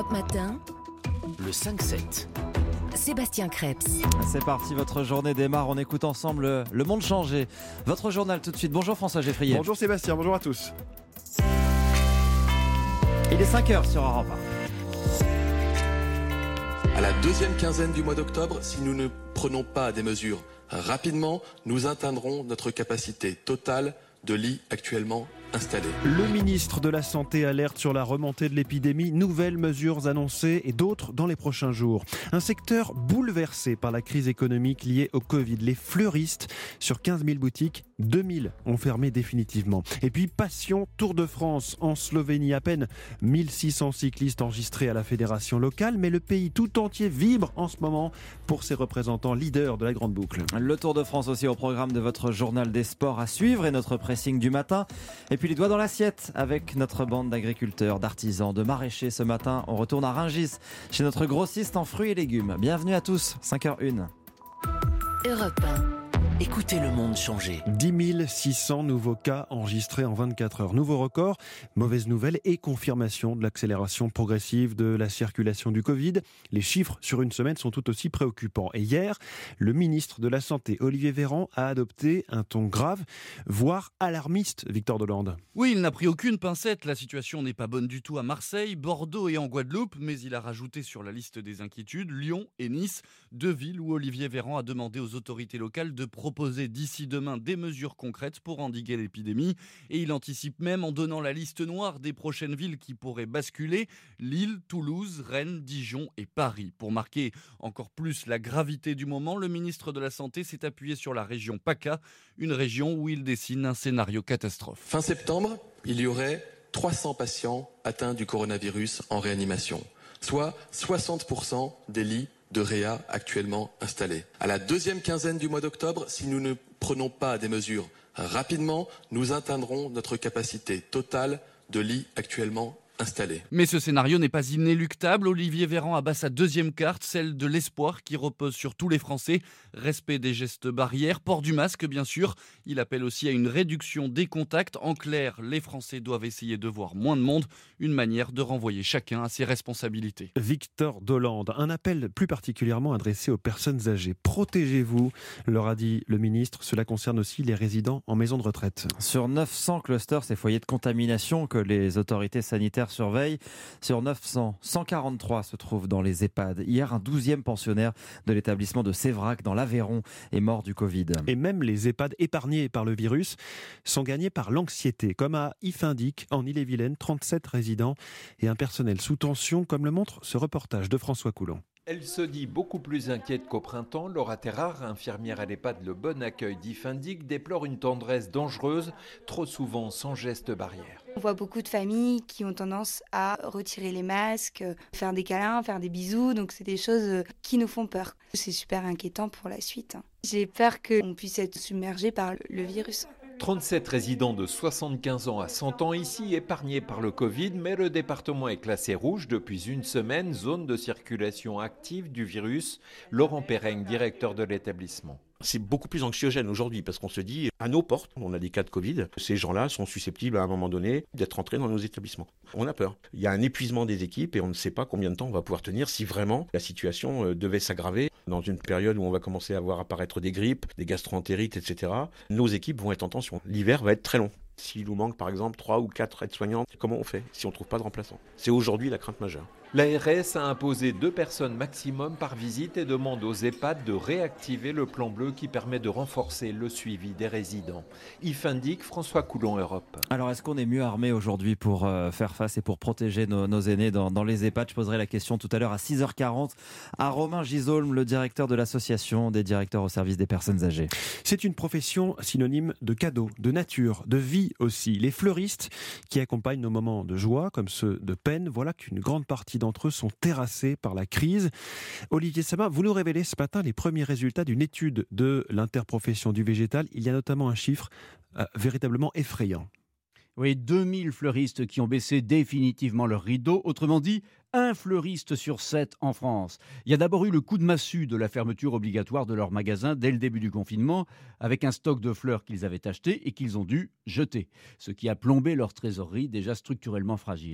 Europe Matin, Le 5-7. Sébastien Krebs. C'est parti, votre journée démarre. On écoute ensemble Le Monde Changé. Votre journal tout de suite. Bonjour François Geffrier. Bonjour Sébastien, bonjour à tous. Il est 5h sur Europe 1. À la deuxième quinzaine du mois d'octobre, si nous ne prenons pas des mesures rapidement, nous atteindrons notre capacité totale de lits actuellement installés. Le ministre de la Santé alerte sur la remontée de l'épidémie, nouvelles mesures annoncées et d'autres dans les prochains jours. Un secteur bouleversé par la crise économique liée au Covid. Les fleuristes, sur 15 000 boutiques, 2 000 ont fermé définitivement. Et puis passion Tour de France en Slovénie, à peine 1600 cyclistes enregistrés à la fédération locale, mais le pays tout entier vibre en ce moment pour ses représentants leaders de la grande boucle. Le Tour de France aussi au programme de votre journal des sports à suivre et notre pressing du matin. Et puis les doigts dans l'assiette avec notre bande d'agriculteurs, d'artisans, de maraîchers. Ce matin, on retourne à Rungis chez notre grossiste en fruits et légumes. Bienvenue à tous, 5h01. Europe 1. Écoutez le monde changer. 10 600 nouveaux cas enregistrés en 24 heures. Nouveau record, mauvaise nouvelle et confirmation de l'accélération progressive de la circulation du Covid. Les chiffres sur une semaine sont tout aussi préoccupants. Et hier, le ministre de la Santé, Olivier Véran, a adopté un ton grave, voire alarmiste, Victor Dolande. Oui, il n'a pris aucune pincette. La situation n'est pas bonne du tout à Marseille, Bordeaux et en Guadeloupe, mais il a rajouté sur la liste des inquiétudes Lyon et Nice, deux villes où Olivier Véran a demandé aux autorités locales de proposer d'ici demain des mesures concrètes pour endiguer l'épidémie. Et il anticipe même en donnant la liste noire des prochaines villes qui pourraient basculer: Lille, Toulouse, Rennes, Dijon et Paris. Pour marquer encore plus la gravité du moment, le ministre de la Santé s'est appuyé sur la région PACA, une région où il dessine un scénario catastrophe. Fin septembre, il y aurait 300 patients atteints du coronavirus en réanimation, soit 60% des lits de réa actuellement installés. À la deuxième quinzaine du mois d'octobre, si nous ne prenons pas des mesures rapidement, nous atteindrons notre capacité totale de lits actuellement installés. Mais ce scénario n'est pas inéluctable. Olivier Véran abat sa deuxième carte, celle de l'espoir qui repose sur tous les Français. Respect des gestes barrières, port du masque bien sûr. Il appelle aussi à une réduction des contacts. En clair, les Français doivent essayer de voir moins de monde, une manière de renvoyer chacun à ses responsabilités. Victor Dolande, un appel plus particulièrement adressé aux personnes âgées. Protégez-vous, leur a dit le ministre. Cela concerne aussi les résidents en maison de retraite. Sur 900 clusters, ces foyers de contamination que les autorités sanitaires surveillent, sur 900, 143 se trouvent dans les EHPAD. Hier, un 12e pensionnaire de l'établissement de Sévrac dans l'Aveyron est mort du Covid. Et même les EHPAD épargnés par le virus sont gagnés par l'anxiété, comme à Ifindic, en Ille-et-Vilaine, 37 résidents et un personnel sous tension, comme le montre ce reportage de François Coulon. Elle se dit beaucoup plus inquiète qu'au printemps. Laura Terrard, infirmière à l'EHPAD Le Bon Accueil d'Ifindic, déplore une tendresse dangereuse, trop souvent sans geste barrière. On voit beaucoup de familles qui ont tendance à retirer les masques, faire des câlins, faire des bisous, donc c'est des choses qui nous font peur. C'est super inquiétant pour la suite. J'ai peur qu'on puisse être submergé par le virus. 37 résidents de 75 ans à 100 ans ici épargnés par le Covid, mais le département est classé rouge depuis une semaine, zone de circulation active du virus. Laurent Perreng, directeur de l'établissement. C'est beaucoup plus anxiogène aujourd'hui parce qu'on se dit, à nos portes, on a des cas de Covid, ces gens-là sont susceptibles à un moment donné d'être entrés dans nos établissements. On a peur. Il y a un épuisement des équipes et on ne sait pas combien de temps on va pouvoir tenir si vraiment la situation devait s'aggraver. Dans une période où on va commencer à voir apparaître des grippes, des gastro-entérites, etc., nos équipes vont être en tension. L'hiver va être très long. S'il nous manque par exemple 3 ou 4 aides-soignantes, comment on fait si on ne trouve pas de remplaçant? C'est aujourd'hui la crainte majeure. L'ARS a imposé 2 personnes maximum par visite et demande aux EHPAD de réactiver le plan bleu qui permet de renforcer le suivi des résidents. Ifindic, François Coulon, Europe. Alors est-ce qu'on est mieux armé aujourd'hui pour faire face et pour protéger nos aînés dans les EHPAD? Je poserai la question tout à l'heure à 6h40 à Romain Gisolme, le directeur de l'association des directeurs au service des personnes âgées. C'est une profession synonyme de cadeau, de nature, de vie aussi. Les fleuristes qui accompagnent nos moments de joie comme ceux de peine, voilà qu'une grande partie d'entre eux sont terrassés par la crise. Olivier Sabin, vous nous révélez ce matin les premiers résultats d'une étude de l'interprofession du végétal. Il y a notamment un chiffre véritablement effrayant. Oui, 2000 fleuristes qui ont baissé définitivement leur rideau. Autrement dit, un fleuriste sur 7 en France. Il y a d'abord eu le coup de massue de la fermeture obligatoire de leur magasin dès le début du confinement, avec un stock de fleurs qu'ils avaient acheté et qu'ils ont dû jeter, ce qui a plombé leur trésorerie déjà structurellement fragile.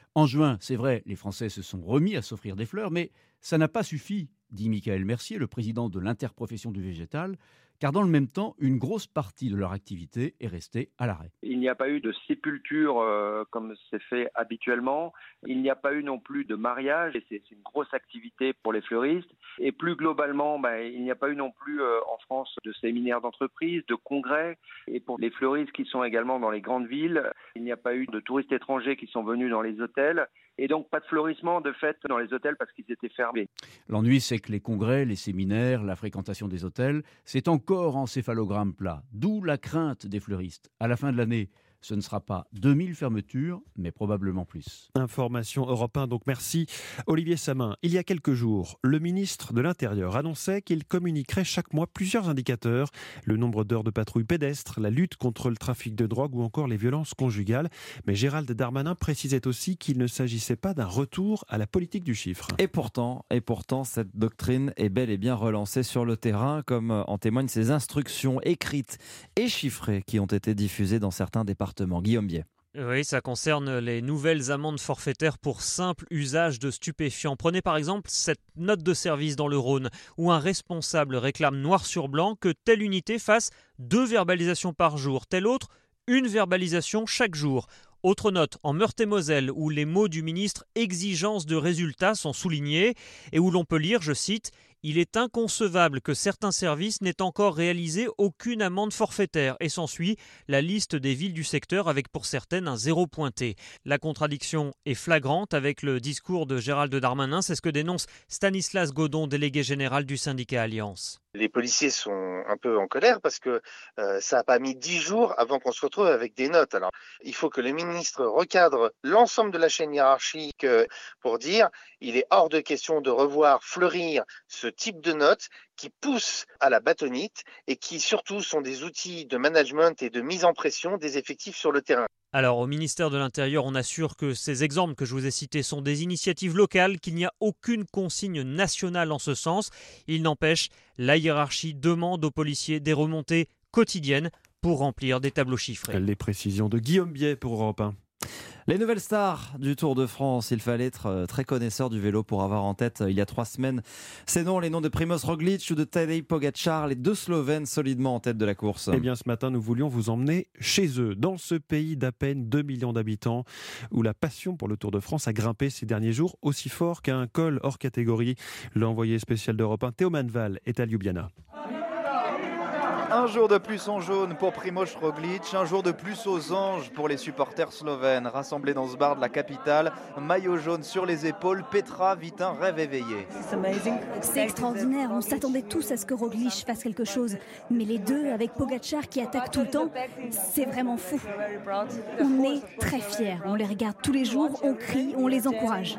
En juin, c'est vrai, les Français se sont remis à s'offrir des fleurs, mais ça n'a pas suffi, dit Michael Mercier, le président de l'interprofession du végétal, car dans le même temps, une grosse partie de leur activité est restée à l'arrêt. Il n'y a pas eu de sépulture comme c'est fait habituellement. Il n'y a pas eu non plus de mariage, et c'est une grosse activité pour les fleuristes. Et plus globalement, il n'y a pas eu non plus en France de séminaires d'entreprise, de congrès. Et pour les fleuristes qui sont également dans les grandes villes, il n'y a pas eu de touristes étrangers qui sont venus dans les hôtels. Et donc pas de fleurissement de fait dans les hôtels parce qu'ils étaient fermés. L'ennui, c'est que les congrès, les séminaires, la fréquentation des hôtels, c'est encore encéphalogramme plat. D'où la crainte des fleuristes. À la fin de l'année, ce ne sera pas 2000 fermetures, mais probablement plus. Information Europe 1, donc merci Olivier Samin. Il y a quelques jours, le ministre de l'Intérieur annonçait qu'il communiquerait chaque mois plusieurs indicateurs, le nombre d'heures de patrouille pédestre, la lutte contre le trafic de drogue ou encore les violences conjugales. Mais Gérald Darmanin précisait aussi qu'il ne s'agissait pas d'un retour à la politique du chiffre. Et pourtant, cette doctrine est bel et bien relancée sur le terrain, comme en témoignent ces instructions écrites et chiffrées qui ont été diffusées dans certains départements. Guillaume Biet. Oui, ça concerne les nouvelles amendes forfaitaires pour simple usage de stupéfiants. Prenez par exemple cette note de service dans le Rhône où un responsable réclame noir sur blanc que telle unité fasse 2 verbalisations par jour, telle autre 1 verbalisation chaque jour. Autre note, en Meurthe-et-Moselle, où les mots du ministre « exigence de résultats » sont soulignés et où l'on peut lire, je cite, « Il est inconcevable que certains services n'aient encore réalisé aucune amende forfaitaire » et s'ensuit la liste des villes du secteur avec pour certaines un 0 pointé. La contradiction est flagrante avec le discours de Gérald Darmanin, c'est ce que dénonce Stanislas Godon, délégué général du syndicat Alliance. Les policiers sont un peu en colère parce que ça n'a pas mis 10 jours avant qu'on se retrouve avec des notes. Alors, il faut que le ministre recadre l'ensemble de la chaîne hiérarchique pour dire il est hors de question de revoir fleurir ce type de notes qui poussent à la bâtonnite et qui surtout sont des outils de management et de mise en pression des effectifs sur le terrain. Alors, au ministère de l'Intérieur, on assure que ces exemples que je vous ai cités sont des initiatives locales, qu'il n'y a aucune consigne nationale en ce sens. Il n'empêche, la hiérarchie demande aux policiers des remontées quotidiennes pour remplir des tableaux chiffrés. Les précisions de Guillaume Biet pour Europe 1. Les nouvelles stars du Tour de France, il fallait être très connaisseur du vélo pour avoir en tête il y a 3 semaines ces noms, les noms de Primož Roglič ou de Tadej Pogačar, les 2 Slovènes solidement en tête de la course. Eh bien ce matin nous voulions vous emmener chez eux, dans ce pays d'à peine 2 millions d'habitants, où la passion pour le Tour de France a grimpé ces derniers jours aussi fort qu'un col hors catégorie. L'envoyé spécial d'Europe 1, Théo Manval, est à Ljubljana. Un jour de plus en jaune pour Primož Roglič, un jour de plus aux anges pour les supporters slovènes. Rassemblés dans ce bar de la capitale, maillot jaune sur les épaules, Petra vit un rêve éveillé. C'est extraordinaire, on s'attendait tous à ce que Roglič fasse quelque chose. Mais les deux, avec Pogačar qui attaque tout le temps, c'est vraiment fou. On est très fiers, on les regarde tous les jours, on crie, on les encourage.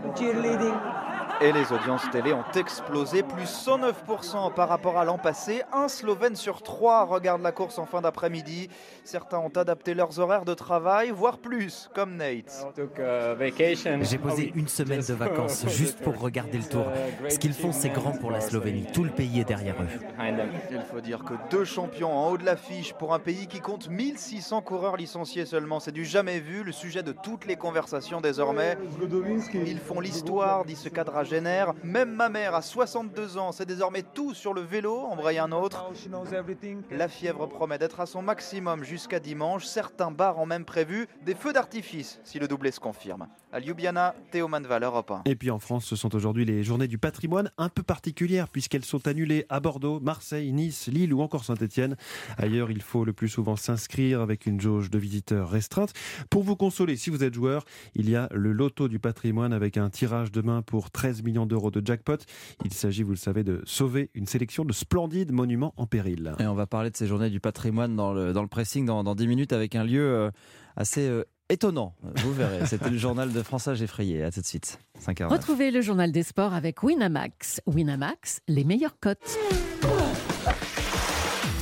Et les audiences télé ont explosé, plus 109% par rapport à l'an passé. Un Slovène sur 3 regarde la course en fin d'après-midi. Certains ont adapté leurs horaires de travail, voire plus, comme Nate. J'ai posé 1 semaine de vacances juste pour regarder le Tour. Ce qu'ils font, c'est grand pour la Slovénie. Tout le pays est derrière eux. Il faut dire que 2 champions en haut de l'affiche pour un pays qui compte 1600 coureurs licenciés seulement. C'est du jamais vu, le sujet de toutes les conversations désormais. Ils font l'histoire, dit ce quadragénaire. Même ma mère à 62 ans, c'est désormais tout sur le vélo, embraye un autre. La fièvre promet d'être à son maximum jusqu'à dimanche. Certains bars ont même prévu des feux d'artifice si le doublé se confirme. À Ljubljana, Théo Manval, Europe 1. Et puis en France, ce sont aujourd'hui les journées du patrimoine un peu particulières puisqu'elles sont annulées à Bordeaux, Marseille, Nice, Lille ou encore Saint-Etienne. Ailleurs, il faut le plus souvent s'inscrire avec une jauge de visiteurs restreinte. Pour vous consoler, si vous êtes joueur, il y a le loto du patrimoine avec un tirage demain pour 13 millions d'euros de jackpot. Il s'agit, vous le savez, de sauver une sélection de splendides monuments en péril. Et on va parler de ces journées du patrimoine dans le pressing dans 10 minutes avec un lieu assez étonnant. Vous verrez, c'était le journal de François Effrayé. À tout de suite, 5h09. Retrouvez le journal des sports avec Winamax. Winamax, les meilleures cotes.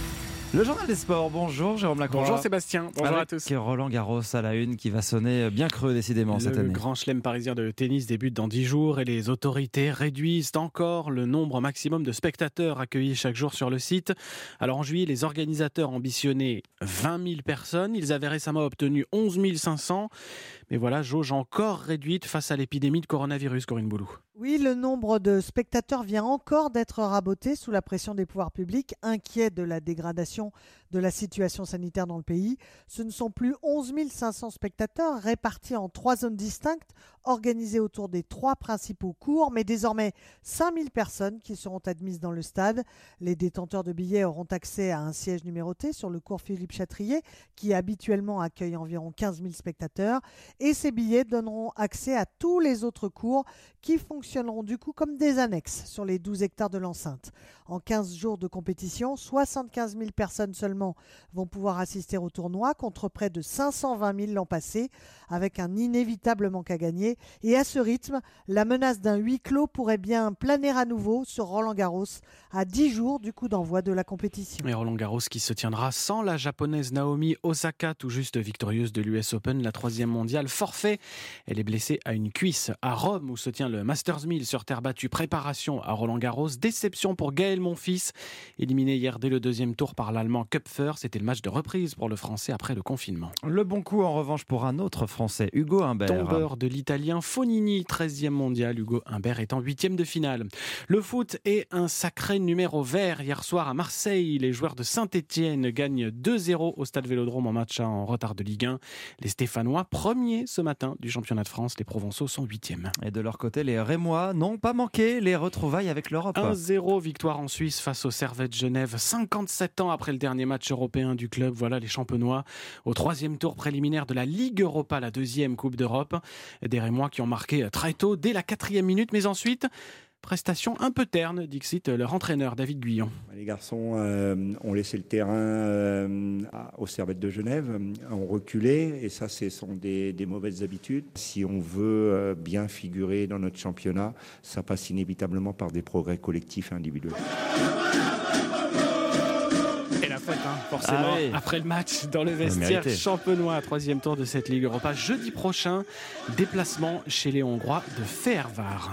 Le journal des sports, bonjour Jérôme Lacroix. Bonjour Sébastien, bonjour à tous. Roland Garros à la une qui va sonner bien creux décidément cette année. Le grand chelem parisien de tennis débute dans 10 jours et les autorités réduisent encore le nombre maximum de spectateurs accueillis chaque jour sur le site. Alors en juillet, les organisateurs ambitionnaient 20 000 personnes, ils avaient récemment obtenu 11 500. Mais voilà, jauge encore réduite face à l'épidémie de coronavirus, Corinne Boulou. Oui, le nombre de spectateurs vient encore d'être raboté sous la pression des pouvoirs publics, inquiets de la dégradation de la situation sanitaire dans le pays. Ce ne sont plus 11 500 spectateurs répartis en 3 zones distinctes, organisées autour des 3 principaux cours, mais désormais 5 000 personnes qui seront admises dans le stade. Les détenteurs de billets auront accès à un siège numéroté sur le cours Philippe Chatrier, qui habituellement accueille environ 15 000 spectateurs. Et ces billets donneront accès à tous les autres cours qui fonctionneront du coup comme des annexes sur les 12 hectares de l'enceinte. En 15 jours de compétition, 75 000 personnes seulement vont pouvoir assister au tournoi contre près de 520 000 l'an passé, avec un inévitable manque à gagner. Et à ce rythme, la menace d'un huis clos pourrait bien planer à nouveau sur Roland Garros à 10 jours du coup d'envoi de la compétition. Et Roland Garros qui se tiendra sans la japonaise Naomi Osaka, tout juste victorieuse de l'US Open, la 3e mondiale. Forfait, elle est blessée à une cuisse. À Rome, où se tient le Masters 1000 sur terre battue, préparation à Roland Garros. Déception pour Gaël Monfils, éliminé hier dès le 2e tour par l'Allemand Köpfer. C'était le match de reprise pour le Français après le confinement. Le bon coup en revanche pour un autre Français, Hugo Humbert. Tombeur de l'Italien Fognini, 13e mondial. Hugo Humbert est en 8e de finale. Le foot est un sacré numéro vert. Hier soir à Marseille, les joueurs de Saint-Etienne gagnent 2-0 au Stade Vélodrome en match en retard de Ligue 1. Les Stéphanois, premiers ce matin du championnat de France. Les Provençaux sont 8e. Et de leur côté, les Rémois n'ont pas manqué les retrouvailles avec l'Europe. 1-0 victoire en Suisse face au Servette Genève. 57 ans après le dernier match européen du club. Voilà les champenois au 3e tour préliminaire de la Ligue Europa, la 2e Coupe d'Europe. Des Rémois qui ont marqué très tôt, dès la 4e minute, mais ensuite... prestation un peu terne, dixit leur entraîneur David Guyon. Les garçons ont laissé le terrain au Servette de Genève, ont reculé et ça, ce sont des mauvaises habitudes. Si on veut bien figurer dans notre championnat, ça passe inévitablement par des progrès collectifs et individuels. Et la fête, forcément, après le match dans le vestiaire champenois, 3e tour de cette Ligue Europa. Jeudi prochain, déplacement chez les Hongrois de Fehérvár.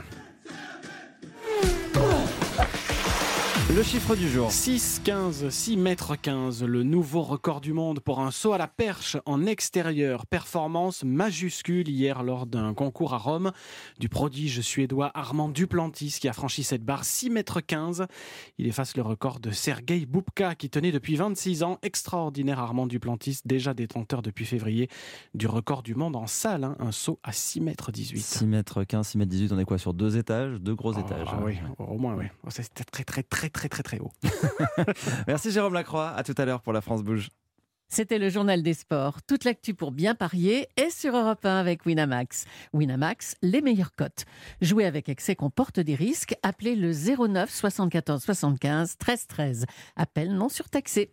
Le chiffre du jour. 6 mètres 15, le nouveau record du monde pour un saut à la perche en extérieur. Performance majuscule hier lors d'un concours à Rome du prodige suédois Armand Duplantis qui a franchi cette barre 6 mètres 15. Il efface le record de Sergei Bubka qui tenait depuis 26 ans. Extraordinaire Armand Duplantis, déjà détenteur depuis février du record du monde en salle. Un saut à 6 mètres 18. 6 mètres 15, 6 mètres 18, on est quoi sur 2 étages, 2 gros étages. Oui, au moins oui. C'était très haut. Merci Jérôme Lacroix, à tout à l'heure pour La France Bouge. C'était le journal des sports. Toute l'actu pour bien parier est sur Europe 1 avec Winamax. Winamax, les meilleures cotes. Jouer avec excès comporte des risques. Appelez le 09 74 75 13 13. Appel non surtaxé.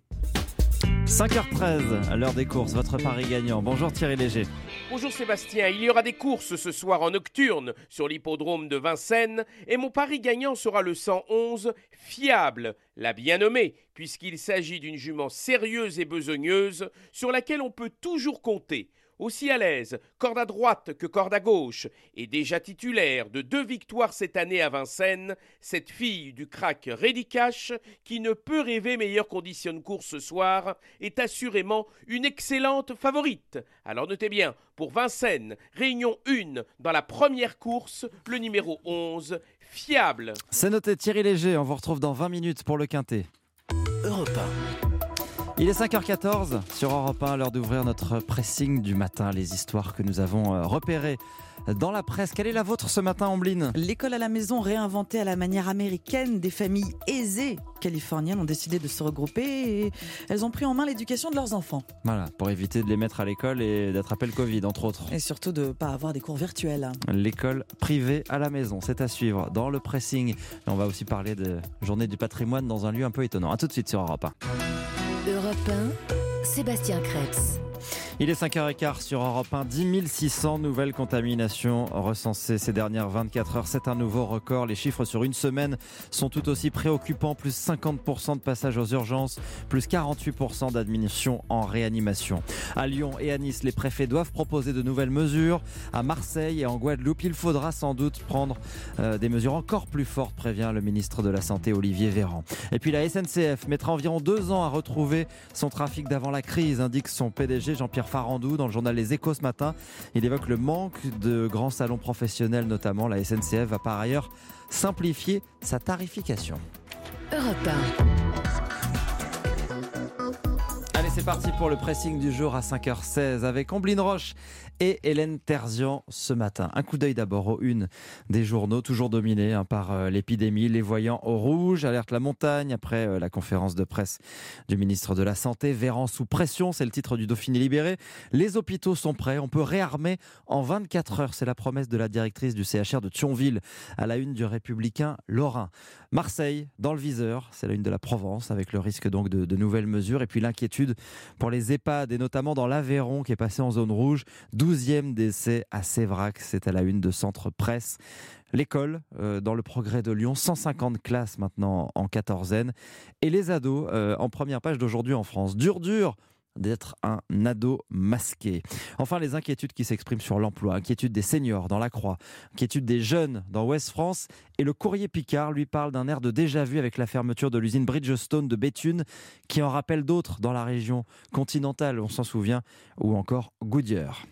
5h13, à l'heure des courses, votre pari gagnant. Bonjour Thierry Léger. Bonjour Sébastien, il y aura des courses ce soir en nocturne sur l'hippodrome de Vincennes et mon pari gagnant sera le 111 Fiable, la bien nommée, puisqu'il s'agit d'une jument sérieuse et besogneuse sur laquelle on peut toujours compter. Aussi à l'aise, corde à droite que corde à gauche, et déjà titulaire de 2 victoires cette année à Vincennes, cette fille du crack Ready Cash, qui ne peut rêver meilleure condition de course ce soir, est assurément une excellente favorite. Alors notez bien, pour Vincennes, réunion 1 dans la première course, le numéro 11, Fiable. C'est noté Thierry Léger, on vous retrouve dans 20 minutes pour le Quintet. Europe 1. Il est 5h14 sur Europe 1, l'heure d'ouvrir notre pressing du matin, les histoires que nous avons repérées dans la presse. Quelle est la vôtre ce matin, Ombline ? L'école à la maison réinventée à la manière américaine. Des familles aisées californiennes ont décidé de se regrouper et elles ont pris en main l'éducation de leurs enfants. Voilà, pour éviter de les mettre à l'école et d'attraper le Covid, entre autres. Et surtout de ne pas avoir des cours virtuels. L'école privée à la maison, c'est à suivre dans le pressing. Et on va aussi parler de journée du patrimoine dans un lieu un peu étonnant. A tout de suite sur Europe 1. Europe 1, Sébastien Crepes. Il est 5h15 sur Europe 1. 10 600 nouvelles contaminations recensées ces dernières 24 heures. C'est un nouveau record. Les chiffres sur une semaine sont tout aussi préoccupants. Plus 50% de passages aux urgences, plus 48% d'admissions en réanimation. À Lyon et à Nice, les préfets doivent proposer de nouvelles mesures. À Marseille et en Guadeloupe, il faudra sans doute prendre des mesures encore plus fortes, prévient le ministre de la Santé Olivier Véran. Et puis la SNCF mettra environ 2 ans à retrouver son trafic d'avant la crise, indique son PDG Jean-Pierre Farandou dans le journal Les Échos ce matin. Il évoque le manque de grands salons professionnels notamment. La SNCF va par ailleurs simplifier sa tarification. Europe 1. Allez, c'est parti pour le pressing du jour à 5h16 avec Omblin Roche et Hélène Terzian ce matin. Un coup d'œil d'abord aux unes des journaux, toujours dominés par l'épidémie. Les voyants au rouge, alerte la montagne après la conférence de presse du ministre de la Santé. Véran sous pression, c'est le titre du Dauphiné Libéré. Les hôpitaux sont prêts, on peut réarmer en 24 heures. C'est la promesse de la directrice du CHR de Thionville à la une du Républicain Lorrain. Marseille, dans le viseur, c'est la une de la Provence avec le risque donc de nouvelles mesures. Et puis l'inquiétude pour les EHPAD et notamment dans l'Aveyron qui est passé en zone rouge. 12e décès à Sévrac, c'est à la une de Centre Presse. L'école, dans le Progrès de Lyon, 150 classes maintenant en quatorzaine. Et les ados, en première page d'aujourd'hui en France. Dur d'être un ado masqué. Enfin, les inquiétudes qui s'expriment sur l'emploi, inquiétude des seniors dans la Croix, inquiétude des jeunes dans Ouest France. Et le Courrier Picard lui parle d'un air de déjà-vu avec la fermeture de l'usine Bridgestone de Béthune, qui en rappelle d'autres dans la région continentale, on s'en souvient, ou encore Goodyear.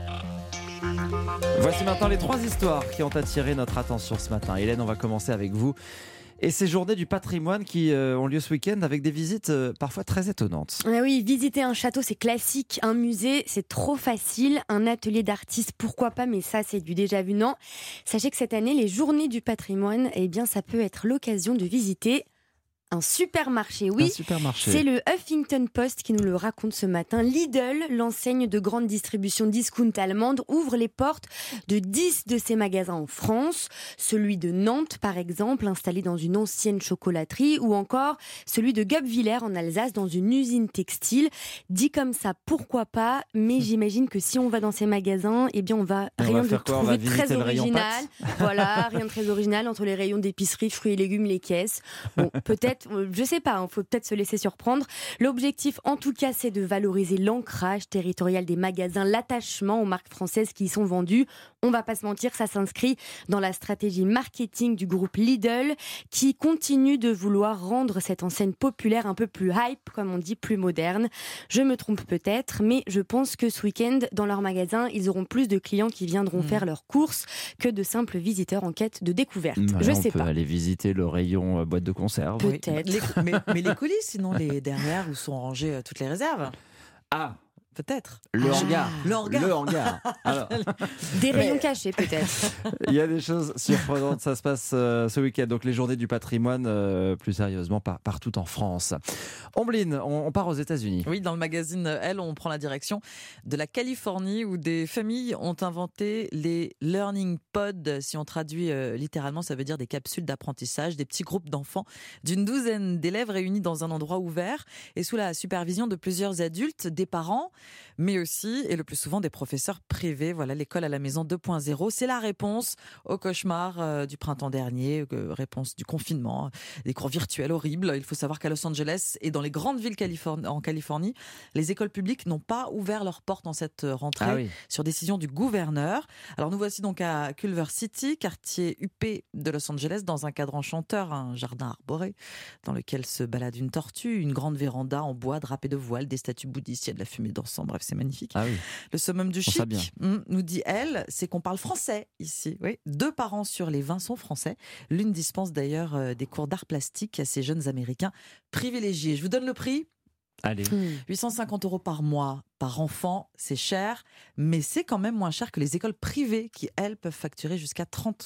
Voici maintenant les 3 histoires qui ont attiré notre attention ce matin. Hélène, on va commencer avec vous. Et ces journées du patrimoine qui ont lieu ce week-end avec des visites parfois très étonnantes. Ah oui, visiter un château, c'est classique. Un musée, c'est trop facile. Un atelier d'artiste, pourquoi pas, mais ça, c'est du déjà vu, non. Sachez que cette année, les journées du patrimoine, eh bien, ça peut être l'occasion de visiter un supermarché, oui. Un supermarché. C'est le Huffington Post qui nous le raconte ce matin. Lidl, l'enseigne de grande distribution discount allemande, ouvre les portes de 10 de ses magasins en France. Celui de Nantes, par exemple, installé dans une ancienne chocolaterie, ou encore celui de Guebwiller en Alsace, dans une usine textile. Dit comme ça, pourquoi pas, mais j'imagine que si on va dans ces magasins, eh bien on va rien de trouver très original. Voilà, rien de très original entre les rayons d'épicerie, fruits et légumes, les caisses. Bon, peut-être, je sais pas, faut peut-être se laisser surprendre. L'objectif, en tout cas, c'est de valoriser l'ancrage territorial des magasins, l'attachement aux marques françaises qui y sont vendues. On va pas se mentir, ça s'inscrit dans la stratégie marketing du groupe Lidl, qui continue de vouloir rendre cette enseigne populaire un peu plus hype, comme on dit, plus moderne. Je me trompe peut-être, mais je pense que ce week-end, dans leur magasin, ils auront plus de clients qui viendront faire leurs courses que de simples visiteurs en quête de découverte. Je sais pas. On peut aller visiter le rayon boîte de conserve. Peut-être. Mais les coulisses, sinon les derrière où sont rangées toutes les réserves. Ah, peut-être. Le hangar. Le hangar. Alors, des rayons cachés, peut-être. Il y a des choses surprenantes. Ça se passe ce week-end. Donc, les journées du patrimoine, plus sérieusement, partout en France. Ombline, on part aux États-Unis. Oui, dans le magazine Elle, on prend la direction de la Californie où des familles ont inventé les Learning Pods. Si on traduit littéralement, ça veut dire des capsules d'apprentissage, des petits groupes d'enfants d'une 12aine d'élèves réunis dans un endroit ouvert et sous la supervision de plusieurs adultes, des parents, mais aussi, et le plus souvent, des professeurs privés. Voilà, l'école à la maison 2.0. C'est la réponse au cauchemar du printemps dernier, réponse du confinement, des cours virtuels horribles. Il faut savoir qu'à Los Angeles et dans les grandes villes en Californie, les écoles publiques n'ont pas ouvert leurs portes en cette rentrée sur décision du gouverneur. Alors nous voici donc à Culver City, quartier huppé de Los Angeles, dans un cadre enchanteur, un jardin arboré dans lequel se balade une tortue, une grande véranda en bois drapée de voiles, des statues bouddhistes, il y a de la fumée d'encens. Bref, c'est magnifique. Ah oui. Le summum du chic, nous dit Elle, c'est qu'on parle français ici. Oui. 2 parents sur les 20 sont français. L'une dispense d'ailleurs des cours d'art plastique à ces jeunes Américains privilégiés. Je vous donne le prix. Allez. 850 € par mois, par enfant, c'est cher, mais c'est quand même moins cher que les écoles privées qui, elles, peuvent facturer jusqu'à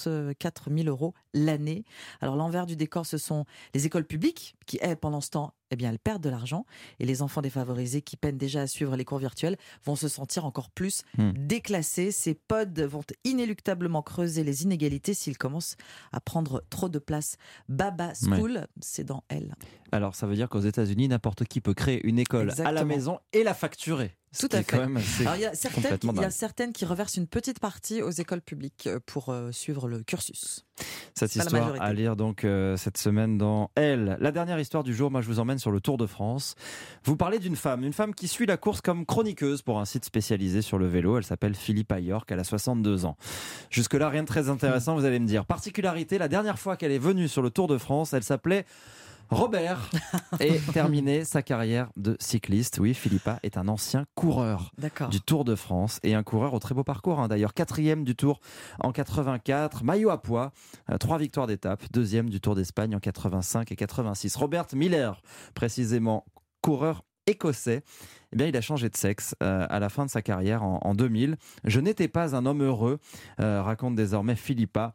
34 000 € l'année. Alors l'envers du décor, ce sont les écoles publiques qui, elles, pendant ce temps, eh bien, elles perdent de l'argent. Et les enfants défavorisés qui peinent déjà à suivre les cours virtuels vont se sentir encore plus déclassés. Ces pods vont inéluctablement creuser les inégalités s'ils commencent à prendre trop de place. Baba School, c'est dans Elle. Alors, ça veut dire qu'aux États-Unis, n'importe qui peut créer une école à la maison et la facturer. Tout à fait. Alors, il y a certaines qui reversent une petite partie aux écoles publiques pour suivre le cursus. Cette histoire à lire donc cette semaine dans Elle. La dernière histoire du jour, moi je vous emmène sur le Tour de France. Vous parlez d'une femme qui suit la course comme chroniqueuse pour un site spécialisé sur le vélo. Elle s'appelle Philippa York, elle a 62 ans. Jusque-là, rien de très intéressant, vous allez me dire. Particularité, la dernière fois qu'elle est venue sur le Tour de France, elle s'appelait Robert et terminé sa carrière de cycliste. Oui, Philippa est un ancien coureur du Tour de France et un coureur au très beau parcours. D'ailleurs, 4e du Tour en 84, maillot à pois, 3 victoires d'étape, 2e du Tour d'Espagne en 85 et 86. Robert Miller, précisément coureur écossais, eh bien, il a changé de sexe à la fin de sa carrière en 2000. Je n'étais pas un homme heureux, raconte désormais Philippa.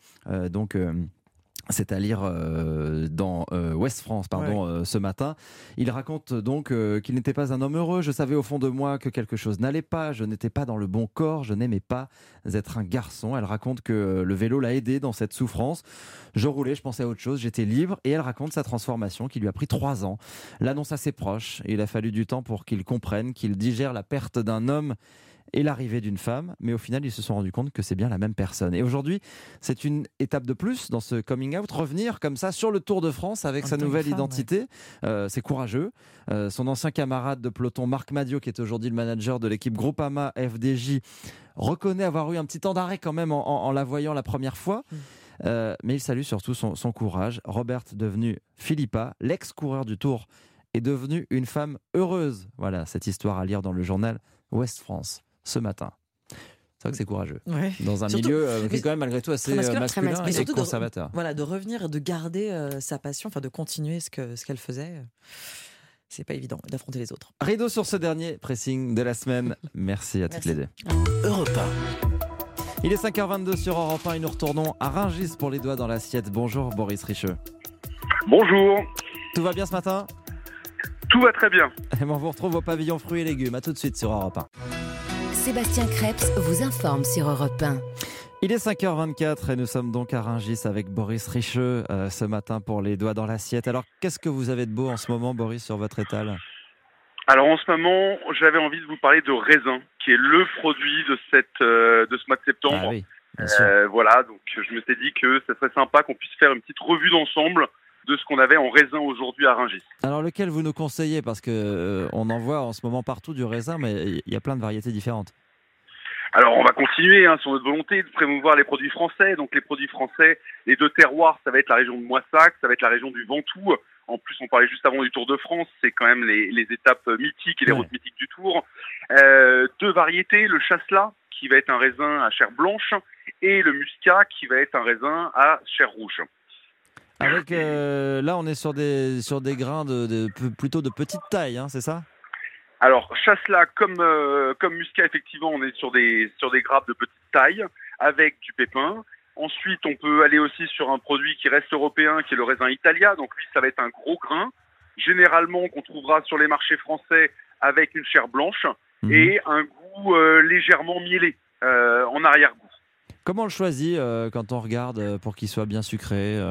C'est à lire dans Ouest France ce matin. Il raconte donc qu'il n'était pas un homme heureux. Je savais au fond de moi que quelque chose n'allait pas. Je n'étais pas dans le bon corps. Je n'aimais pas être un garçon. Elle raconte que le vélo l'a aidé dans cette souffrance. Je roulais, je pensais à autre chose. J'étais libre. Et elle raconte sa transformation qui lui a pris 3 ans. L'annonce à ses proches. Il a fallu du temps pour qu'ils comprennent, qu'ils digèrent la perte d'un homme et l'arrivée d'une femme, mais au final ils se sont rendus compte que c'est bien la même personne. Et aujourd'hui, c'est une étape de plus dans ce coming out, revenir comme ça sur le Tour de France avec sa nouvelle identité. C'est courageux. Son ancien camarade de peloton Marc Madiot, qui est aujourd'hui le manager de l'équipe Groupama FDJ, reconnaît avoir eu un petit temps d'arrêt quand même en la voyant la première fois. Mais il salue surtout son courage. Robert, devenue Philippa, l'ex-coureur du Tour, est devenue une femme heureuse. Voilà, cette histoire à lire dans le journal Ouest France ce matin. C'est vrai que c'est courageux. Ouais. Dans un surtout, milieu qui est quand même malgré tout assez masculin et conservateur. De revenir, de garder sa passion, enfin de continuer ce qu'elle faisait. C'est pas évident d'affronter les autres. Rideau sur ce dernier pressing de la semaine. Merci à toutes les deux. Europe 1. Il est 5h22 sur Europe 1 et nous retournons à Rungis pour les doigts dans l'assiette. Bonjour Boris Richeux. Bonjour. Tout va bien ce matin ? Tout va très bien. Et on vous retrouve au pavillon fruits et légumes. À tout de suite sur Europe 1. Sébastien Krebs vous informe sur Europe 1. Il est 5h24 et nous sommes donc à Rungis avec Boris Richeux ce matin pour les doigts dans l'assiette. Alors, qu'est-ce que vous avez de beau en ce moment, Boris, sur votre étal ? Alors, en ce moment, j'avais envie de vous parler de raisin, qui est le produit de ce mois de septembre. Ah oui, bien sûr. Voilà, donc je me suis dit que ça serait sympa qu'on puisse faire une petite revue d'ensemble de ce qu'on avait en raisin aujourd'hui à Rungis. Alors, lequel vous nous conseillez ? Parce que on en voit en ce moment partout du raisin, mais il y a plein de variétés différentes. Alors, on va continuer sur notre volonté de promouvoir les produits français. Donc, les produits français, les 2 terroirs, ça va être la région de Moissac, ça va être la région du Ventoux. En plus, on parlait juste avant du Tour de France, c'est quand même les étapes mythiques et les routes mythiques du Tour. 2 variétés, le Chasselas, qui va être un raisin à chair blanche, et le Muscat, qui va être un raisin à chair rouge. Avec là, on est sur des grains plutôt de petite taille, hein, c'est ça ? Alors, Chasselas, comme Muscat, effectivement, on est sur des grappes de petite taille, avec du pépin. Ensuite, on peut aller aussi sur un produit qui reste européen, qui est le raisin Italia. Donc lui, ça va être un gros grain, généralement qu'on trouvera sur les marchés français avec une chair blanche et un goût légèrement mielé, en arrière-goût. Comment on le choisit quand on regarde pour qu'il soit bien sucré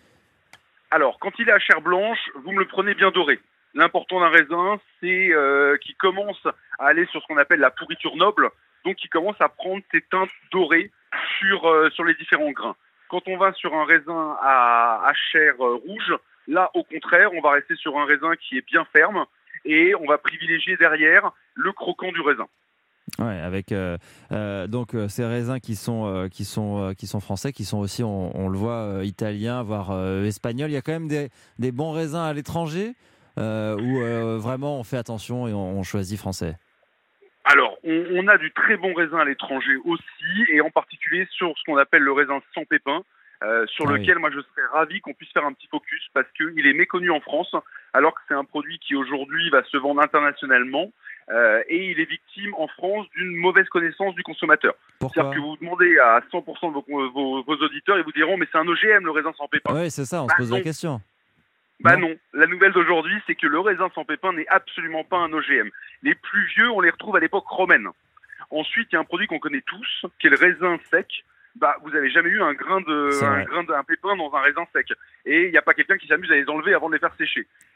Alors, quand il est à chair blanche, vous me le prenez bien doré. L'important d'un raisin, c'est qu'il commence à aller sur ce qu'on appelle la pourriture noble, donc il commence à prendre ses teintes dorées sur les différents grains. Quand on va sur un raisin à chair rouge, là, au contraire, on va rester sur un raisin qui est bien ferme et on va privilégier derrière le croquant du raisin. Ouais, avec donc ces raisins qui sont français, qui sont aussi, on le voit, italiens, voire espagnols. Il y a quand même des bons raisins à l'étranger où vraiment on fait attention et on choisit français. Alors, on a du très bon raisin à l'étranger aussi, et en particulier sur ce qu'on appelle le raisin sans pépin, sur lequel moi je serais ravi qu'on puisse faire un petit focus parce qu'il est méconnu en France, alors que c'est un produit qui aujourd'hui va se vendre internationalement. Et il est victime en France d'une mauvaise connaissance du consommateur. Pourquoi ? C'est-à-dire que vous demandez à 100% de vos auditeurs, ils vous diront mais c'est un OGM le raisin sans pépin. Oui, c'est ça, on se pose la question. Non, la nouvelle d'aujourd'hui c'est que le raisin sans pépin n'est absolument pas un OGM. Les plus vieux, on les retrouve à l'époque romaine. Ensuite, il y a un produit qu'on connaît tous, qui est le raisin sec. Vous n'avez jamais eu un grain d'un pépin dans un raisin sec. Et il n'y a pas quelqu'un qui s'amuse à les enlever avant de les faire sécher.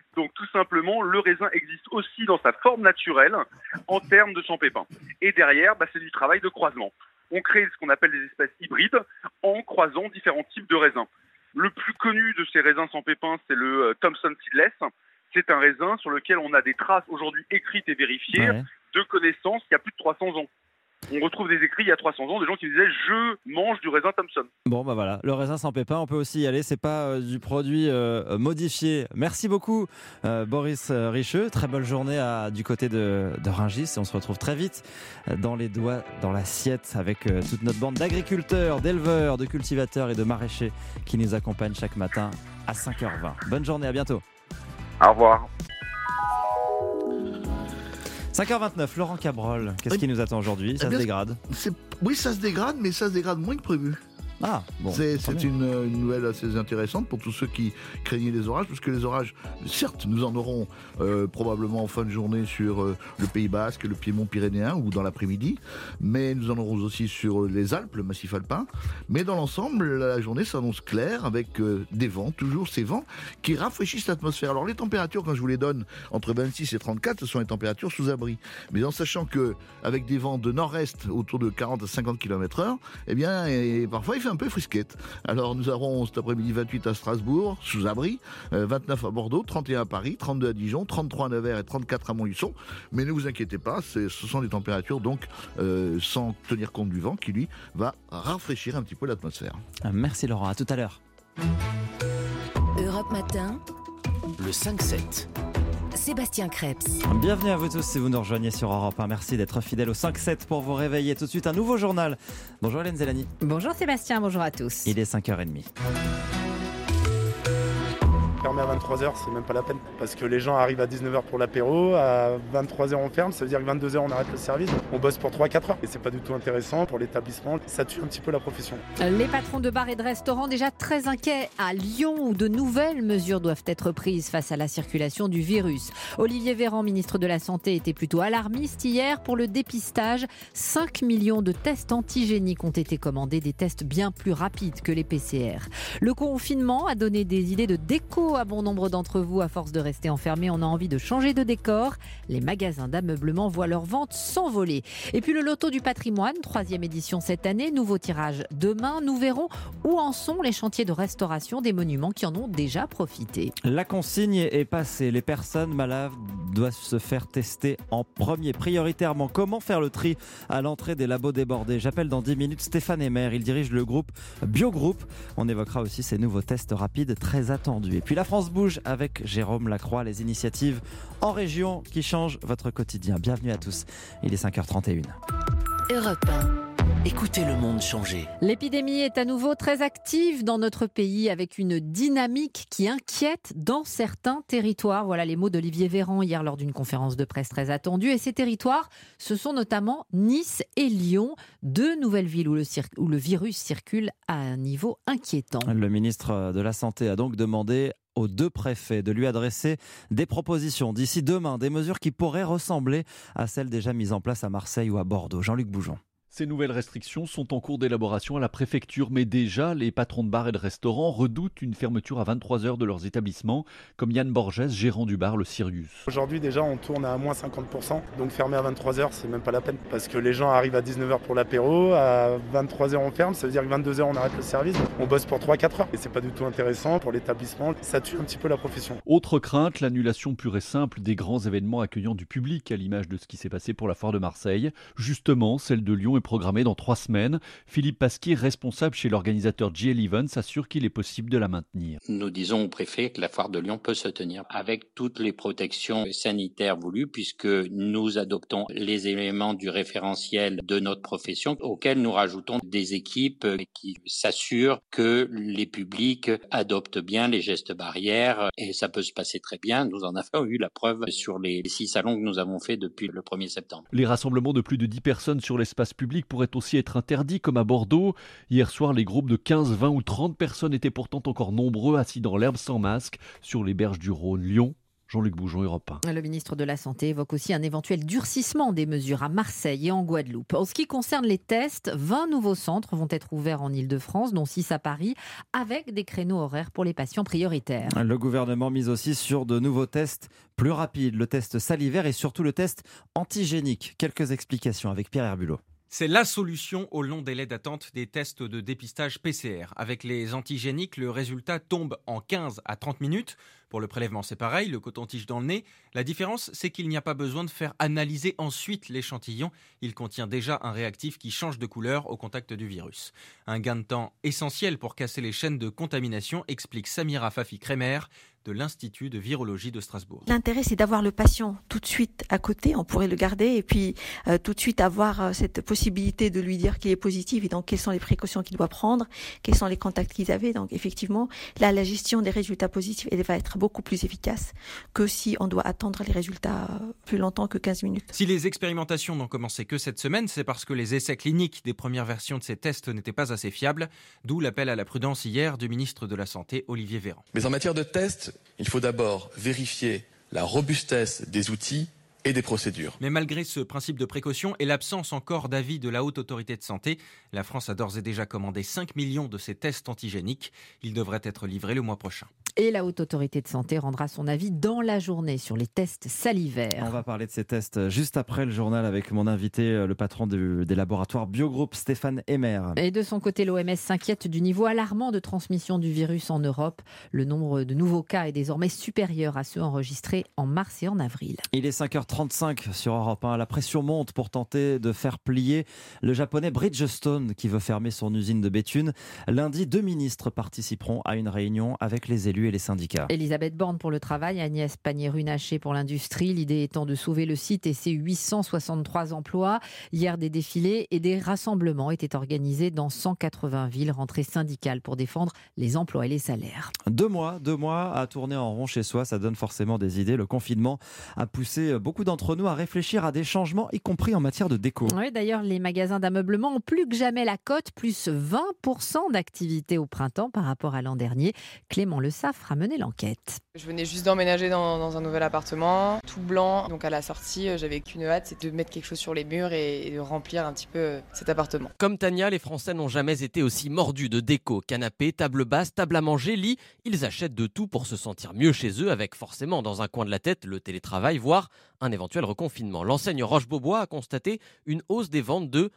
Donc tout simplement, le raisin existe aussi dans sa forme naturelle en termes de sans pépins. Et derrière, c'est du travail de croisement. On crée ce qu'on appelle des espèces hybrides en croisant différents types de raisins. Le plus connu de ces raisins sans pépins, c'est le Thompson Seedless. C'est un raisin sur lequel on a des traces aujourd'hui écrites et vérifiées de connaissances il y a plus de 300 ans. On retrouve des écrits il y a 300 ans, des gens qui disaient « je mange du raisin Thompson ». Bon, voilà, le raisin sans pépins, on peut aussi y aller, c'est pas du produit modifié. Merci beaucoup Boris Richeux, très bonne journée du côté de Rungis, et on se retrouve très vite dans les doigts, dans l'assiette, avec toute notre bande d'agriculteurs, d'éleveurs, de cultivateurs et de maraîchers qui nous accompagnent chaque matin à 5h20. Bonne journée, à bientôt. Au revoir. 5h29, Laurent Cabrol, qu'est-ce qui nous attend aujourd'hui ? Ça se dégrade ? Oui, ça se dégrade, mais ça se dégrade moins que prévu. Ah, bon, c'est une nouvelle assez intéressante pour tous ceux qui craignaient les orages, parce que les orages, certes, nous en aurons probablement en fin de journée sur le Pays Basque, le Piémont pyrénéen ou dans l'après-midi, mais nous en aurons aussi sur les Alpes, le massif alpin. Mais dans l'ensemble, la journée s'annonce claire avec des vents, toujours ces vents qui rafraîchissent l'atmosphère. Alors les températures, quand je vous les donne entre 26 et 34, ce sont les températures sous abri. Mais en sachant que avec des vents de nord-est autour de 40 à 50 km/h, eh bien, et parfois il fait un peu frisquette. Alors nous aurons cet après-midi 28 à Strasbourg, sous abri, 29 à Bordeaux, 31 à Paris, 32 à Dijon, 33 à Nevers et 34 à Montluçon. Mais ne vous inquiétez pas, ce sont des températures donc sans tenir compte du vent qui lui va rafraîchir un petit peu l'atmosphère. Merci Laurent, à tout à l'heure. Europe Matin, le 5-7. Sébastien Crêpes. Bienvenue à vous tous si vous nous rejoignez sur Europe 1. Merci d'être fidèles au 5-7 pour vous réveiller. Tout de suite, un nouveau journal. Bonjour Hélène Zélani. Bonjour Sébastien, bonjour à tous. Il est 5h30. Fermé à 23h, c'est même pas la peine. Parce que les gens arrivent à 19h pour l'apéro, à 23h on ferme, ça veut dire que 22h on arrête le service. On bosse pour 3-4 heures. Et c'est pas du tout intéressant pour l'établissement. Ça tue un petit peu la profession. Les patrons de bars et de restaurants déjà très inquiets à Lyon où de nouvelles mesures doivent être prises face à la circulation du virus. Olivier Véran, ministre de la Santé, était plutôt alarmiste hier pour le dépistage. 5 millions de tests antigéniques ont été commandés, des tests bien plus rapides que les PCR. Le confinement a donné des idées de déco à bon nombre d'entre vous. À force de rester enfermés, on a envie de changer de décor. Les magasins d'ameublement voient leurs ventes s'envoler. Et puis le loto du patrimoine, 3e édition cette année, nouveau tirage demain. Nous verrons où en sont les chantiers de restauration des monuments qui en ont déjà profité. La consigne est passée. Les personnes malades doivent se faire tester en premier, prioritairement. Comment faire le tri à l'entrée des labos débordés ? J'appelle dans 10 minutes Stéphane Emer. Il dirige le groupe Biogroup. On évoquera aussi ces nouveaux tests rapides très attendus. Et puis la France bouge avec Jérôme Lacroix, les initiatives en région qui changent votre quotidien. Bienvenue à tous, il est 5h31. Europe 1. Écoutez le monde changer. L'épidémie est à nouveau très active dans notre pays avec une dynamique qui inquiète dans certains territoires. Voilà les mots d'Olivier Véran hier lors d'une conférence de presse très attendue. Et ces territoires, ce sont notamment Nice et Lyon, deux nouvelles villes où le virus circule à un niveau inquiétant. Le ministre de la Santé a donc demandé aux deux préfets de lui adresser des propositions d'ici demain, des mesures qui pourraient ressembler à celles déjà mises en place à Marseille ou à Bordeaux. Jean-Luc Boujon. Ces nouvelles restrictions sont en cours d'élaboration à la préfecture, mais déjà, les patrons de bars et de restaurants redoutent une fermeture à 23h de leurs établissements, comme Yann Borges, gérant du bar Le Sirius. Aujourd'hui, déjà, on tourne à moins 50%, donc fermer à 23h, c'est même pas la peine. Parce que les gens arrivent à 19h pour l'apéro, à 23h on ferme, ça veut dire que 22h on arrête le service. On bosse pour 3-4 heures. Et c'est pas du tout intéressant pour l'établissement, ça tue un petit peu la profession. Autre crainte, l'annulation pure et simple des grands événements accueillant du public, à l'image de ce qui s'est passé pour la foire de Marseille. Justement, celle de Lyon est programmée dans 3 semaines. Philippe Pasquier, responsable chez l'organisateur GL Events, assure qu'il est possible de la maintenir. Nous disons au préfet que la foire de Lyon peut se tenir avec toutes les protections sanitaires voulues, puisque nous adoptons les éléments du référentiel de notre profession, auxquels nous rajoutons des équipes qui s'assurent que les publics adoptent bien les gestes barrières, et ça peut se passer très bien. Nous en avons eu la preuve sur les 6 salons que nous avons fait depuis le 1er septembre. Les rassemblements de plus de 10 personnes sur l'espace public pourraient aussi être interdits, comme à Bordeaux. Hier soir, les groupes de 15, 20 ou 30 personnes étaient pourtant encore nombreux, assis dans l'herbe sans masque, sur les berges du Rhône. Lyon Jean-Luc Bougeon, Europe 1. Le ministre de la Santé évoque aussi un éventuel durcissement des mesures à Marseille et en Guadeloupe. En ce qui concerne les tests, 20 nouveaux centres vont être ouverts en Ile-de-France, dont 6 à Paris, avec des créneaux horaires pour les patients prioritaires. Le gouvernement mise aussi sur de nouveaux tests plus rapides, le test salivaire et surtout le test antigénique. Quelques explications avec Pierre Herbulot. C'est la solution au long délai d'attente des tests de dépistage PCR. Avec les antigéniques, le résultat tombe en 15 à 30 minutes. Pour le prélèvement, c'est pareil, le coton-tige dans le nez. La différence, c'est qu'il n'y a pas besoin de faire analyser ensuite l'échantillon. Il contient déjà un réactif qui change de couleur au contact du virus. Un gain de temps essentiel pour casser les chaînes de contamination, explique Samira Fafi-Kremer de l'Institut de virologie de Strasbourg. L'intérêt, c'est d'avoir le patient tout de suite à côté. On pourrait le garder et puis tout de suite avoir cette possibilité de lui dire qu'il est positif et donc quelles sont les précautions qu'il doit prendre, quels sont les contacts qu'ils avaient. Donc effectivement, là, la gestion des résultats positifs, elle va être beaucoup plus efficace que si on doit attendre les résultats plus longtemps que 15 minutes. Si les expérimentations n'ont commencé que cette semaine, c'est parce que les essais cliniques des premières versions de ces tests n'étaient pas assez fiables, d'où l'appel à la prudence hier du ministre de la Santé, Olivier Véran. Mais en matière de tests, il faut d'abord vérifier la robustesse des outils et des procédures. Mais malgré ce principe de précaution et l'absence encore d'avis de la Haute Autorité de Santé, la France a d'ores et déjà commandé 5 millions de ces tests antigéniques. Ils devraient être livrés le mois prochain. Et la Haute Autorité de Santé rendra son avis dans la journée sur les tests salivaires. On va parler de ces tests juste après le journal avec mon invité, le patron des laboratoires Biogroup, Stéphane Emmer. Et de son côté, l'OMS s'inquiète du niveau alarmant de transmission du virus en Europe. Le nombre de nouveaux cas est désormais supérieur à ceux enregistrés en mars et en avril. Il est 5h35 sur Europe 1. La pression monte pour tenter de faire plier le japonais Bridgestone qui veut fermer son usine de Béthune. Lundi, 2 ministres participeront à une réunion avec les élus et les syndicats. Elisabeth Borne pour le travail, Agnès Pannier-Runacher pour l'industrie. L'idée étant de sauver le site et ses 863 emplois. Hier, des défilés et des rassemblements étaient organisés dans 180 villes, rentrées syndicales pour défendre les emplois et les salaires. 2 mois à tourner en rond chez soi, ça donne forcément des idées. Le confinement a poussé beaucoup d'entre nous à réfléchir à des changements, y compris en matière de déco. Oui, d'ailleurs, les magasins d'ameublement ont plus que jamais la cote, plus 20% d'activité au printemps par rapport à l'an dernier. Clément Le Saffre a mené l'enquête. Je venais juste d'emménager dans un nouvel appartement, tout blanc. Donc à la sortie, j'avais qu'une hâte, c'est de mettre quelque chose sur les murs et de remplir un petit peu cet appartement. Comme Tania, les Français n'ont jamais été aussi mordus de déco. Canapé, table basse, table à manger, lit. Ils achètent de tout pour se sentir mieux chez eux, avec forcément dans un coin de la tête le télétravail, voire un éventuel reconfinement. L'enseigne Roche-Beaubois a constaté une hausse des ventes de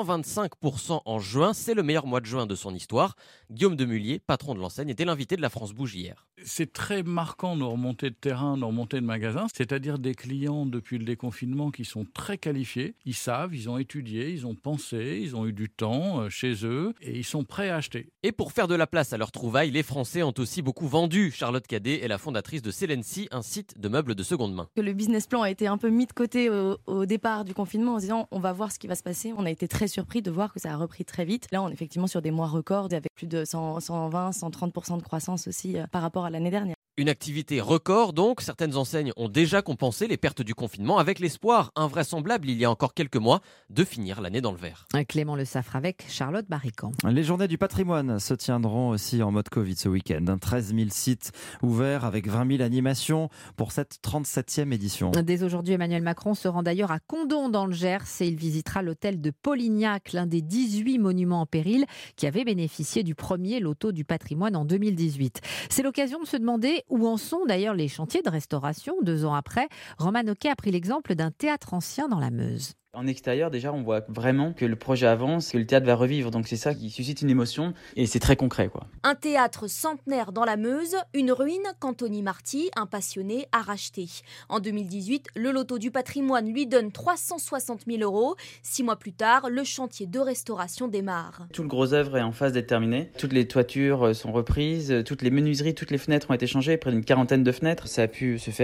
125% en juin. C'est le meilleur mois de juin de son histoire. Guillaume Demullier, patron de l'enseigne, était l'invité de la France Bouge hier. C'est très marquant nos remontées de terrain, nos remontées de magasins, c'est-à-dire des clients depuis le déconfinement qui sont très qualifiés. Ils savent, ils ont étudié, ils ont pensé, ils ont eu du temps chez eux et ils sont prêts à acheter. Et pour faire de la place à leurs trouvailles, les Français ont aussi beaucoup vendu. Charlotte Cadet est la fondatrice de Celency, un site de meubles de seconde main. Le business plan a été un peu mis de côté au départ du confinement en se disant on va voir ce qui va se passer. On a été très surpris de voir que ça a repris très vite. Là, on est effectivement sur des mois records avec plus de 120, 130% de croissance aussi par rapport à l'année dernière. Une activité record donc, certaines enseignes ont déjà compensé les pertes du confinement avec l'espoir, invraisemblable il y a encore quelques mois, de finir l'année dans le vert. Clément Le Saffre avec Charlotte Barrican. Les journées du patrimoine se tiendront aussi en mode Covid ce week-end. 13 000 sites ouverts avec 20 000 animations pour cette 37e édition. Dès aujourd'hui, Emmanuel Macron se rend d'ailleurs à Condom dans le Gers et il visitera l'hôtel de Polignac, l'un des 18 monuments en péril qui avait bénéficié du premier loto du patrimoine en 2018. C'est l'occasion de se demander où en sont d'ailleurs les chantiers de restauration 2 ans après. Roman Oquet a pris l'exemple d'un théâtre ancien dans la Meuse. En extérieur, déjà, on voit vraiment que le projet avance, que le théâtre va revivre. Donc c'est ça qui suscite une émotion et c'est très concret, quoi. Un théâtre centenaire dans la Meuse, une ruine qu'Anthony Marty, un passionné, a racheté. En 2018, le loto du patrimoine lui donne 360 000 €. 6 mois plus tard, le chantier de restauration démarre. Tout le gros œuvre est en phase d'être terminé. Toutes les toitures sont reprises, toutes les menuiseries, toutes les fenêtres ont été changées, près d'une 40aine de fenêtres. Ça a pu se faire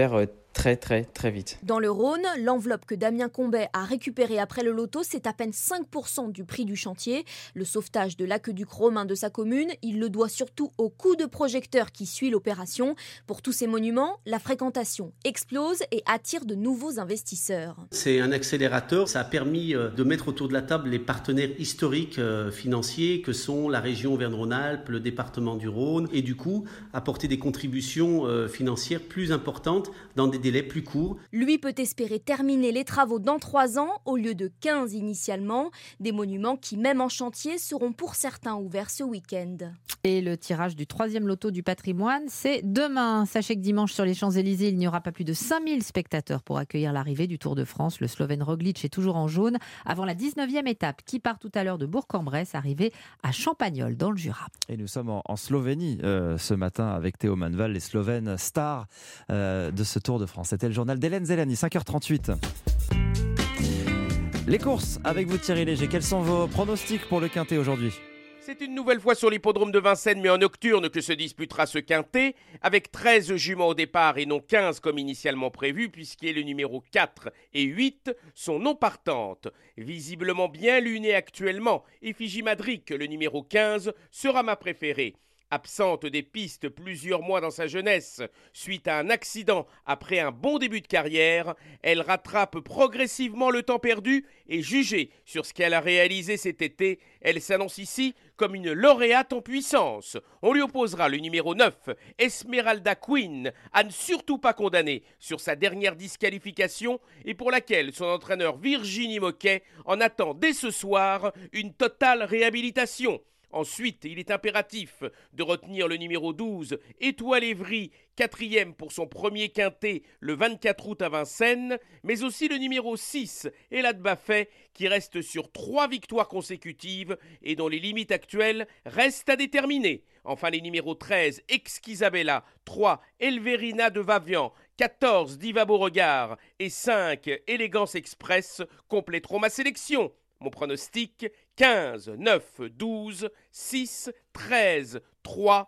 très très très vite. Dans le Rhône, l'enveloppe que Damien Combet a récupérée après le loto, c'est à peine 5% du prix du chantier. Le sauvetage de l'aqueduc romain de sa commune, il le doit surtout au coup de projecteur qui suit l'opération. Pour tous ces monuments, la fréquentation explose et attire de nouveaux investisseurs. C'est un accélérateur, ça a permis de mettre autour de la table les partenaires historiques financiers que sont la région Auvergne-Rhône-Alpes, le département du Rhône, et du coup apporter des contributions financières plus importantes dans des délais plus courts. Lui peut espérer terminer les travaux dans 3 ans au lieu de 15 initialement. Des monuments qui, même en chantier, seront pour certains ouverts ce week-end. Et le tirage du 3e loto du patrimoine, c'est demain. Sachez que dimanche sur les Champs-Élysées, il n'y aura pas plus de 5000 spectateurs pour accueillir l'arrivée du Tour de France. Le Slovène Roglič est toujours en jaune avant la 19e étape qui part tout à l'heure de Bourg-en-Bresse, arrivée à Champagnole dans le Jura. Et nous sommes en Slovénie ce matin avec Théo Manval, les Slovènes stars de ce Tour de France. C'était le journal d'Hélène Zélani, 5h38. Les courses avec vous Thierry Léger, quels sont vos pronostics pour le Quintet aujourd'hui ? C'est une nouvelle fois sur l'hippodrome de Vincennes, mais en nocturne, que se disputera ce quintet, avec 13 juments au départ et non 15 comme initialement prévu, puisqu'il le numéro 4 et 8 sont non partantes. Visiblement bien lunées actuellement, Effigie Madric, le numéro 15, sera ma préférée. Absente des pistes plusieurs mois dans sa jeunesse, suite à un accident après un bon début de carrière, elle rattrape progressivement le temps perdu et jugée sur ce qu'elle a réalisé cet été, elle s'annonce ici comme une lauréate en puissance. On lui opposera le numéro 9, Esmeralda Queen, à ne surtout pas condamner sur sa dernière disqualification et pour laquelle son entraîneur Virginie Moquet en attend dès ce soir une totale réhabilitation. Ensuite, il est impératif de retenir le numéro 12, Étoile Évry, 4e pour son premier quintet le 24 août à Vincennes, mais aussi le numéro 6, Elad Baffet, qui reste sur 3 victoires consécutives et dont les limites actuelles restent à déterminer. Enfin, les numéros 13, Exquisabella, 3, Elverina de Vavian, 14, Diva Beauregard et 5, Élégance Express compléteront ma sélection. Mon pronostic, 15, 9, 12, 6, 13, 3,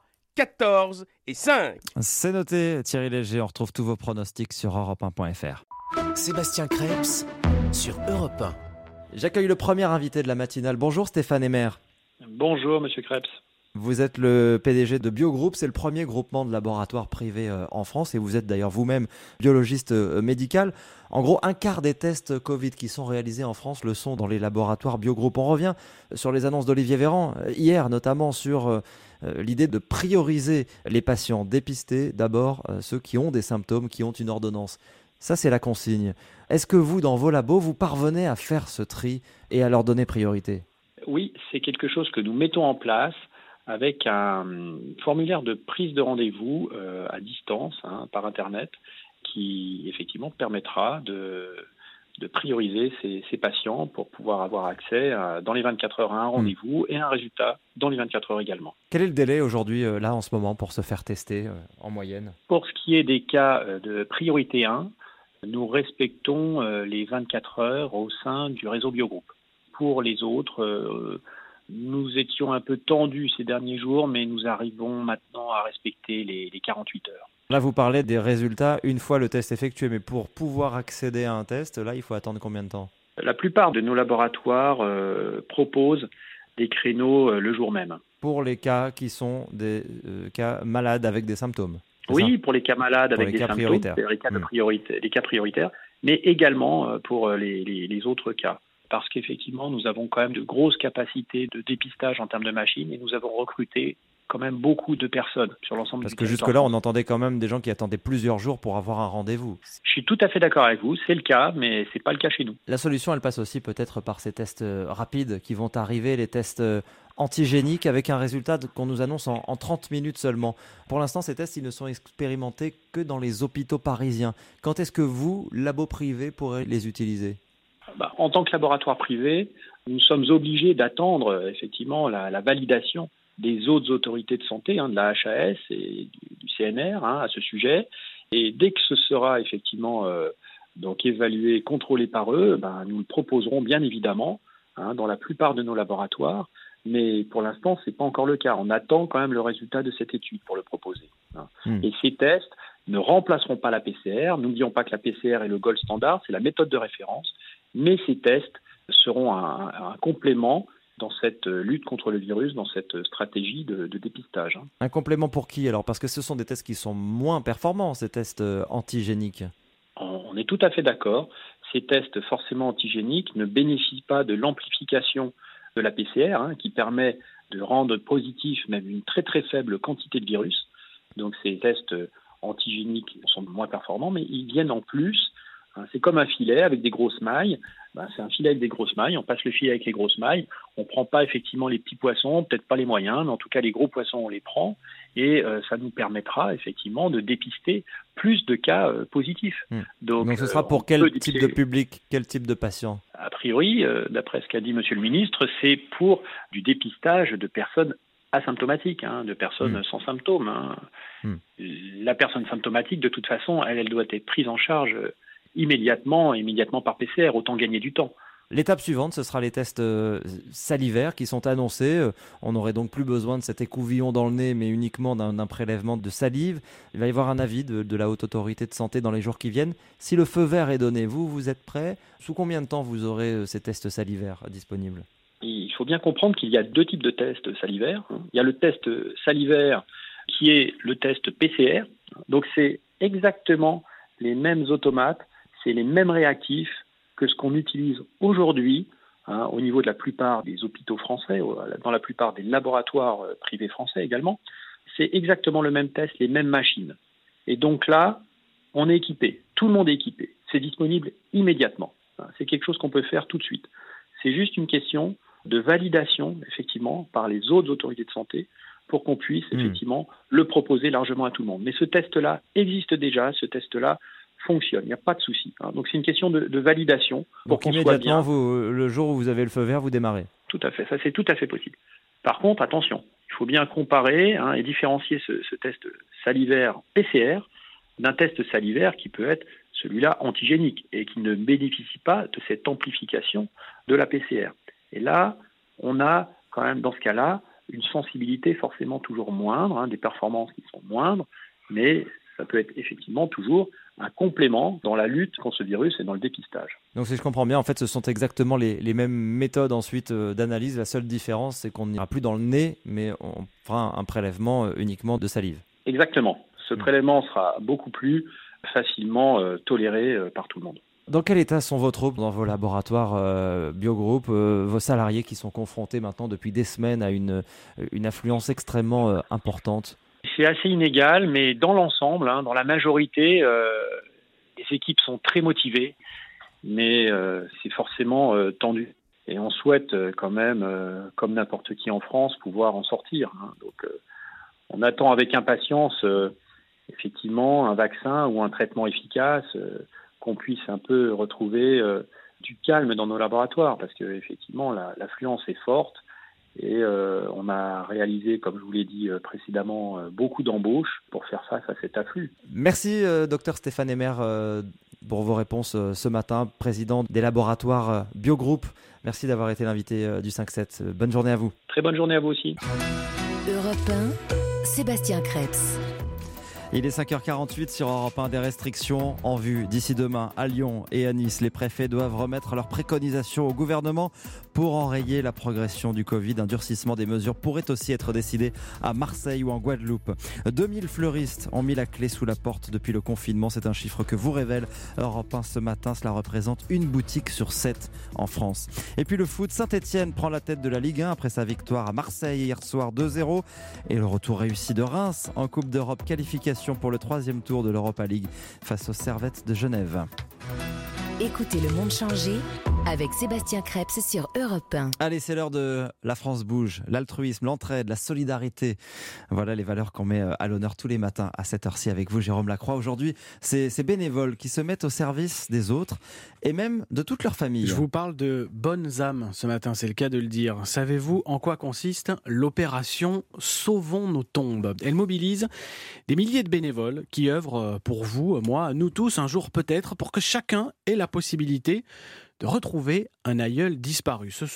14 et 5. C'est noté Thierry Léger, on retrouve tous vos pronostics sur europe1.fr. Sébastien Krebs sur Europe 1. J'accueille le premier invité de la matinale. Bonjour Stéphane Emer. Bonjour Monsieur Krebs. Vous êtes le PDG de Biogroup, c'est le premier groupement de laboratoires privés en France et vous êtes d'ailleurs vous-même biologiste médical. En gros, un quart des tests Covid qui sont réalisés en France le sont dans les laboratoires Biogroup. On revient sur les annonces d'Olivier Véran, hier notamment sur l'idée de prioriser les patients, dépister d'abord ceux qui ont des symptômes, qui ont une ordonnance. Ça, c'est la consigne. Est-ce que vous, dans vos labos, vous parvenez à faire ce tri et à leur donner priorité ? Oui, c'est quelque chose que nous mettons en place avec un formulaire de prise de rendez-vous à distance, par Internet, qui effectivement permettra de prioriser ces patients pour pouvoir avoir accès dans les 24 heures à un rendez-vous et un résultat dans les 24 heures également. Quel est le délai aujourd'hui, là, en ce moment, pour se faire tester en moyenne ? Pour ce qui est des cas de priorité 1, nous respectons les 24 heures au sein du réseau Biogroup. Pour les autres, nous étions un peu tendus ces derniers jours, mais nous arrivons maintenant à respecter les 48 heures. Là, vous parlez des résultats une fois le test effectué, mais pour pouvoir accéder à un test, là, il faut attendre combien de temps ? La plupart de nos laboratoires proposent des créneaux le jour même. Pour les cas qui sont des cas malades avec des symptômes ? Oui, pour les cas malades avec des symptômes, les cas prioritaires, mais également pour les autres cas. Parce qu'effectivement, nous avons quand même de grosses capacités de dépistage en termes de machines et nous avons recruté quand même beaucoup de personnes sur l'ensemble du territoire. Parce que jusque-là, on entendait quand même des gens qui attendaient plusieurs jours pour avoir un rendez-vous. Je suis tout à fait d'accord avec vous, c'est le cas, mais ce n'est pas le cas chez nous. La solution, elle passe aussi peut-être par ces tests rapides qui vont arriver, les tests antigéniques avec un résultat qu'on nous annonce en 30 minutes seulement. Pour l'instant, ces tests, ils ne sont expérimentés que dans les hôpitaux parisiens. Quand est-ce que vous, labo privé, pourrez les utiliser ? En tant que laboratoire privé, nous sommes obligés d'attendre effectivement la validation des autres autorités de santé, de la HAS et du CNR à ce sujet. Et dès que ce sera effectivement donc évalué, contrôlé par eux, nous le proposerons bien évidemment dans la plupart de nos laboratoires. Mais pour l'instant, ce n'est pas encore le cas. On attend quand même le résultat de cette étude pour le proposer. Et ces tests, ne remplaceront pas la PCR. N'oublions pas que la PCR est le gold standard, c'est la méthode de référence, mais ces tests seront un complément dans cette lutte contre le virus, dans cette stratégie de dépistage. Un complément pour qui alors? Parce que ce sont des tests qui sont moins performants, ces tests antigéniques. On est tout à fait d'accord. Ces tests forcément antigéniques ne bénéficient pas de l'amplification de la PCR, qui permet de rendre positif même une très très faible quantité de virus. Donc ces tests antigéniques sont moins performants, mais ils viennent en plus. C'est comme un filet avec des grosses mailles. C'est un filet avec des grosses mailles. On passe le filet avec les grosses mailles. On ne prend pas effectivement les petits poissons, peut-être pas les moyens, mais en tout cas les gros poissons, on les prend. Et ça nous permettra effectivement de dépister plus de cas positifs. Donc ce sera pour quel type de public, quel type de patient? A priori, d'après ce qu'a dit Monsieur le Ministre, c'est pour du dépistage de personnes asymptomatiques, de personnes sans symptômes. La personne symptomatique, de toute façon, elle doit être prise en charge immédiatement par PCR, autant gagner du temps. L'étape suivante, ce sera les tests salivaires qui sont annoncés. On n'aurait donc plus besoin de cet écouvillon dans le nez, mais uniquement d'un prélèvement de salive. Il va y avoir un avis de la Haute Autorité de Santé dans les jours qui viennent. Si le feu vert est donné, vous êtes prêts? Sous combien de temps vous aurez ces tests salivaires disponibles? Il faut bien comprendre qu'il y a deux types de tests salivaires. Il y a le test salivaire qui est le test PCR. Donc c'est exactement les mêmes automates, c'est les mêmes réactifs que ce qu'on utilise aujourd'hui au niveau de la plupart des hôpitaux français, dans la plupart des laboratoires privés français également. C'est exactement le même test, les mêmes machines. Et donc là, on est équipé. Tout le monde est équipé. C'est disponible immédiatement. C'est quelque chose qu'on peut faire tout de suite. C'est juste une question de validation, effectivement, par les autres autorités de santé pour qu'on puisse, effectivement, le proposer largement à tout le monde. Mais ce test-là existe déjà, ce test-là fonctionne, il n'y a pas de souci. Donc c'est une question de validation pour qu'on soit bien. Le jour où vous avez le feu vert, vous démarrez. Tout à fait, ça c'est tout à fait possible. Par contre, attention, il faut bien comparer et différencier ce test salivaire PCR d'un test salivaire qui peut être celui-là antigénique et qui ne bénéficie pas de cette amplification de la PCR. Et là, on a quand même dans ce cas-là une sensibilité forcément toujours moindre, des performances qui sont moindres, mais ça peut être effectivement toujours un complément dans la lutte contre ce virus et dans le dépistage. Donc si je comprends bien, en fait, ce sont exactement les mêmes méthodes ensuite d'analyse. La seule différence, c'est qu'on n'ira plus dans le nez, mais on fera un prélèvement uniquement de salive. Exactement. Ce prélèvement sera beaucoup plus facilement toléré par tout le monde. Dans quel état sont vos troupes dans vos laboratoires Biogroup, vos salariés qui sont confrontés maintenant depuis des semaines à une affluence extrêmement importante? C'est assez inégal, mais dans l'ensemble, dans la majorité, les équipes sont très motivées, mais c'est forcément tendu. Et on souhaite quand même, comme n'importe qui en France, pouvoir en sortir. Donc on attend avec impatience, effectivement, un vaccin ou un traitement efficace, qu'on puisse un peu retrouver du calme dans nos laboratoires, parce que effectivement l'affluence est forte. Et on a réalisé, comme je vous l'ai dit précédemment, beaucoup d'embauches pour faire face à cet afflux. Merci Dr Stéphane Emer pour vos réponses ce matin, président des laboratoires Biogroup. Merci d'avoir été l'invité du 5-7. Bonne journée à vous. Très bonne journée à vous aussi. Europe 1, Sébastien Krebs. Il est 5h48 sur Europe 1, des restrictions en vue. D'ici demain, à Lyon et à Nice, les préfets doivent remettre leurs préconisations au gouvernement pour enrayer la progression du Covid. Un durcissement des mesures pourrait aussi être décidé à Marseille ou en Guadeloupe. 2000 fleuristes ont mis la clé sous la porte depuis le confinement. C'est un chiffre que vous révèle Europe 1 ce matin. Cela représente une boutique sur 7 en France. Et puis le foot, Saint-Etienne prend la tête de la Ligue 1 après sa victoire à Marseille hier soir 2-0. Et le retour réussi de Reims en Coupe d'Europe, qualification pour le 3e tour de l'Europa League face aux Servettes de Genève. Écoutez le monde changer avec Sébastien Krebs sur Europe 1. Allez, c'est l'heure de La France bouge, l'altruisme, l'entraide, la solidarité. Voilà les valeurs qu'on met à l'honneur tous les matins à cette heure-ci avec vous, Jérôme Lacroix. Aujourd'hui, c'est ces bénévoles qui se mettent au service des autres et même de toute leur famille. Je vous parle de bonnes âmes ce matin, c'est le cas de le dire. Savez-vous en quoi consiste l'opération Sauvons nos tombes? Elle mobilise des milliers de bénévoles qui œuvrent pour vous, moi, nous tous, un jour peut-être, pour que chacun ait la possibilité de retrouver un aïeul disparu. Ce sont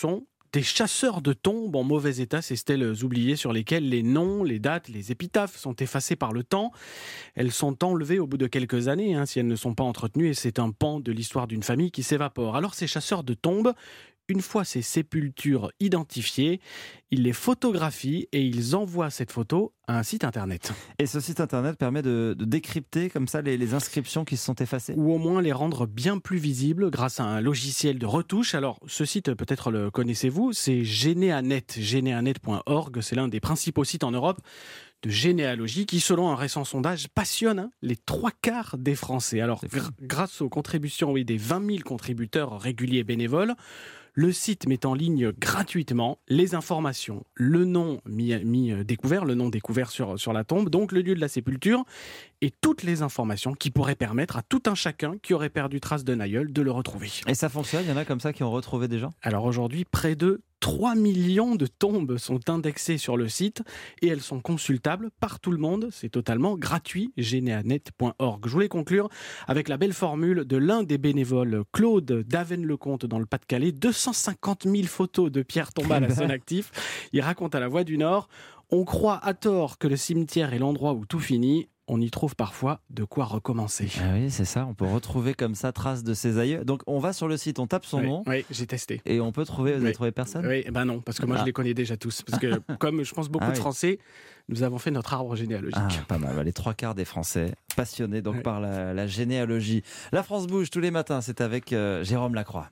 Des chasseurs de tombes en mauvais état, ces stèles oubliées sur lesquelles les noms, les dates, les épitaphes sont effacés par le temps. Elles sont enlevées au bout de quelques années, si elles ne sont pas entretenues, et c'est un pan de l'histoire d'une famille qui s'évapore. Alors ces chasseurs de tombes, une fois ces sépultures identifiées, ils les photographient et ils envoient cette photo à un site internet. Et ce site internet permet de décrypter comme ça les inscriptions qui se sont effacées ? Ou au moins les rendre bien plus visibles grâce à un logiciel de retouche. Alors ce site, peut-être le connaissez-vous, c'est Geneanet, geneanet.org. C'est l'un des principaux sites en Europe de généalogie qui, selon un récent sondage, passionne les 3/4 des Français. Alors, grâce aux contributions des 20 000 contributeurs réguliers bénévoles, le site met en ligne gratuitement les informations, le nom découvert, le nom découvert sur la tombe, donc le lieu de la sépulture et toutes les informations qui pourraient permettre à tout un chacun qui aurait perdu trace d'un aïeul de le retrouver. Et ça fonctionne ? Il y en a comme ça qui ont retrouvé des gens ? Alors aujourd'hui, près de 3 millions de tombes sont indexées sur le site et elles sont consultables par tout le monde. C'est totalement gratuit, geneanet.org. Je voulais conclure avec la belle formule de l'un des bénévoles, Claude Daven-Lecomte, dans le Pas-de-Calais. 250 000 photos de pierres tombales à son actif. Il raconte à La Voix du Nord: on croit à tort que le cimetière est l'endroit où tout finit. On y trouve parfois de quoi recommencer. Ah oui, c'est ça. On peut retrouver comme ça trace de ses aïeux. Donc on va sur le site, on tape son nom. Oui, j'ai testé. Et on peut trouver, vous avez trouvé personne ? Oui, non, parce que moi je les connais déjà tous. Parce que comme je pense beaucoup de Français, nous avons fait notre arbre généalogique. Pas mal. Les 3/4 des Français passionnés donc par la généalogie. La France bouge tous les matins, c'est avec Jérôme Lacroix.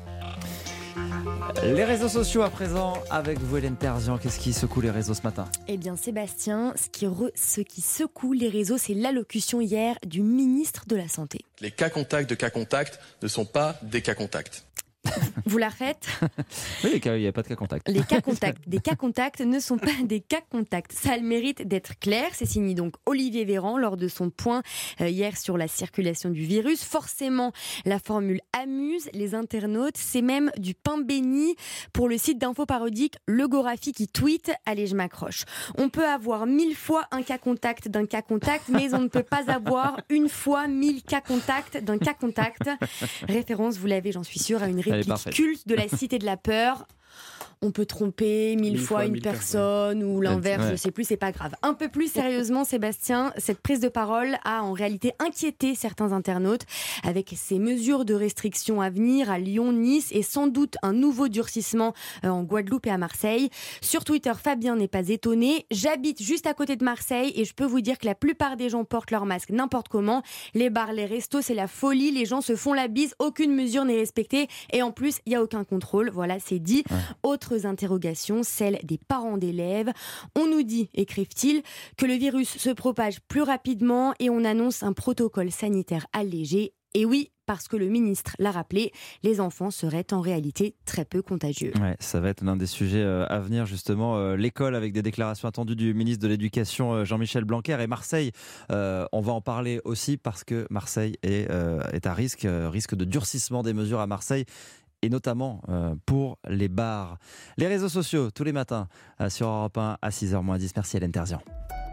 Les réseaux sociaux à présent, avec vous Hélène Terzian, qu'est-ce qui secoue les réseaux ce matin ? Eh bien Sébastien, ce qui secoue les réseaux, c'est l'allocution hier du ministre de la Santé. Les cas contacts de cas contacts ne sont pas des cas contacts. Vous la refaites ? Oui, il n'y a pas de cas contact. Les cas contacts. Des cas contacts ne sont pas des cas contacts. Ça a le mérite d'être clair. C'est signé donc Olivier Véran lors de son point hier sur la circulation du virus. Forcément, la formule amuse les internautes. C'est même du pain béni pour le site d'info parodique Le Gorafi qui tweet « Allez, je m'accroche ». On peut avoir 1000 fois un cas contact d'un cas contact, mais on ne peut pas avoir une fois 1000 cas contacts d'un cas contact. Référence, vous l'avez, j'en suis sûre, à une réplique culte de la Cité de la Peur. On peut tromper 1000 fois une personne ou l'inverse, je sais plus, c'est pas grave. Un peu plus sérieusement, Sébastien, cette prise de parole a en réalité inquiété certains internautes avec ces mesures de restriction à venir à Lyon, Nice et sans doute un nouveau durcissement en Guadeloupe et à Marseille. Sur Twitter, Fabien n'est pas étonné. J'habite juste à côté de Marseille et je peux vous dire que la plupart des gens portent leur masque n'importe comment. Les bars, les restos, c'est la folie. Les gens se font la bise, aucune mesure n'est respectée et en plus, il n'y a aucun contrôle. Voilà, c'est dit. Autres interrogations, celle des parents d'élèves. On nous dit, écrivent-ils, que le virus se propage plus rapidement et on annonce un protocole sanitaire allégé. Et oui, parce que le ministre l'a rappelé, les enfants seraient en réalité très peu contagieux. Ouais, ça va être l'un des sujets à venir justement, l'école avec des déclarations attendues du ministre de l'Éducation Jean-Michel Blanquer et Marseille. On va en parler aussi parce que Marseille est à risque de durcissement des mesures à Marseille. Et notamment pour les bars. Les réseaux sociaux, tous les matins, sur Europe 1 à 6h-10. Merci Hélène Terzian.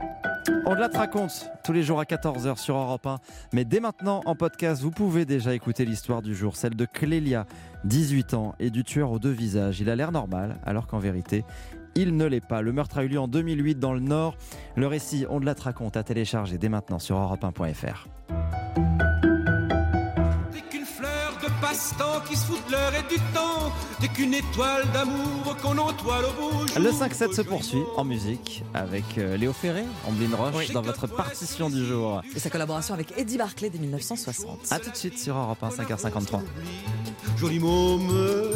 On te la raconte tous les jours à 14h sur Europe 1. Mais dès maintenant, en podcast, vous pouvez déjà écouter l'histoire du jour. Celle de Clélia, 18 ans, et du tueur aux 2 visages. Il a l'air normal, alors qu'en vérité, il ne l'est pas. Le meurtre a eu lieu en 2008 dans le Nord. Le récit, on te la raconte, à télécharger dès maintenant sur europe1.fr. Passe-temps qui se fout de l'heure et du temps, dès qu'une étoile d'amour qu'on entoile au beau jour. Le 5-7 se poursuit en musique avec Léo Ferré, Amblin Roche dans votre partition du jour. Et sa collaboration avec Eddie Barclay dès 1960. A tout de suite sur Europe 1, 5h53. Joli môme.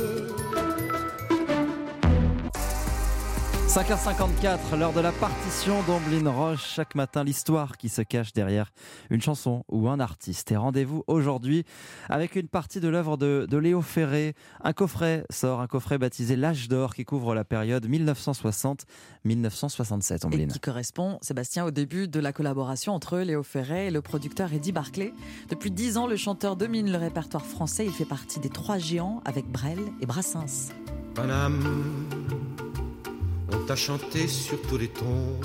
5h54, l'heure de la partition d'Amblin Roche. Chaque matin, l'histoire qui se cache derrière une chanson ou un artiste. Et rendez-vous aujourd'hui avec une partie de l'œuvre de Léo Ferré. Un coffret baptisé L'Âge d'Or qui couvre la période 1960-1967. Amblin. Et qui correspond, Sébastien, au début de la collaboration entre Léo Ferré et le producteur Eddie Barclay. Depuis 10 ans, le chanteur domine le répertoire français. Il fait partie des 3 géants avec Brel et Brassens. Paname. On t'a chanté sur tous les tons,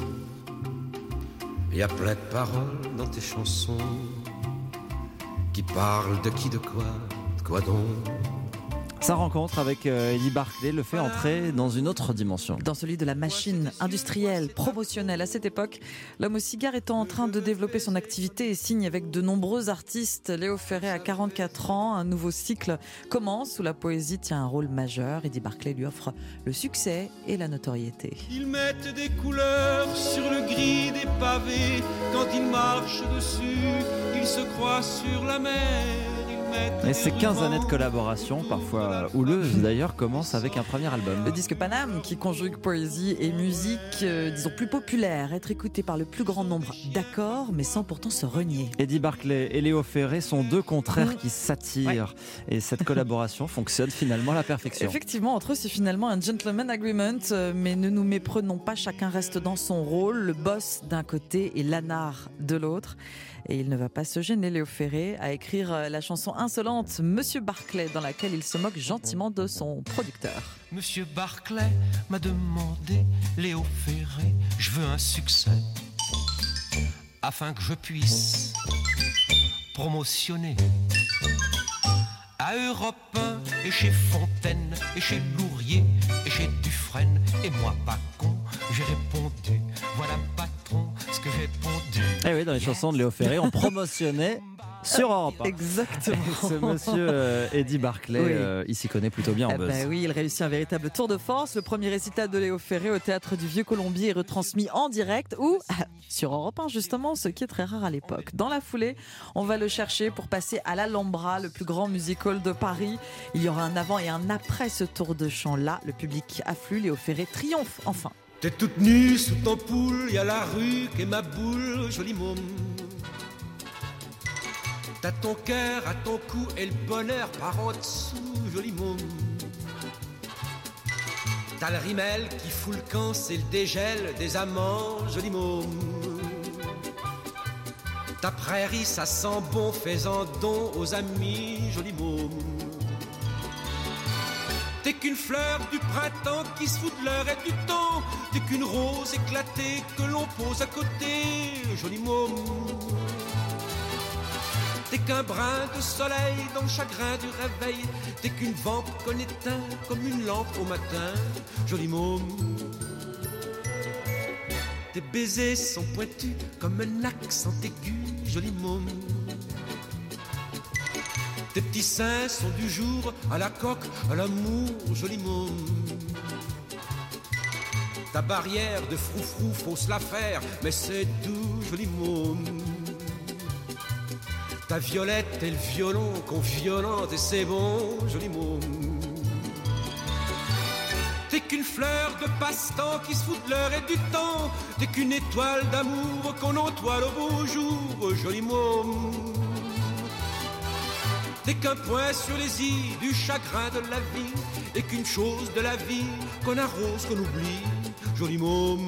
y a plein de paroles dans tes chansons qui parlent de qui, de quoi donc. Sa rencontre avec Eddie Barclay le fait entrer dans une autre dimension. Dans celui de la machine industrielle, promotionnelle. À cette époque, l'homme aux cigares étant en train de développer son activité et signe avec de nombreux artistes. Léo Ferré a 44 ans, un nouveau cycle commence où la poésie tient un rôle majeur. Eddie Barclay lui offre le succès et la notoriété. Ils mettent des couleurs sur le gris des pavés. Quand ils marchent dessus, ils se croient sur la mer. Et ces 15 années de collaboration, parfois houleuses d'ailleurs, commencent avec un premier album. Le disque Paname, qui conjugue poésie et musique, disons plus populaire, être écouté par le plus grand nombre d'accords, mais sans pourtant se renier. Eddie Barclay et Léo Ferré sont deux contraires qui s'attirent. Ouais. Et cette collaboration fonctionne finalement à la perfection. Effectivement, entre eux, c'est finalement un gentleman agreement, mais ne nous méprenons pas, chacun reste dans son rôle, le boss d'un côté et l'anard de l'autre. Et il ne va pas se gêner, Léo Ferré, à écrire la chanson insolente Monsieur Barclay, dans laquelle il se moque gentiment de son producteur. Monsieur Barclay m'a demandé, Léo Ferré, je veux un succès, afin que je puisse promotionner à Europe 1 et chez Fontaine et chez Lourier et chez Dufresne. Et moi, pas con, j'ai répondu, voilà patron, ce que j'ai répondu. Eh oui, dans les chansons de Léo Ferré, on promotionnait sur Europe. Exactement. Ce monsieur Eddie Barclay, oui. Il s'y connaît plutôt bien en buzz. Oui, il réussit un véritable tour de force. Le premier récital de Léo Ferré au Théâtre du Vieux-Colombier est retransmis en direct ou sur Europe 1 justement, ce qui est très rare à l'époque. Dans la foulée, on va le chercher pour passer à l'Alhambra, le plus grand music hall de Paris. Il y aura un avant et un après ce tour de chant-là. Le public afflue, Léo Ferré triomphe enfin. T'es toute nue sous ton poule, y a la rue qui est ma boule, joli môme. T'as ton cœur à ton cou et le bonheur par en dessous, joli môme. T'as le rimel qui fout le camp, c'est le dégel des amants, joli môme. Ta prairie, ça sent bon, fais-en don aux amis, joli môme. T'es qu'une fleur du printemps qui se fout de l'heure et du temps. T'es qu'une rose éclatée que l'on pose à côté, joli môme. T'es qu'un brin de soleil dans le chagrin du réveil. T'es qu'une vampe qu'on éteint comme une lampe au matin, joli môme. Tes baisers sont pointus comme un accent aigu, joli môme. Tes petits seins sont du jour à la coque, à l'amour, joli môme. Ta barrière de froufrou, faut se la faire, mais c'est doux, joli môme. Ta violette et le violon qu'on violente et c'est bon, joli môme. T'es qu'une fleur de passe-temps qui se fout de l'heure et du temps. T'es qu'une étoile d'amour qu'on entoile au beau jour, joli môme. T'es qu'un point sur les i du chagrin de la vie. Et qu'une chose de la vie qu'on arrose, qu'on oublie, joli môme.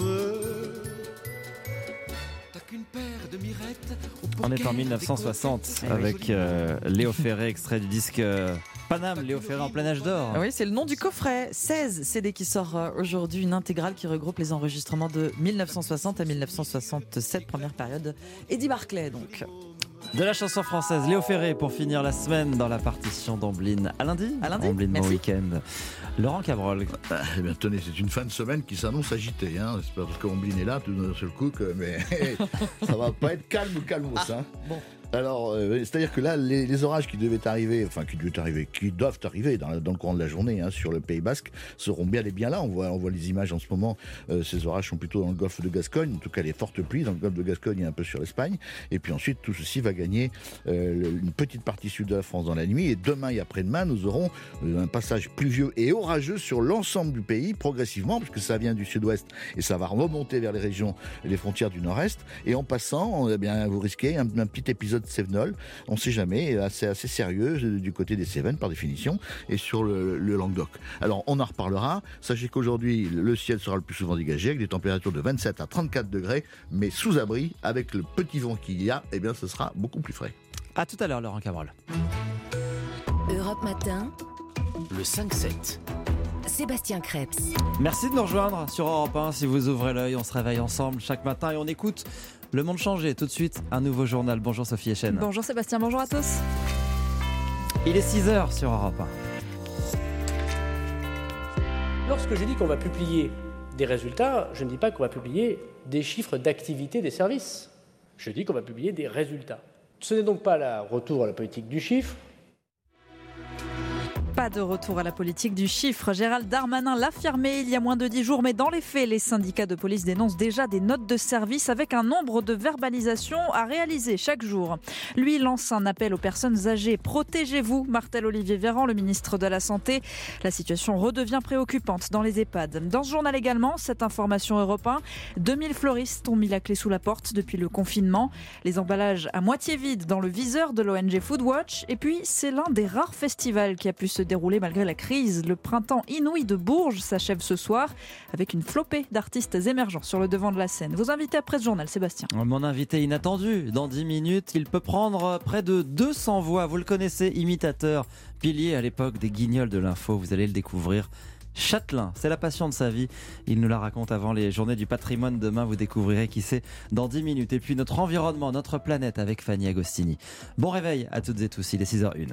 T'as qu'une paire de mirettes. On est en 1960 avec Léo Ferré, extrait du disque Paname, Léo Ferré en plein âge d'or. Oui, c'est le nom du coffret. 16 CD qui sort aujourd'hui, une intégrale qui regroupe les enregistrements de 1960 à 1967, première période. Eddie Barclay donc. De la chanson française, Léo Ferré pour finir la semaine dans la partition d'Amblin. À lundi. Amblin Bon Week-end. Laurent Cabrol. Eh bien, tenez, c'est une fin de semaine qui s'annonce agitée. Hein. C'est pas parce qu'Amblin est là tout d'un seul coup que mais ça va pas être calme ou calmos. Hein. Bon. Alors, c'est-à-dire que là, les orages qui doivent arriver dans le courant de la journée sur le Pays Basque seront bien là. On voit les images en ce moment. Ces orages sont plutôt dans le golfe de Gascogne. En tout cas, les fortes pluies dans le golfe de Gascogne et un peu sur l'Espagne. Et puis ensuite, tout ceci va gagner une petite partie sud de la France dans la nuit. Et demain et après-demain, nous aurons un passage pluvieux et orageux sur l'ensemble du pays, progressivement, puisque ça vient du sud-ouest et ça va remonter vers les frontières du nord-est. Et en passant, eh bien, vous risquez un petit épisode Cévenol, on ne sait jamais, c'est assez sérieux du côté des Cévennes par définition et sur le Languedoc. Alors on en reparlera, sachez qu'aujourd'hui le ciel sera le plus souvent dégagé avec des températures de 27 à 34 degrés, mais sous abri, avec le petit vent qu'il y a, eh bien ce sera beaucoup plus frais. À tout à l'heure Laurent Cabrol. Europe Matin, le 5-7. Sébastien Crêpes. Merci de nous rejoindre sur Europe 1. Si vous ouvrez l'œil, on se réveille ensemble chaque matin et on écoute Le Monde Changé. Tout de suite, un nouveau journal. Bonjour Sophie Echen. Bonjour Sébastien, bonjour à tous. Il est 6h sur Europe 1. Lorsque je dis qu'on va publier des résultats, je ne dis pas qu'on va publier des chiffres d'activité des services. Je dis qu'on va publier des résultats. Ce n'est donc pas le retour à la politique du chiffre. Pas de retour à la politique du chiffre. Gérald Darmanin l'affirmait il y a moins de 10 jours, mais dans les faits, les syndicats de police dénoncent déjà des notes de service avec un nombre de verbalisations à réaliser chaque jour. Lui lance un appel aux personnes âgées. Protégez-vous, martèle Olivier Véran, le ministre de la Santé. La situation redevient préoccupante dans les EHPAD. Dans ce journal également, cette information Europe 1, 2000 fleuristes ont mis la clé sous la porte depuis le confinement. Les emballages à moitié vides dans le viseur de l'ONG Foodwatch. Et puis, c'est l'un des rares festivals qui a pu se déroulé malgré la crise. Le printemps inouï de Bourges s'achève ce soir avec une flopée d'artistes émergents sur le devant de la scène. Vos invités après ce journal, Sébastien. Mon invité inattendu, dans 10 minutes, il peut prendre près de 200 voix. Vous le connaissez, imitateur, pilier à l'époque des Guignols de l'info. Vous allez le découvrir. Châtelain, c'est la passion de sa vie. Il nous la raconte avant les journées du patrimoine. Demain, vous découvrirez qui c'est dans 10 minutes. Et puis notre environnement, notre planète avec Fanny Agostini. Bon réveil à toutes et tous, il est 6h01.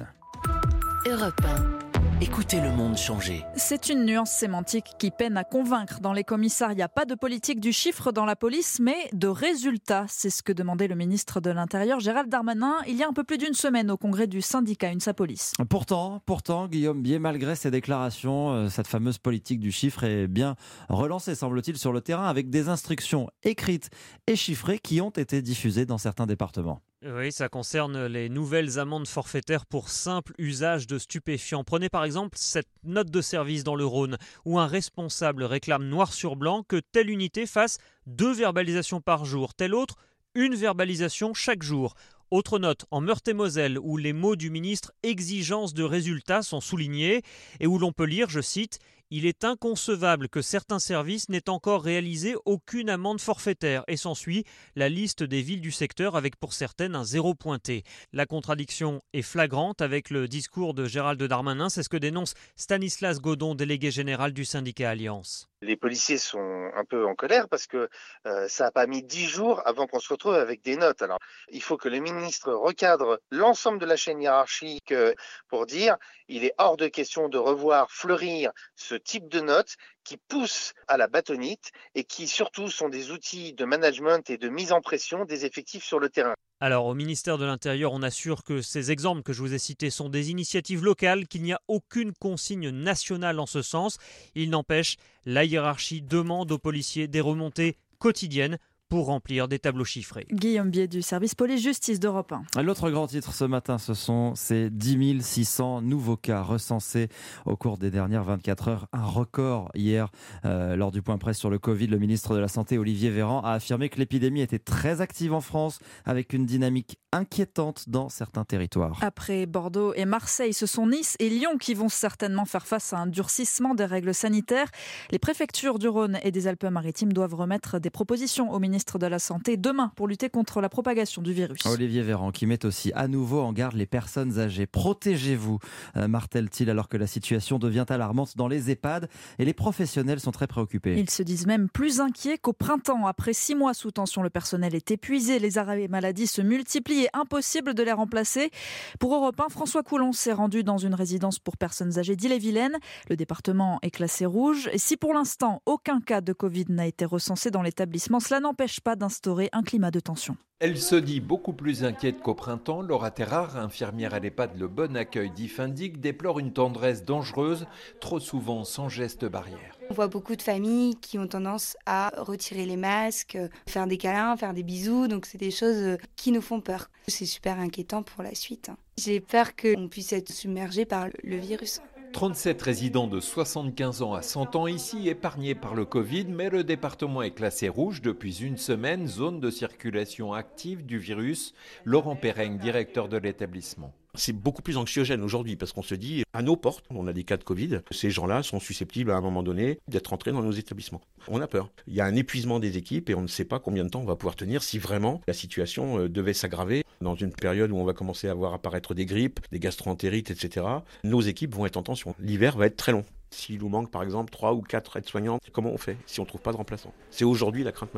Europe 1. Écoutez le monde changer. C'est une nuance sémantique qui peine à convaincre. Dans les commissariats, pas de politique du chiffre dans la police, mais de résultats. C'est ce que demandait le ministre de l'Intérieur, Gérald Darmanin, il y a un peu plus d'une semaine au congrès du syndicat UNSA Police. Pourtant, Guillaume Bié, malgré ses déclarations, cette fameuse politique du chiffre est bien relancée, semble-t-il, sur le terrain, avec des instructions écrites et chiffrées qui ont été diffusées dans certains départements. Oui, ça concerne les nouvelles amendes forfaitaires pour simple usage de stupéfiants. Prenez par exemple cette note de service dans le Rhône où un responsable réclame noir sur blanc que telle unité fasse 2 verbalisations par jour, telle autre 1 verbalisation chaque jour. Autre note, en Meurthe-et-Moselle, où les mots du ministre « exigence de résultats » sont soulignés et où l'on peut lire, je cite, « Il est inconcevable que certains services n'aient encore réalisé aucune amende forfaitaire » et s'ensuit la liste des villes du secteur avec pour certaines un 0 pointé. La contradiction est flagrante avec le discours de Gérald Darmanin, c'est ce que dénonce Stanislas Godon, délégué général du syndicat Alliance. Les policiers sont un peu en colère parce que ça n'a pas mis 10 jours avant qu'on se retrouve avec des notes. Alors, il faut que le ministre recadre l'ensemble de la chaîne hiérarchique pour dire il est hors de question de revoir fleurir ce type de notes qui poussent à la bâtonnite et qui surtout sont des outils de management et de mise en pression des effectifs sur le terrain. Alors au ministère de l'Intérieur, on assure que ces exemples que je vous ai cités sont des initiatives locales, qu'il n'y a aucune consigne nationale en ce sens. Il n'empêche, la hiérarchie demande aux policiers des remontées quotidiennes pour remplir des tableaux chiffrés. Guillaume Bié du service police-justice d'Europe 1. L'autre grand titre ce matin, ce sont ces 10 600 nouveaux cas recensés au cours des dernières 24 heures. Un record hier, lors du point presse sur le Covid. Le ministre de la Santé, Olivier Véran, a affirmé que l'épidémie était très active en France, avec une dynamique inquiétante dans certains territoires. Après Bordeaux et Marseille, ce sont Nice et Lyon qui vont certainement faire face à un durcissement des règles sanitaires. Les préfectures du Rhône et des Alpes-Maritimes doivent remettre des propositions au ministre de la Santé demain pour lutter contre la propagation du virus. Olivier Véran qui met aussi à nouveau en garde les personnes âgées. Protégez-vous, martèle-t-il, alors que la situation devient alarmante dans les EHPAD et les professionnels sont très préoccupés. Ils se disent même plus inquiets qu'au printemps. Après 6 mois sous tension, le personnel est épuisé, les arrêts maladie se multiplient et impossible de les remplacer. Pour Europe 1, François Coulon s'est rendu dans une résidence pour personnes âgées d'Ille-et-Vilaine. Le département est classé rouge. Et si pour l'instant, aucun cas de Covid n'a été recensé dans l'établissement, cela n'empêche pas d'instaurer un climat de tension. Elle se dit beaucoup plus inquiète qu'au printemps. Laura Terrar, infirmière à l'EHPAD Le Bon Accueil d'Iffindic, déplore une tendresse dangereuse, trop souvent sans geste barrière. On voit beaucoup de familles qui ont tendance à retirer les masques, faire des câlins, faire des bisous, donc c'est des choses qui nous font peur. C'est super inquiétant pour la suite. J'ai peur qu'on puisse être submergé par le virus. 37 résidents de 75 ans à 100 ans ici épargnés par le Covid, mais le département est classé rouge depuis une semaine, zone de circulation active du virus. Laurent Perreng, directeur de l'établissement. C'est beaucoup plus anxiogène aujourd'hui parce qu'on se dit, à nos portes, on a des cas de Covid, ces gens-là sont susceptibles à un moment donné d'être entrés dans nos établissements. On a peur. Il y a un épuisement des équipes et on ne sait pas combien de temps on va pouvoir tenir si vraiment la situation devait s'aggraver. Dans une période où on va commencer à voir apparaître des grippes, des gastro-entérites, etc., nos équipes vont être en tension. L'hiver va être très long. S'il nous manque par exemple 3 ou 4 aides-soignantes, comment on fait si on ne trouve pas de remplaçants ? C'est aujourd'hui la crainte majeure.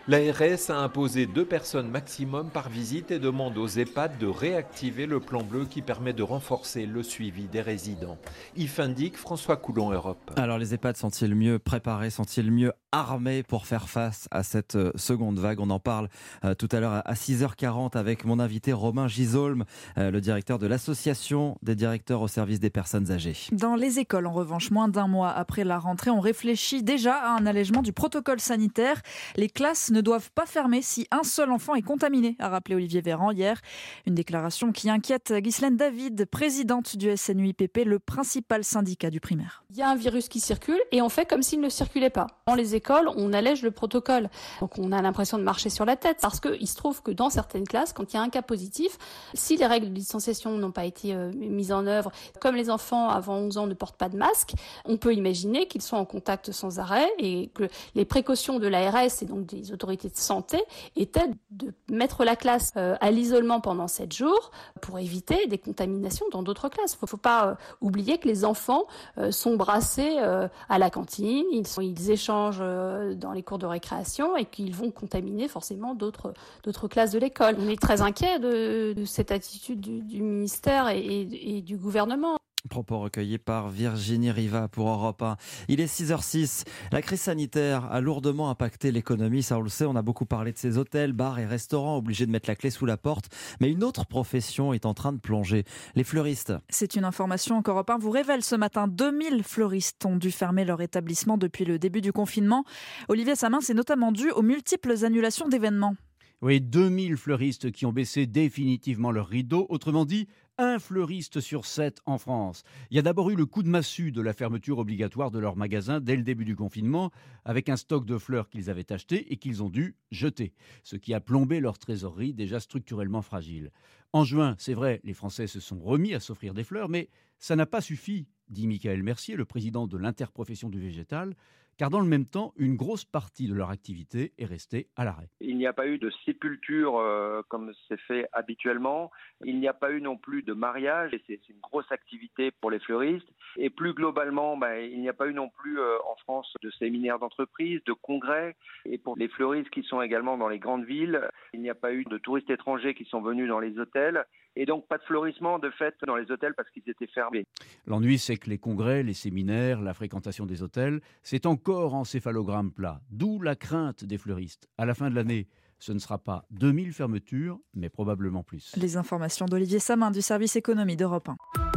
L'ARS a imposé 2 personnes maximum par visite et demande aux EHPAD de réactiver le plan bleu qui permet de renforcer le suivi des résidents. Yves Indique, François Coulon, Europe. Alors les EHPAD sont-ils mieux préparés, sont-ils mieux armés pour faire face à cette seconde vague? On en parle tout à l'heure à 6h40 avec mon invité Romain Gisolm, le directeur de l'association des directeurs au service des personnes âgées. Dans les écoles, en revanche, moins d'un mois après la rentrée, on réfléchit déjà à un allègement du protocole sanitaire. Les classes ne doivent pas fermer si un seul enfant est contaminé, a rappelé Olivier Véran hier. Une déclaration qui inquiète Ghislaine David, présidente du SNUIPP, le principal syndicat du primaire. Il y a un virus qui circule et on fait comme s'il ne circulait pas. Dans les écoles, on allège le protocole. Donc on a l'impression de marcher sur la tête parce qu'il se trouve que dans certaines classes, quand il y a un cas positif, si les règles de distanciation n'ont pas été mises en œuvre, comme les enfants avant 11 ans ne portent pas de masque, on peut imaginer qu'ils sont en contact sans arrêt et que les précautions de l'ARS et donc des autorités de santé étaient de mettre la classe à l'isolement pendant 7 jours pour éviter des contaminations dans d'autres classes. Il ne faut pas oublier que les enfants sont brassés à la cantine, ils échangent dans les cours de récréation et qu'ils vont contaminer forcément d'autres classes de l'école. On est très inquiet de cette attitude du ministère et du gouvernement. Propos recueillis par Virginie Riva pour Europe 1. Il est 6h06. La crise sanitaire a lourdement impacté l'économie. Ça, on le sait, on a beaucoup parlé de ces hôtels, bars et restaurants obligés de mettre la clé sous la porte. Mais une autre profession est en train de plonger. Les fleuristes. C'est une information qu'Europe 1 vous révèle ce matin. 2000 fleuristes ont dû fermer leur établissement depuis le début du confinement. Olivier Samin, c'est notamment dû aux multiples annulations d'événements. Oui, 2000 fleuristes qui ont baissé définitivement leur rideau. Autrement dit, un fleuriste sur 7 en France. Il y a d'abord eu le coup de massue de la fermeture obligatoire de leur magasin dès le début du confinement, avec un stock de fleurs qu'ils avaient acheté et qu'ils ont dû jeter, ce qui a plombé leur trésorerie déjà structurellement fragile. En juin, c'est vrai, les Français se sont remis à s'offrir des fleurs, mais ça n'a pas suffi, dit Michael Mercier, le président de l'interprofession du végétal, car dans le même temps, une grosse partie de leur activité est restée à l'arrêt. Il n'y a pas eu de sépulture comme c'est fait habituellement. Il n'y a pas eu non plus de mariage, et c'est une grosse activité pour les fleuristes. Et plus globalement, il n'y a pas eu non plus en France de séminaires d'entreprise, de congrès. Et pour les fleuristes qui sont également dans les grandes villes, il n'y a pas eu de touristes étrangers qui sont venus dans les hôtels. Et donc pas de fleurissement de fait dans les hôtels parce qu'ils étaient fermés. L'ennui, c'est que les congrès, les séminaires, la fréquentation des hôtels, c'est encore encéphalogramme plat. D'où la crainte des fleuristes. À la fin de l'année, ce ne sera pas 2000 fermetures, mais probablement plus. Les informations d'Olivier Samin du service économie d'Europe 1.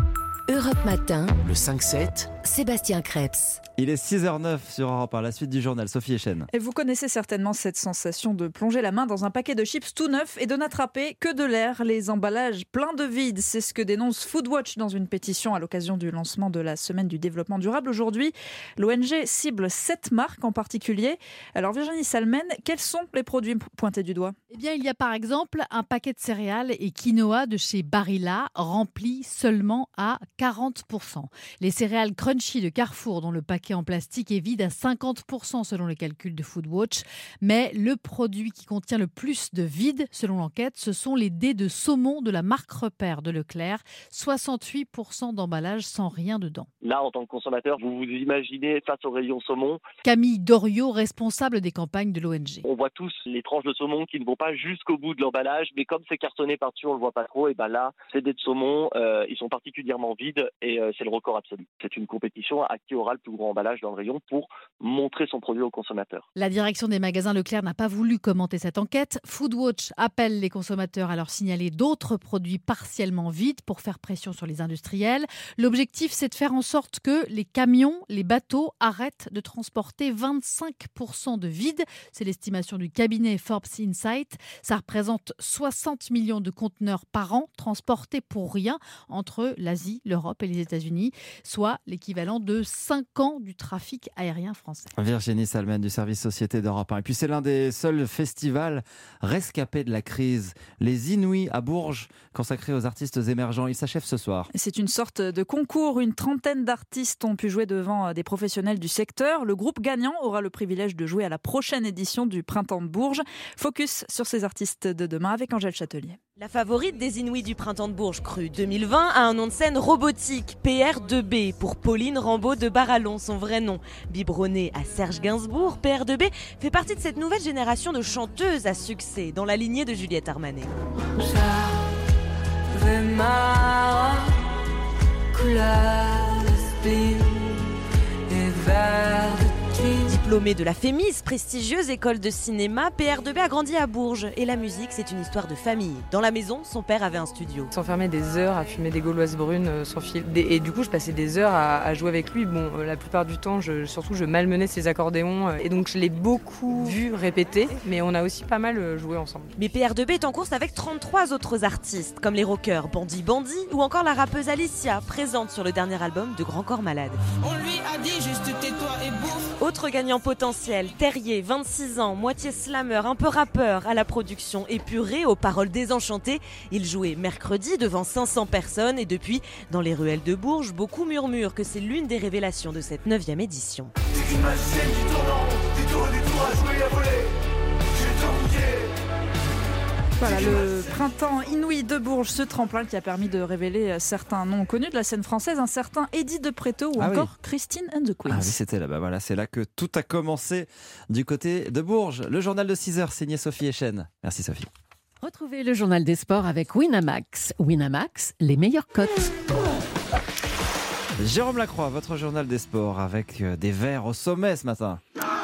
Europe Matin, le 5-7, Sébastien Crêpes. Il est 6h09 sur Europe 1, la suite du journal, Sophie Echen. Et vous connaissez certainement cette sensation de plonger la main dans un paquet de chips tout neuf et de n'attraper que de l'air, les emballages pleins de vide. C'est ce que dénonce Foodwatch dans une pétition à l'occasion du lancement de la Semaine du développement durable. Aujourd'hui, l'ONG cible 7 marques en particulier. Alors Virginie Salmen, quels sont les produits pointés du doigt ? Eh bien, il y a par exemple un paquet de céréales et quinoa de chez Barilla rempli seulement à 40%. Les céréales crunchy de Carrefour, dont le paquet en plastique est vide à 50% selon les calculs de Foodwatch. Mais le produit qui contient le plus de vide, selon l'enquête, ce sont les dés de saumon de la marque Repère de Leclerc. 68% d'emballage sans rien dedans. Là, en tant que consommateur, vous vous imaginez face au rayon saumon. Camille Doriot, responsable des campagnes de l'ONG. On voit tous les tranches de saumon qui ne vont pas jusqu'au bout de l'emballage, mais comme c'est cartonné par-dessus, on le voit pas trop. Et ben là, ces dés de saumon, ils sont particulièrement vides et c'est le record absolu. C'est une compétition à qui aura le plus gros emballage dans le rayon pour montrer son produit au consommateur. La direction des magasins Leclerc n'a pas voulu commenter cette enquête. Foodwatch appelle les consommateurs à leur signaler d'autres produits partiellement vides pour faire pression sur les industriels. L'objectif, c'est de faire en sorte que les camions, les bateaux arrêtent de transporter 25% de vide. C'est l'estimation du cabinet Forbes Insight. Ça représente 60 millions de conteneurs par an transportés pour rien entre l'Asie, l'Europe et les États-Unis, soit l'équivalent de 5 ans du trafic aérien français. Virginie Salmen du service Société d'Europe 1. Et puis c'est l'un des seuls festivals rescapés de la crise. Les Inouïs à Bourges, consacrés aux artistes émergents. Il s'achève ce soir. C'est une sorte de concours. Une trentaine d'artistes ont pu jouer devant des professionnels du secteur. Le groupe gagnant aura le privilège de jouer à la prochaine édition du Printemps de Bourges. Focus sur ces artistes de demain avec Angèle Châtelier. La favorite des Inouïs du Printemps de Bourges Cru 2020 a un nom de scène robotique, PR2B, pour Pauline Rambaud de Barallon, son vrai nom. Biberonnée à Serge Gainsbourg, PR2B fait partie de cette nouvelle génération de chanteuses à succès, dans la lignée de Juliette Armanet. Diplômée de la FEMIS, prestigieuse école de cinéma, PR2B a grandi à Bourges. Et la musique, c'est une histoire de famille. Dans la maison, son père avait un studio. S'enfermer des heures à fumer des gauloises brunes sans fil. Et du coup, je passais des heures à jouer avec lui. Bon, la plupart du temps, je malmenais ses accordéons. Et donc, je l'ai beaucoup vu répéter. Mais on a aussi pas mal joué ensemble. Mais PR2B est en course avec 33 autres artistes, comme les rockers Bandit Bandit ou encore la rappeuse Alicia, présente sur le dernier album de Grand Corps Malade. On lui a dit juste tais-toi et bouffe. Autre gagnant potentiel, Terrier, 26 ans, moitié slammer, un peu rappeur, à la production épurée, aux paroles désenchantées. Il jouait mercredi devant 500 personnes et depuis, dans les ruelles de Bourges, beaucoup murmurent que c'est l'une des révélations de cette 9e édition. C'est une machine qui tourne en rond, des tours à jouer à voler. J'ai tout bouqué. Voilà, le printemps inouï de Bourges, ce tremplin qui a permis de révéler certains noms connus de la scène française, un certain Eddie de Pretto ou encore Christine and the Queens. Ah oui, c'était là-bas, voilà, c'est là que tout a commencé du côté de Bourges. Le journal de 6h, signé Sophie Echen. Merci Sophie. Retrouvez le journal des sports avec Winamax. Winamax, les meilleures cotes. Jérôme Lacroix, votre journal des sports avec des Verts au sommet ce matin.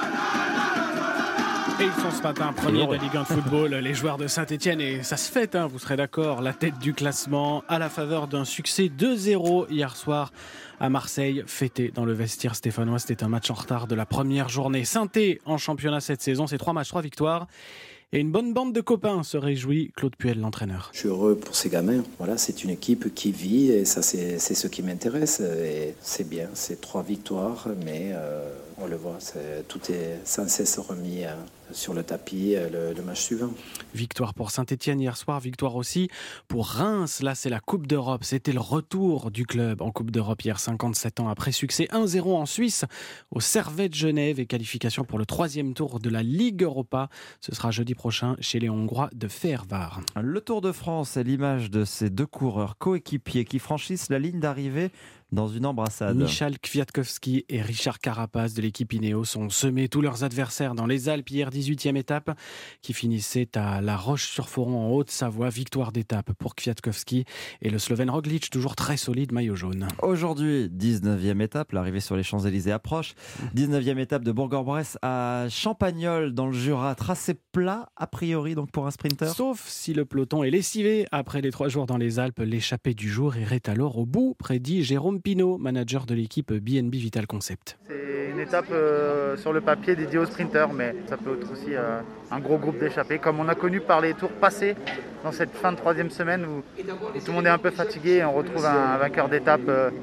Et ils sont ce matin premiers de la Ligue 1 de football, les joueurs de Saint-Etienne, et ça se fête, vous serez d'accord, la tête du classement à la faveur d'un succès 2-0 hier soir à Marseille, fêté dans le vestiaire stéphanois. C'était un match en retard de la première journée. Saint-Etienne en championnat cette saison, c'est 3 matchs, 3 victoires. Et une bonne bande de copains se réjouit, Claude Puel, l'entraîneur. Je suis heureux pour ces gamins. Voilà, c'est une équipe qui vit et ça, c'est ce qui m'intéresse. Et c'est bien, c'est 3 victoires, mais on le voit, tout est sans cesse remis sur le tapis le match suivant. Victoire pour Saint-Etienne hier soir, victoire aussi pour Reims. Là, c'est la Coupe d'Europe. C'était le retour du club en Coupe d'Europe hier, 57 ans après succès 1-0 en Suisse au Servette Genève et qualification pour le 3e tour de la Ligue Europa. Ce sera jeudi prochain chez les Hongrois de Fehervar. Le Tour de France est l'image de ces 2 coureurs coéquipiers qui franchissent la ligne d'arrivée dans une embrassade. Michal Kwiatkowski et Richard Carapaz de l'équipe Ineos ont semé tous leurs adversaires dans les Alpes hier, 18e étape qui finissait à La Roche-sur-Foron en Haute-Savoie. Victoire d'étape pour Kwiatkowski et le Slovène Roglic, toujours très solide, maillot jaune. Aujourd'hui, 19e étape, l'arrivée sur les Champs-Élysées approche. 19e étape de Bourg-en-Bresse à Champagnole dans le Jura. Tracé plat a priori donc pour un sprinter. Sauf si le peloton est lessivé. Après les 3 jours dans les Alpes, l'échappée du jour irait alors au bout, prédit Jérôme Pinot, manager de l'équipe BNB Vital Concept. C'est une étape sur le papier dédiée aux sprinters, mais ça peut être aussi un gros groupe d'échappés, comme on a connu par les tours passés dans cette fin de 3e semaine où tout le monde est un peu fatigué et on retrouve un vainqueur d'étape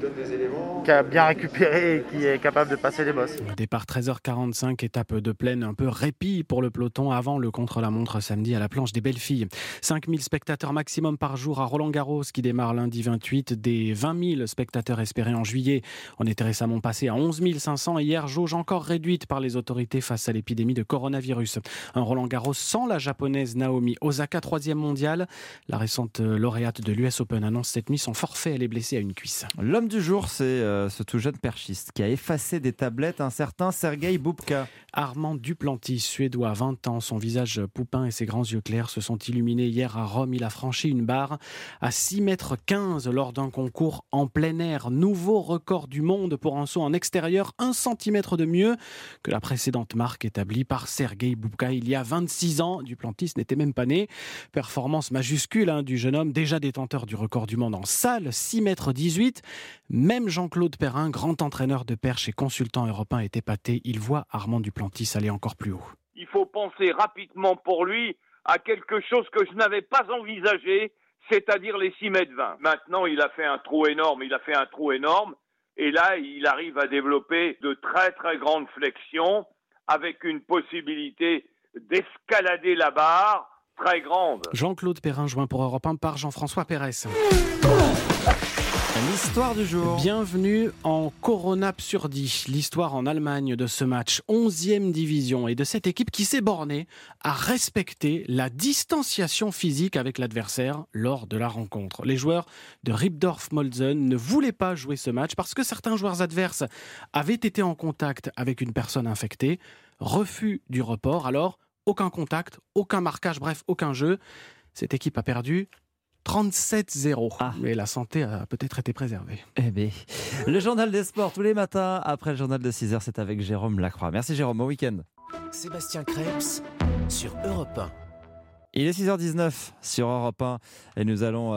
qui a bien récupéré et qui est capable de passer les bosses. Départ 13h45, étape de plaine, un peu répit pour le peloton avant le contre-la-montre samedi à la planche des Belles-Filles. 5000 spectateurs maximum par jour à Roland-Garros qui démarre lundi 28, des 20 000 spectateurs espérés en juillet. On était récemment passé à 11 500 et hier, jauge encore réduite par les autorités face à l'épidémie de coronavirus. Un Roland-Garros sans la japonaise Naomi Osaka, 3e mondiale. La récente lauréate de l'US Open annonce cette nuit son forfait, elle est blessée à une cuisse. L'homme du jour, c'est ce tout jeune perchiste qui a effacé des tablettes un certain Sergueï Boubka. Armand Duplantis, suédois, 20 ans, son visage poupin et ses grands yeux clairs se sont illuminés hier à Rome. Il a franchi une barre à 6,15 m lors d'un concours en plein air. Nouveau record du monde pour un saut en extérieur, 1 cm de mieux que la précédente marque établie par Sergueï Boubka il y a 26 ans. Duplantis n'était même pas né. Performance majuscule du jeune homme, déjà détenteur du record du monde en salle, 6,18 m. Même Jean-Claude Perrin, grand entraîneur de perche et consultant européen, est épaté. Il voit Armand Duplantis aller encore plus haut. Il faut penser rapidement pour lui à quelque chose que je n'avais pas envisagé, c'est-à-dire les 6,20 m. Maintenant, il a fait un trou énorme, et là, il arrive à développer de très très grandes flexions avec une possibilité d'escalader la barre très grande. Jean-Claude Perrin, joint pour Europe 1 par Jean-François Pérez. L'histoire du jour. Bienvenue en Corona Absurdie, l'histoire en Allemagne de ce match 11e division et de cette équipe qui s'est bornée à respecter la distanciation physique avec l'adversaire lors de la rencontre. Les joueurs de Ribdorf-Molzen ne voulaient pas jouer ce match parce que certains joueurs adverses avaient été en contact avec une personne infectée. Refus du report, alors aucun contact, aucun marquage, bref, aucun jeu. Cette équipe a perdu 37-0, mais la santé a peut-être été préservée. Eh bien, le journal des sports tous les matins, après le journal de 6h, c'est avec Jérôme Lacroix. Merci Jérôme, bon week-end. Sébastien Krebs sur Europe 1. Il est 6h19 sur Europe 1 et nous allons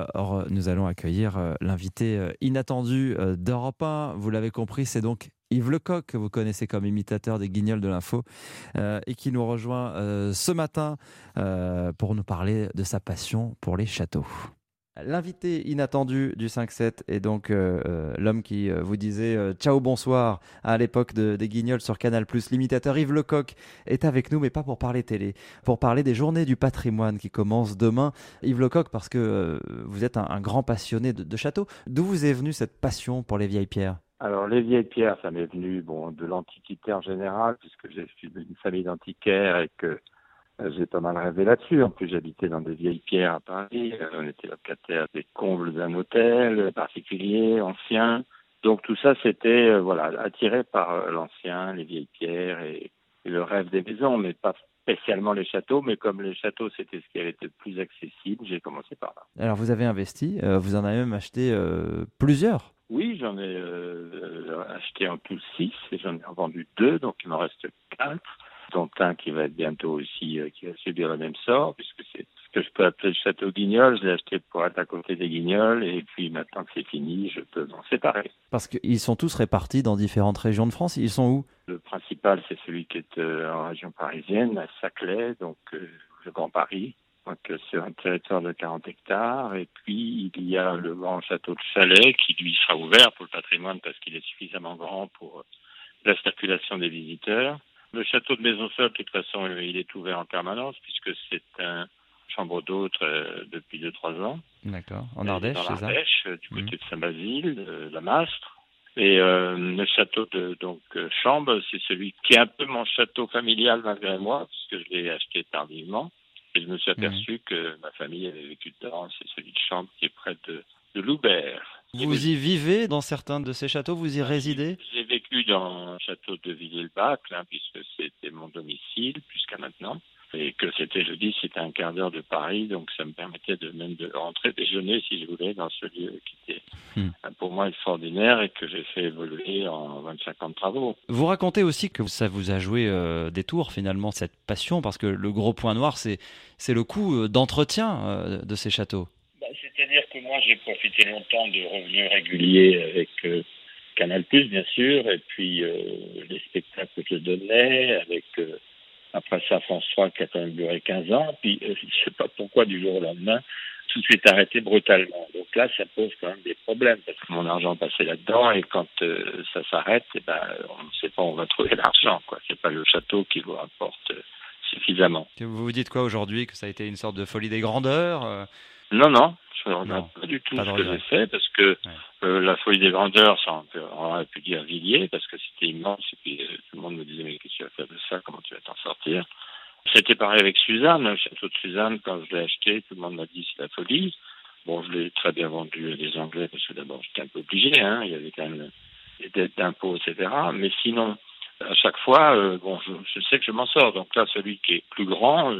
accueillir l'invité inattendu d'Europe 1. Vous l'avez compris, c'est donc Yves Lecoq, que vous connaissez comme imitateur des Guignols de l'info, et qui nous rejoint ce matin pour nous parler de sa passion pour les châteaux. L'invité inattendu du 5-7 est donc l'homme qui vous disait ciao bonsoir à l'époque des Guignols sur Canal+. L'imitateur Yves Lecoq est avec nous, mais pas pour parler télé, pour parler des Journées du patrimoine qui commencent demain. Yves Lecoq, parce que vous êtes un grand passionné de châteaux. D'où vous est venue cette passion pour les vieilles pierres ? Alors, les vieilles pierres, ça m'est venu de l'Antiquité en général, puisque j'ai suis d'une famille d'antiquaires et que j'ai pas mal rêvé là-dessus. En plus, j'habitais dans des vieilles pierres à Paris. On était locataire des combles d'un hôtel particulier, ancien. Donc, tout ça, c'était attiré par l'ancien, les vieilles pierres et le rêve des maisons, mais pas spécialement les châteaux. Mais comme les châteaux, c'était ce qui avait été le plus accessible, j'ai commencé par là. Alors, vous avez investi, vous en avez même acheté plusieurs. Oui, j'en ai acheté en tout 6 et j'en ai vendu 2, donc il m'en reste 4, dont un qui va être bientôt aussi, qui va subir le même sort, puisque c'est ce que je peux appeler le château Guignol. Je l'ai acheté pour être à côté des Guignols et puis maintenant que c'est fini, je peux m'en séparer. Parce qu'ils sont tous répartis dans différentes régions de France, ils sont où ? Le principal, c'est celui qui est en région parisienne, à Saclay, donc le Grand Paris. Donc, c'est un territoire de 40 hectares. Et puis, il y a le grand château de Chalais qui, lui, sera ouvert pour le patrimoine parce qu'il est suffisamment grand pour la circulation des visiteurs. Le château de Maisonseul, de toute façon, il est ouvert en permanence puisque c'est un chambre d'hôte depuis 2-3 ans. D'accord. En Ardèche, c'est ça ? Dans l'Ardèche, du côté de Saint-Basile, la Mastre. Et le château de Chambes, c'est celui qui est un peu mon château familial malgré moi puisque je l'ai acheté tardivement. Et je me suis aperçu que ma famille avait vécu dedans. C'est celui de Chambes qui est près de Loubert. Vous y vivez dans certains de ces châteaux ? Vous y résidez ? J'ai vécu dans le château de Villiers-le-Bac, puisque c'était mon domicile jusqu'à maintenant. Et que c'était c'était un quart d'heure de Paris, donc ça me permettait de rentrer déjeuner, si je voulais, dans ce lieu qui était pour moi extraordinaire et que j'ai fait évoluer en 25 ans de travaux. Vous racontez aussi que ça vous a joué des tours, finalement, cette passion, parce que le gros point noir, c'est le coût d'entretien de ces châteaux. C'est-à-dire que moi, j'ai profité longtemps de revenus réguliers avec Canal+, bien sûr, et puis les spectacles que je donnais, avec... Après ça, France 3 qui a quand même duré 15 ans. Puis, je ne sais pas pourquoi, du jour au lendemain, tout de suite arrêté brutalement. Donc là, ça pose quand même des problèmes parce que mon argent passait là-dedans et quand ça s'arrête, on ne sait pas où on va trouver l'argent. C'est pas le château qui vous rapporte suffisamment. Vous vous dites quoi aujourd'hui ? Que ça a été une sorte de folie des grandeurs Non. Je ne regrette pas du tout ce que j'ai fait parce que la folie des grandeurs, ça, on aurait pu dire Villiers parce que c'était immense et puis tout le monde me disait mais qu'est-ce que tu vas faire de ça, comment tu vas t'en sortir. C'était pareil avec Suzanne, le château de Suzanne, quand je l'ai acheté, tout le monde m'a dit c'est la folie. Bon, je l'ai très bien vendu à des Anglais parce que d'abord j'étais un peu obligé, il y avait quand même des dettes d'impôts, etc. Mais sinon, à chaque fois, je sais que je m'en sors. Donc là, celui qui est plus grand,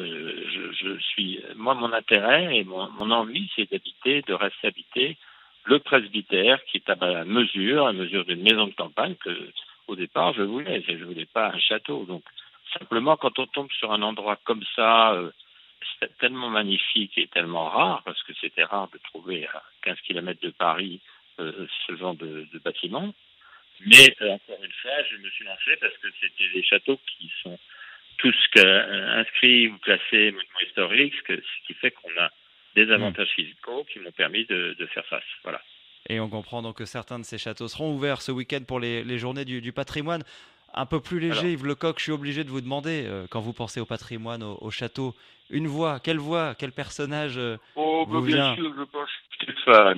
moi, mon intérêt et mon envie, c'est de rester habité le presbytère qui est à mesure d'une maison de campagne que, au départ, je voulais pas un château. Donc, simplement, quand on tombe sur un endroit comme ça, c'est tellement magnifique et tellement rare, parce que c'était rare de trouver à 15 km de Paris ce genre de bâtiment. Mais encore une fois, je me suis lancé parce que c'était des châteaux qui sont tous inscrits ou classés monuments historiques, ce qui fait qu'on a des avantages fiscaux qui m'ont permis de faire face. Voilà. Et on comprend donc que certains de ces châteaux seront ouverts ce week-end pour les journées du patrimoine. Un peu plus léger, Yves Lecoq, je suis obligé de vous demander, quand vous pensez au patrimoine, au château, une voix, quel personnage vous vient ? Bien sûr, je pense Stéphane.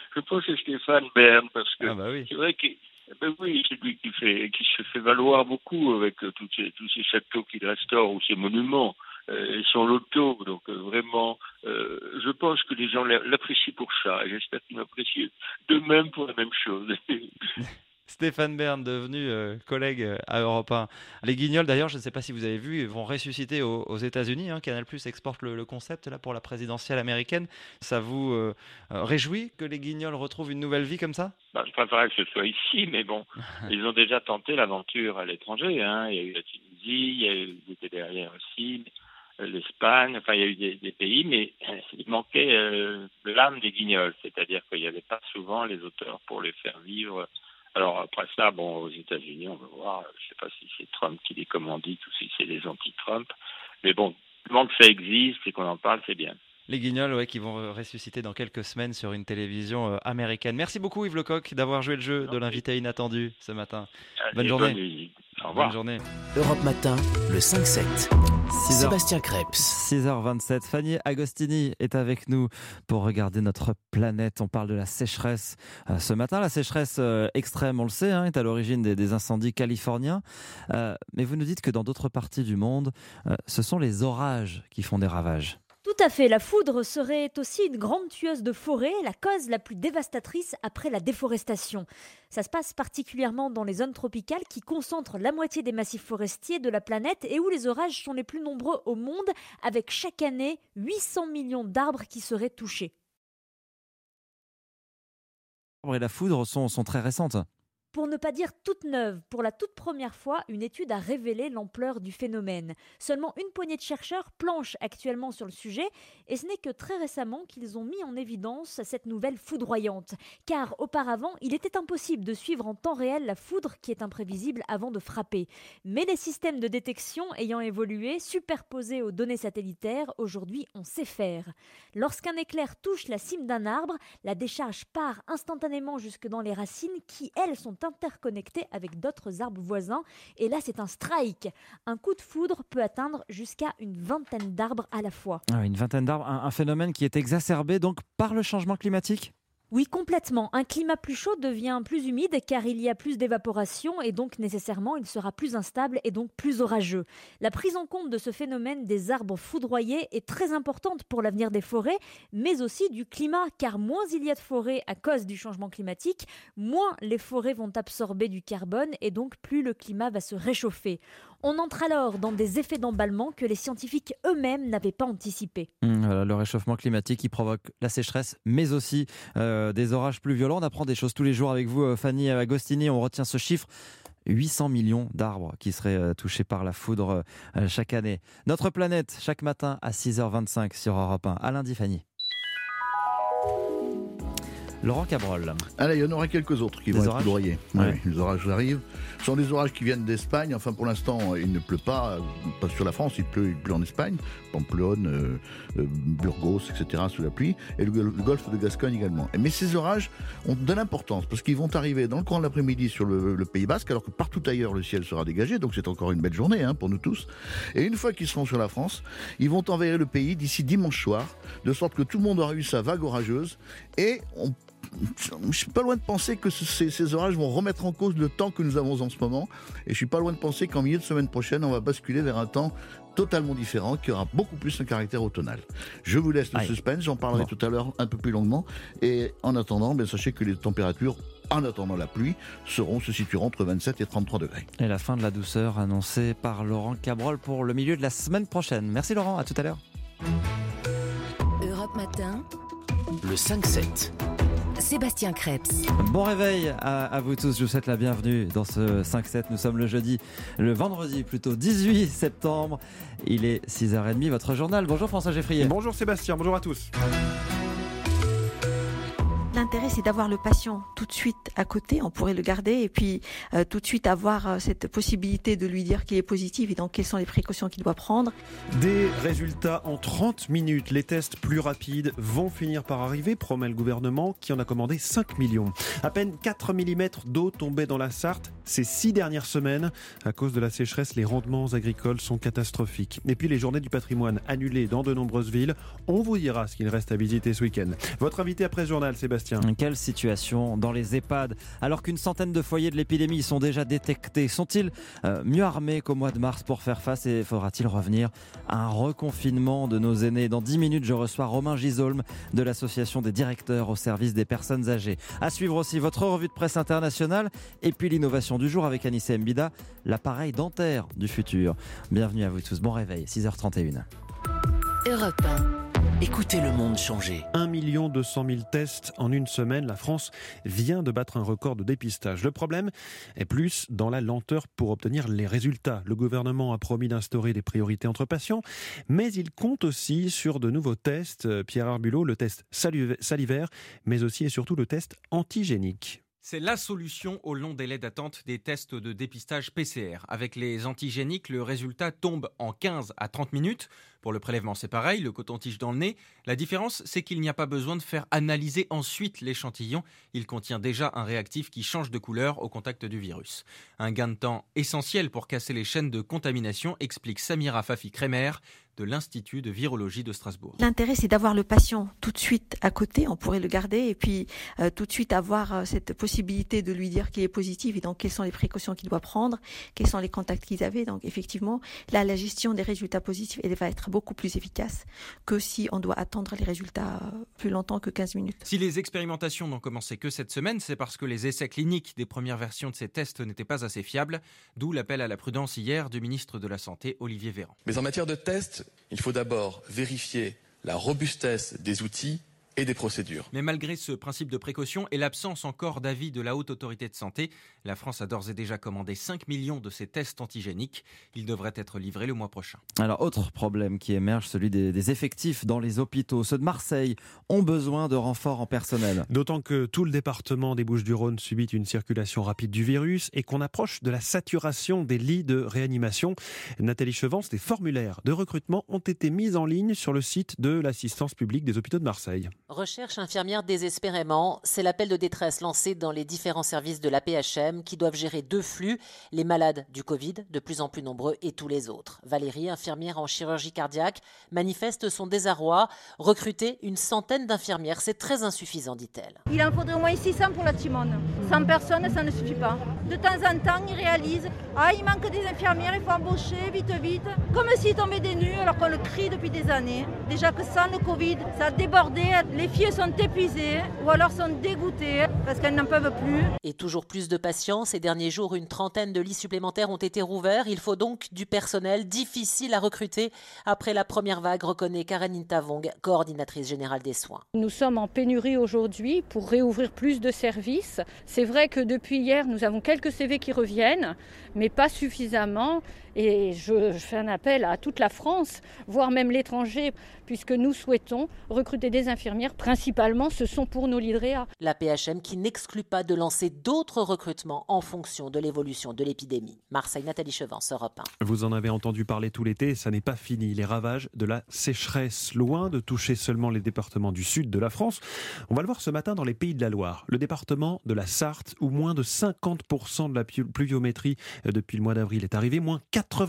Je pense que Stéphane Bern, parce que oui. c'est vrai que c'est lui qui se fait valoir beaucoup avec tous ces châteaux qu'il restaure ou ces monuments et son loto. Donc vraiment, je pense que les gens l'apprécient pour ça. Et j'espère qu'ils m'apprécient de même pour la même chose. Stéphane Bern, devenu collègue à Europe 1. Les Guignols, d'ailleurs, je ne sais pas si vous avez vu, vont ressusciter aux États-Unis. Canal+ exporte le concept là, pour la présidentielle américaine. Ça vous réjouit que les Guignols retrouvent une nouvelle vie comme ça ? Je préférerais que ce soit ici, mais bon, ils ont déjà tenté l'aventure à l'étranger. Il y a eu la Tunisie, ils étaient derrière aussi, l'Espagne, enfin il y a eu des pays, mais il manquait de l'âme des Guignols. C'est-à-dire qu'il n'y avait pas souvent les auteurs pour les faire vivre. Alors après ça, aux États-Unis, on va voir, je ne sais pas si c'est Trump qui les commandite ou si c'est les anti-Trump, mais bon, du moment que ça existe et qu'on en parle, c'est bien. Les Guignols, qui vont ressusciter dans quelques semaines sur une télévision américaine. Merci beaucoup Yves Lecoq d'avoir joué le jeu de l'invité inattendu ce matin. Bonne journée. Au revoir. Bonne journée. Europe Matin, le 5-7. Sébastien Krebs. 6h27. Fanny Agostini est avec nous pour regarder notre planète. On parle de la sécheresse ce matin. La sécheresse extrême, on le sait, est à l'origine des incendies californiens. Mais vous nous dites que dans d'autres parties du monde, ce sont les orages qui font des ravages. Tout à fait, la foudre serait aussi une grande tueuse de forêt, la cause la plus dévastatrice après la déforestation. Ça se passe particulièrement dans les zones tropicales qui concentrent la moitié des massifs forestiers de la planète et où les orages sont les plus nombreux au monde, avec chaque année 800 millions d'arbres qui seraient touchés. Et la foudre sont très récentes. Pour ne pas dire toute neuve, pour la toute première fois, une étude a révélé l'ampleur du phénomène. Seulement une poignée de chercheurs planchent actuellement sur le sujet et ce n'est que très récemment qu'ils ont mis en évidence cette nouvelle foudroyante. Car auparavant, il était impossible de suivre en temps réel la foudre qui est imprévisible avant de frapper. Mais les systèmes de détection ayant évolué, superposés aux données satellitaires, aujourd'hui on sait faire. Lorsqu'un éclair touche la cime d'un arbre, la décharge part instantanément jusque dans les racines qui, elles, sont interconnectés avec d'autres arbres voisins. Et là, c'est un strike. Un coup de foudre peut atteindre jusqu'à une vingtaine d'arbres à la fois. Une vingtaine d'arbres, un phénomène qui est exacerbé donc par le changement climatique ? Oui, complètement. Un climat plus chaud devient plus humide car il y a plus d'évaporation et donc nécessairement il sera plus instable et donc plus orageux. La prise en compte de ce phénomène des arbres foudroyés est très importante pour l'avenir des forêts, mais aussi du climat car moins il y a de forêts à cause du changement climatique, moins les forêts vont absorber du carbone et donc plus le climat va se réchauffer. On entre alors dans des effets d'emballement que les scientifiques eux-mêmes n'avaient pas anticipés. Voilà, le réchauffement climatique qui provoque la sécheresse, mais aussi des orages plus violents. On apprend des choses tous les jours avec vous, Fanny Agostini. On retient ce chiffre. 800 millions d'arbres qui seraient touchés par la foudre chaque année. Notre planète, chaque matin à 6h25 sur Europe 1. À lundi, Fanny. Laurent Cabrol. Allez, il y en aura quelques autres qui vont être foudroyés. Ouais. Oui, les orages arrivent. Ce sont des orages qui viennent d'Espagne. Enfin, pour l'instant, il ne pleut pas sur la France, il pleut en Espagne. Pamplonne, Burgos, etc. sous la pluie. Et le golfe de Gascogne également. Mais ces orages ont de l'importance parce qu'ils vont arriver dans le courant de l'après-midi sur le Pays Basque, alors que partout ailleurs, le ciel sera dégagé. Donc, c'est encore une belle journée pour nous tous. Et une fois qu'ils seront sur la France, ils vont envahir le pays d'ici dimanche soir, de sorte que tout le monde aura eu sa vague orageuse. Et je suis pas loin de penser que ces orages vont remettre en cause le temps que nous avons en ce moment. Et je suis pas loin de penser qu'en milieu de semaine prochaine, on va basculer vers un temps totalement différent, qui aura beaucoup plus un caractère automnal. Je vous laisse le suspense, j'en parlerai tout à l'heure un peu plus longuement. Et en attendant, sachez que les températures, en attendant la pluie, se situeront entre 27 et 33 degrés. Et la fin de la douceur annoncée par Laurent Cabrol pour le milieu de la semaine prochaine. Merci Laurent, à tout à l'heure. Europe Matin, le 5-7. Sébastien Krebs. Bon réveil à vous tous, je vous souhaite la bienvenue dans ce 5-7. Nous sommes le vendredi 18 septembre. Il est 6h30, votre journal. Bonjour François Geffrier. Bonjour Sébastien, bonjour à tous. L'intérêt, c'est d'avoir le patient tout de suite à côté, on pourrait le garder et puis tout de suite avoir cette possibilité de lui dire qu'il est positif et donc quelles sont les précautions qu'il doit prendre. Des résultats en 30 minutes. Les tests plus rapides vont finir par arriver, promet le gouvernement qui en a commandé 5 millions. À peine 4 mm d'eau tombait dans la Sarthe Ces 6 dernières semaines, à cause de la sécheresse, les rendements agricoles sont catastrophiques. Et puis les journées du patrimoine annulées dans de nombreuses villes. On vous dira ce qu'il reste à visiter ce week-end. Votre invité après ce journal, Sébastien. Quelle situation dans les EHPAD alors qu'une centaine de foyers de l'épidémie sont déjà détectés? Sont-ils mieux armés qu'au mois de mars pour faire face et faudra-t-il revenir à un reconfinement de nos aînés? Dans 10 minutes, je reçois Romain Gisolme de l'association des directeurs au service des personnes âgées. À suivre aussi votre revue de presse internationale et puis l'innovation du jour avec Anissé Mbida, l'appareil dentaire du futur. Bienvenue à vous tous, bon réveil, 6h31. Europe 1. Écoutez le monde changer. 1 200 000 tests en une semaine. La France vient de battre un record de dépistage. Le problème est plus dans la lenteur pour obtenir les résultats. Le gouvernement a promis d'instaurer des priorités entre patients, mais il compte aussi sur de nouveaux tests. Pierre Arbulot, le test salivaire, mais aussi et surtout le test antigénique. C'est la solution au long délai d'attente des tests de dépistage PCR. Avec les antigéniques, le résultat tombe en 15 à 30 minutes. Pour le prélèvement, c'est pareil, le coton-tige dans le nez. La différence, c'est qu'il n'y a pas besoin de faire analyser ensuite l'échantillon. Il contient déjà un réactif qui change de couleur au contact du virus. Un gain de temps essentiel pour casser les chaînes de contamination, explique Samira Fafi-Kremer de l'Institut de virologie de Strasbourg. L'intérêt, c'est d'avoir le patient tout de suite à côté, on pourrait le garder, et puis tout de suite avoir cette possibilité de lui dire qu'il est positif et donc quelles sont les précautions qu'il doit prendre, quels sont les contacts qu'ils avaient. Donc effectivement, là, la gestion des résultats positifs, elle va être beaucoup plus efficace que si on doit attendre les résultats plus longtemps que 15 minutes. Si les expérimentations n'ont commencé que cette semaine, c'est parce que les essais cliniques des premières versions de ces tests n'étaient pas assez fiables, d'où l'appel à la prudence hier du ministre de la Santé, Olivier Véran. Mais en matière de tests, il faut d'abord vérifier la robustesse des outils et des procédures. Mais malgré ce principe de précaution et l'absence encore d'avis de la Haute Autorité de Santé, la France a d'ores et déjà commandé 5 millions de ces tests antigéniques. Ils devraient être livrés le mois prochain. Alors, autre problème qui émerge, celui des effectifs dans les hôpitaux. Ceux de Marseille ont besoin de renforts en personnel. D'autant que tout le département des Bouches-du-Rhône subit une circulation rapide du virus et qu'on approche de la saturation des lits de réanimation. Nathalie Chevance, des formulaires de recrutement ont été mis en ligne sur le site de l'assistance publique des hôpitaux de Marseille. Recherche infirmière désespérément, c'est l'appel de détresse lancé dans les différents services de l'AP-HM qui doivent gérer 2 flux, les malades du Covid, de plus en plus nombreux, et tous les autres. Valérie, infirmière en chirurgie cardiaque, manifeste son désarroi. Recruter une centaine d'infirmières, c'est très insuffisant, dit-elle. Il en faudrait au moins 600 pour la Timone. 100 personnes, ça ne suffit pas. De temps en temps, ils réalisent « Ah, il manque des infirmières, il faut embaucher, vite, vite ». Comme s'ils tombaient des nues alors qu'on le crie depuis des années. Déjà que sans le Covid, ça a débordé. Les filles sont épuisées ou alors sont dégoûtées parce qu'elles n'en peuvent plus. Et toujours plus de patients. Ces derniers jours, une trentaine de lits supplémentaires ont été rouverts. Il faut donc du personnel difficile à recruter. Après la première vague, reconnaît Karen Tavong, coordinatrice générale des soins. Nous sommes en pénurie aujourd'hui pour réouvrir plus de services. C'est vrai que depuis hier, nous avons quelques CV qui reviennent, mais pas suffisamment. Et je fais un appel à toute la France, voire même l'étranger, puisque nous souhaitons recruter des infirmières. Principalement, ce sont pour nos lits de réa. La PHM qui n'exclut pas de lancer d'autres recrutements en fonction de l'évolution de l'épidémie. Marseille, Nathalie Chevance, Europe 1. Vous en avez entendu parler tout l'été, ça n'est pas fini. Les ravages de la sécheresse, loin de toucher seulement les départements du sud de la France. On va le voir ce matin dans les Pays de la Loire. Le département de la Sarthe, où moins de 50% de la pluviométrie depuis le mois d'avril est arrivée, moins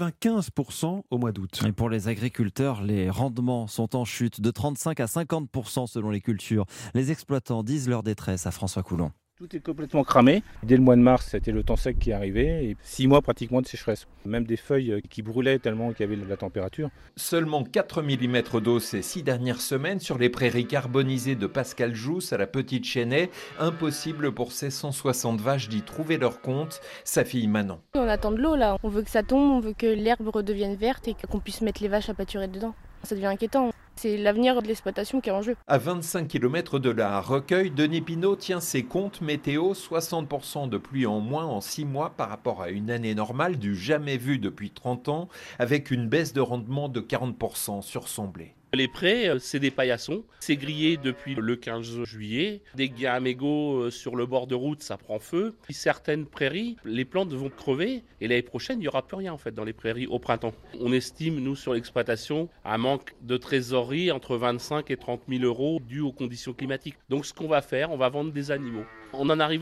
95% au mois d'août. Et pour les agriculteurs, les rendements sont en chute de 35 à 50% selon les cultures. Les exploitants disent leur détresse à François Coulon. Tout est complètement cramé. Dès le mois de mars, c'était le temps sec qui arrivait et 6 mois pratiquement de sécheresse. Même des feuilles qui brûlaient tellement qu'il y avait de la température. Seulement 4 mm d'eau ces 6 dernières semaines sur les prairies carbonisées de Pascal Jousse à la Petite Chênaie. Impossible pour ces 160 vaches d'y trouver leur compte. Sa fille Manon. On attend de l'eau là. On veut que ça tombe, on veut que l'herbe redevienne verte et qu'on puisse mettre les vaches à pâturer dedans. Ça devient inquiétant. C'est l'avenir de l'exploitation qui est en jeu. À 25 km de la Recueil, Denis Pinault tient ses comptes météo. 60% de pluie en moins en 6 mois par rapport à une année normale du jamais vu depuis 30 ans, avec une baisse de rendement de 40% sur son blé. Les prés, c'est des paillassons. C'est grillé depuis le 15 juillet. Dès qu'il y a un mégot sur le bord de route, ça prend feu. Certaines prairies, les plantes vont crever. Et l'année prochaine, il n'y aura plus rien en fait dans les prairies au printemps. On estime, nous, sur l'exploitation, un manque de trésorerie entre 25 et 30 000 euros dû aux conditions climatiques. Donc ce qu'on va faire, on va vendre des animaux. On en arrive là.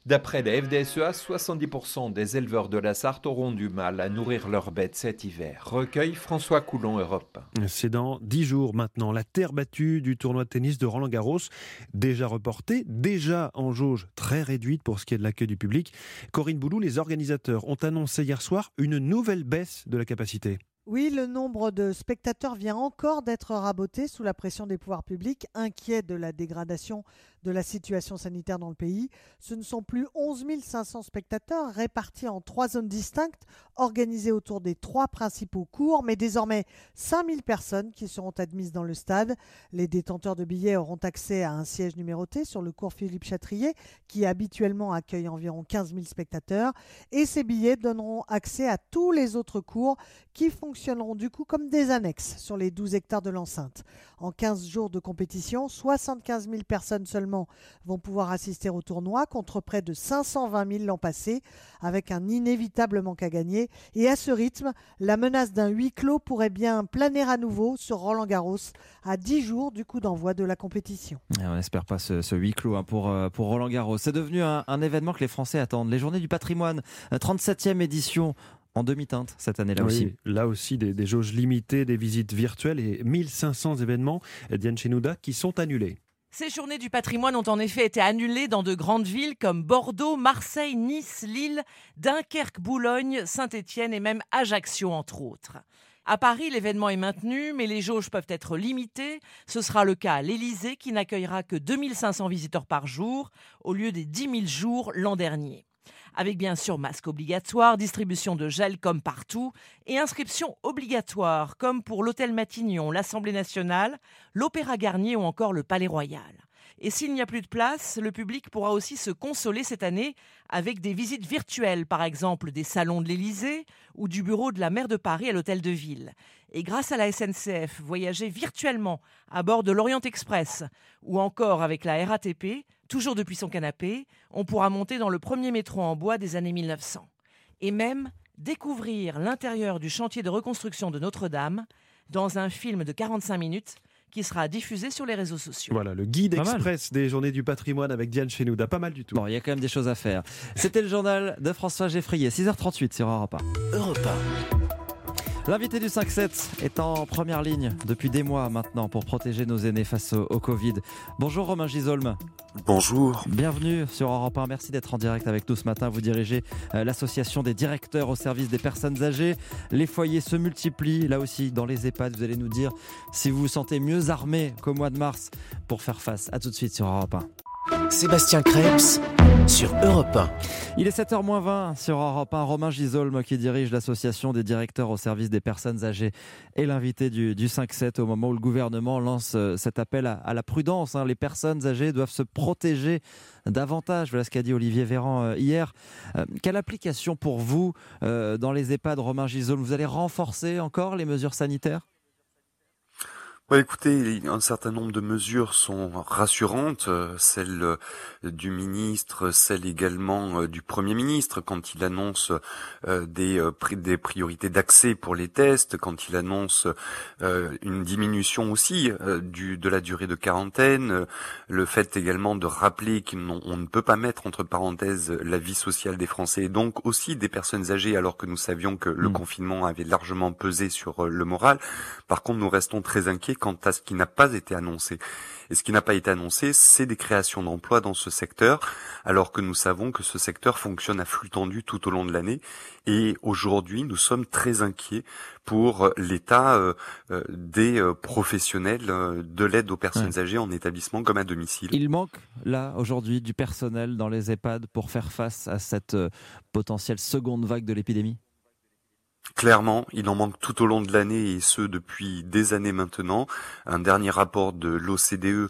D'après la FDSEA, 70% des éleveurs de la Sarthe auront du mal à nourrir leurs bêtes cet hiver. Recueil François Coulon, Europe 1. C'est dans 10 jours maintenant. La terre battue du tournoi de tennis de Roland-Garros, déjà reporté, déjà en jauge très réduite pour ce qui est de l'accueil du public. Corinne Boulou, les organisateurs ont annoncé hier soir une nouvelle baisse de la capacité. Oui, le nombre de spectateurs vient encore d'être raboté sous la pression des pouvoirs publics, inquiets de la dégradation de la situation sanitaire dans le pays. Ce ne sont plus 11 500 spectateurs répartis en 3 zones distinctes, organisées autour des 3 principaux cours, mais désormais 5 000 personnes qui seront admises dans le stade. Les détenteurs de billets auront accès à un siège numéroté sur le cours Philippe Chatrier, qui habituellement accueille environ 15 000 spectateurs. Et ces billets donneront accès à tous les autres cours qui fonctionneront du coup comme des annexes sur les 12 hectares de l'enceinte. En 15 jours de compétition, 75 000 personnes seulement vont pouvoir assister au tournoi contre près de 520 000 l'an passé, avec un inévitable manque à gagner. Et à ce rythme, la menace d'un huis clos pourrait bien planer à nouveau sur Roland-Garros à 10 jours du coup d'envoi de la compétition. Et on n'espère pas ce huis clos pour Roland-Garros. C'est devenu un événement que les Français attendent. Les Journées du patrimoine, 37e édition. En demi-teinte cette année-là aussi. Là aussi, des jauges limitées, des visites virtuelles et 1500 événements, Diane Chenouda, qui sont annulés. Ces journées du patrimoine ont en effet été annulées dans de grandes villes comme Bordeaux, Marseille, Nice, Lille, Dunkerque, Boulogne, Saint-Étienne et même Ajaccio, entre autres. À Paris, l'événement est maintenu, mais les jauges peuvent être limitées. Ce sera le cas à l'Élysée, qui n'accueillera que 2500 visiteurs par jour, au lieu des 10 000 jours l'an dernier. Avec bien sûr masque obligatoire, distribution de gel comme partout et inscription obligatoire comme pour l'hôtel Matignon, l'Assemblée nationale, l'Opéra Garnier ou encore le Palais Royal. Et s'il n'y a plus de place, le public pourra aussi se consoler cette année avec des visites virtuelles, par exemple des salons de l'Élysée ou du bureau de la maire de Paris à l'hôtel de ville. Et grâce à la SNCF, voyager virtuellement à bord de l'Orient Express ou encore avec la RATP, toujours depuis son canapé, on pourra monter dans le premier métro en bois des années 1900. Et même découvrir l'intérieur du chantier de reconstruction de Notre-Dame dans un film de 45 minutes qui sera diffusé sur les réseaux sociaux. Voilà, le guide express des Journées du patrimoine avec Diane Chenouda. Pas mal du tout. Bon, il y a quand même des choses à faire. C'était le journal de François Geffrier, 6h38 sur Europe 1. Europe 1. L'invité du 5-7 est en première ligne depuis des mois maintenant pour protéger nos aînés face au Covid. Bonjour Romain Gisolme. Bonjour. Bienvenue sur Europe 1. Merci d'être en direct avec nous ce matin. Vous dirigez l'association des directeurs au service des personnes âgées. Les foyers se multiplient là aussi dans les EHPAD. Vous allez nous dire si vous vous sentez mieux armé qu'au mois de mars pour faire face. À tout de suite sur Europe 1. Sébastien Krebs sur Europe 1. Il est 7h20 sur Europe 1. Romain Gisolme qui dirige l'association des directeurs au service des personnes âgées est l'invité du 5-7 au moment où le gouvernement lance cet appel à la prudence. Les personnes âgées doivent se protéger davantage. Voilà ce qu'a dit Olivier Véran hier. Quelle application pour vous dans les EHPAD, Romain Gisolme? Vous allez renforcer encore les mesures sanitaires? Écoutez, un certain nombre de mesures sont rassurantes, celle du ministre, celle également du Premier ministre, quand il annonce des priorités d'accès pour les tests, quand il annonce une diminution aussi de la durée de quarantaine, le fait également de rappeler qu'on ne peut pas mettre entre parenthèses la vie sociale des Français et donc aussi des personnes âgées, alors que nous savions que le confinement avait largement pesé sur le moral. Par contre, nous restons très inquiets quant à ce qui n'a pas été annoncé. Et ce qui n'a pas été annoncé, c'est des créations d'emplois dans ce secteur, alors que nous savons que ce secteur fonctionne à flux tendu tout au long de l'année. Et aujourd'hui, nous sommes très inquiets pour l'état des professionnels de l'aide aux personnes âgées en établissement comme à domicile. Il manque là aujourd'hui du personnel dans les EHPAD pour faire face à cette potentielle seconde vague de l'épidémie? Clairement, il en manque tout au long de l'année et ce depuis des années maintenant. Un dernier rapport de l'OCDE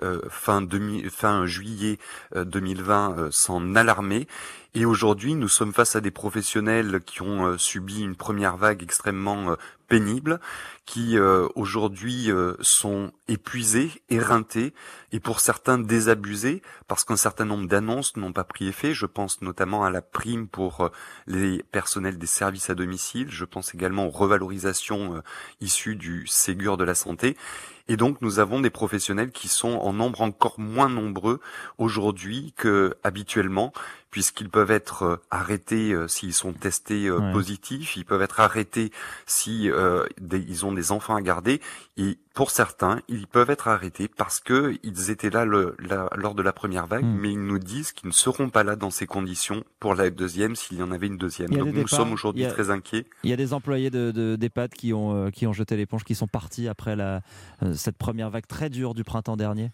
fin juillet 2020 s'en alarmait. Et aujourd'hui, nous sommes face à des professionnels qui ont subi une première vague extrêmement pénible, qui aujourd'hui sont épuisés, éreintés et pour certains désabusés parce qu'un certain nombre d'annonces n'ont pas pris effet. Je pense notamment à la prime pour les personnels des services à domicile. Je pense également aux revalorisations issues du Ségur de la santé. Et donc nous avons des professionnels qui sont en nombre encore moins nombreux aujourd'hui que habituellement, puisqu'ils peuvent être arrêtés s'ils sont testés positifs, ils peuvent être arrêtés si ils ont des enfants à garder, et pour certains, ils peuvent être arrêtés parce que ils étaient là lors de la première vague, mais ils nous disent qu'ils ne seront pas là dans ces conditions pour la deuxième s'il y en avait une deuxième. Donc nous sommes aujourd'hui très inquiets. Il y a des employés d'EHPAD qui ont jeté l'éponge, qui sont partis après cette première vague très dure du printemps dernier.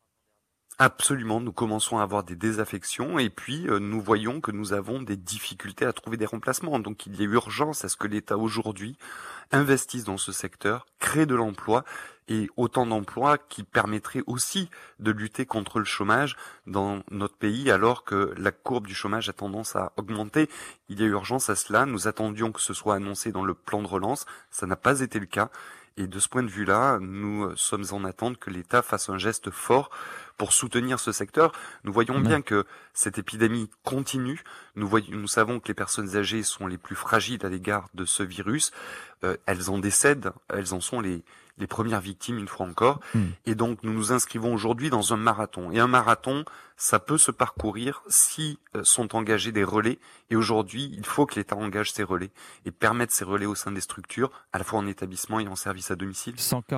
Absolument, nous commençons à avoir des désaffections et puis nous voyons que nous avons des difficultés à trouver des remplacements. Donc il y a urgence à ce que l'État aujourd'hui investisse dans ce secteur, crée de l'emploi et autant d'emplois qui permettraient aussi de lutter contre le chômage dans notre pays alors que la courbe du chômage a tendance à augmenter. Il y a urgence à cela, nous attendions que ce soit annoncé dans le plan de relance, ça n'a pas été le cas. Et de ce point de vue-là, nous sommes en attente que l'État fasse un geste fort pour soutenir ce secteur. Nous voyons bien que cette épidémie continue. Nous savons que les personnes âgées sont les plus fragiles à l'égard de ce virus. Elles en décèdent, elles en sont les premières victimes une fois encore. Et donc nous nous inscrivons aujourd'hui dans un marathon. Et un marathon, ça peut se parcourir si sont engagés des relais. Et aujourd'hui, il faut que l'État engage ces relais et permette ces relais au sein des structures, à la fois en établissement et en service à domicile.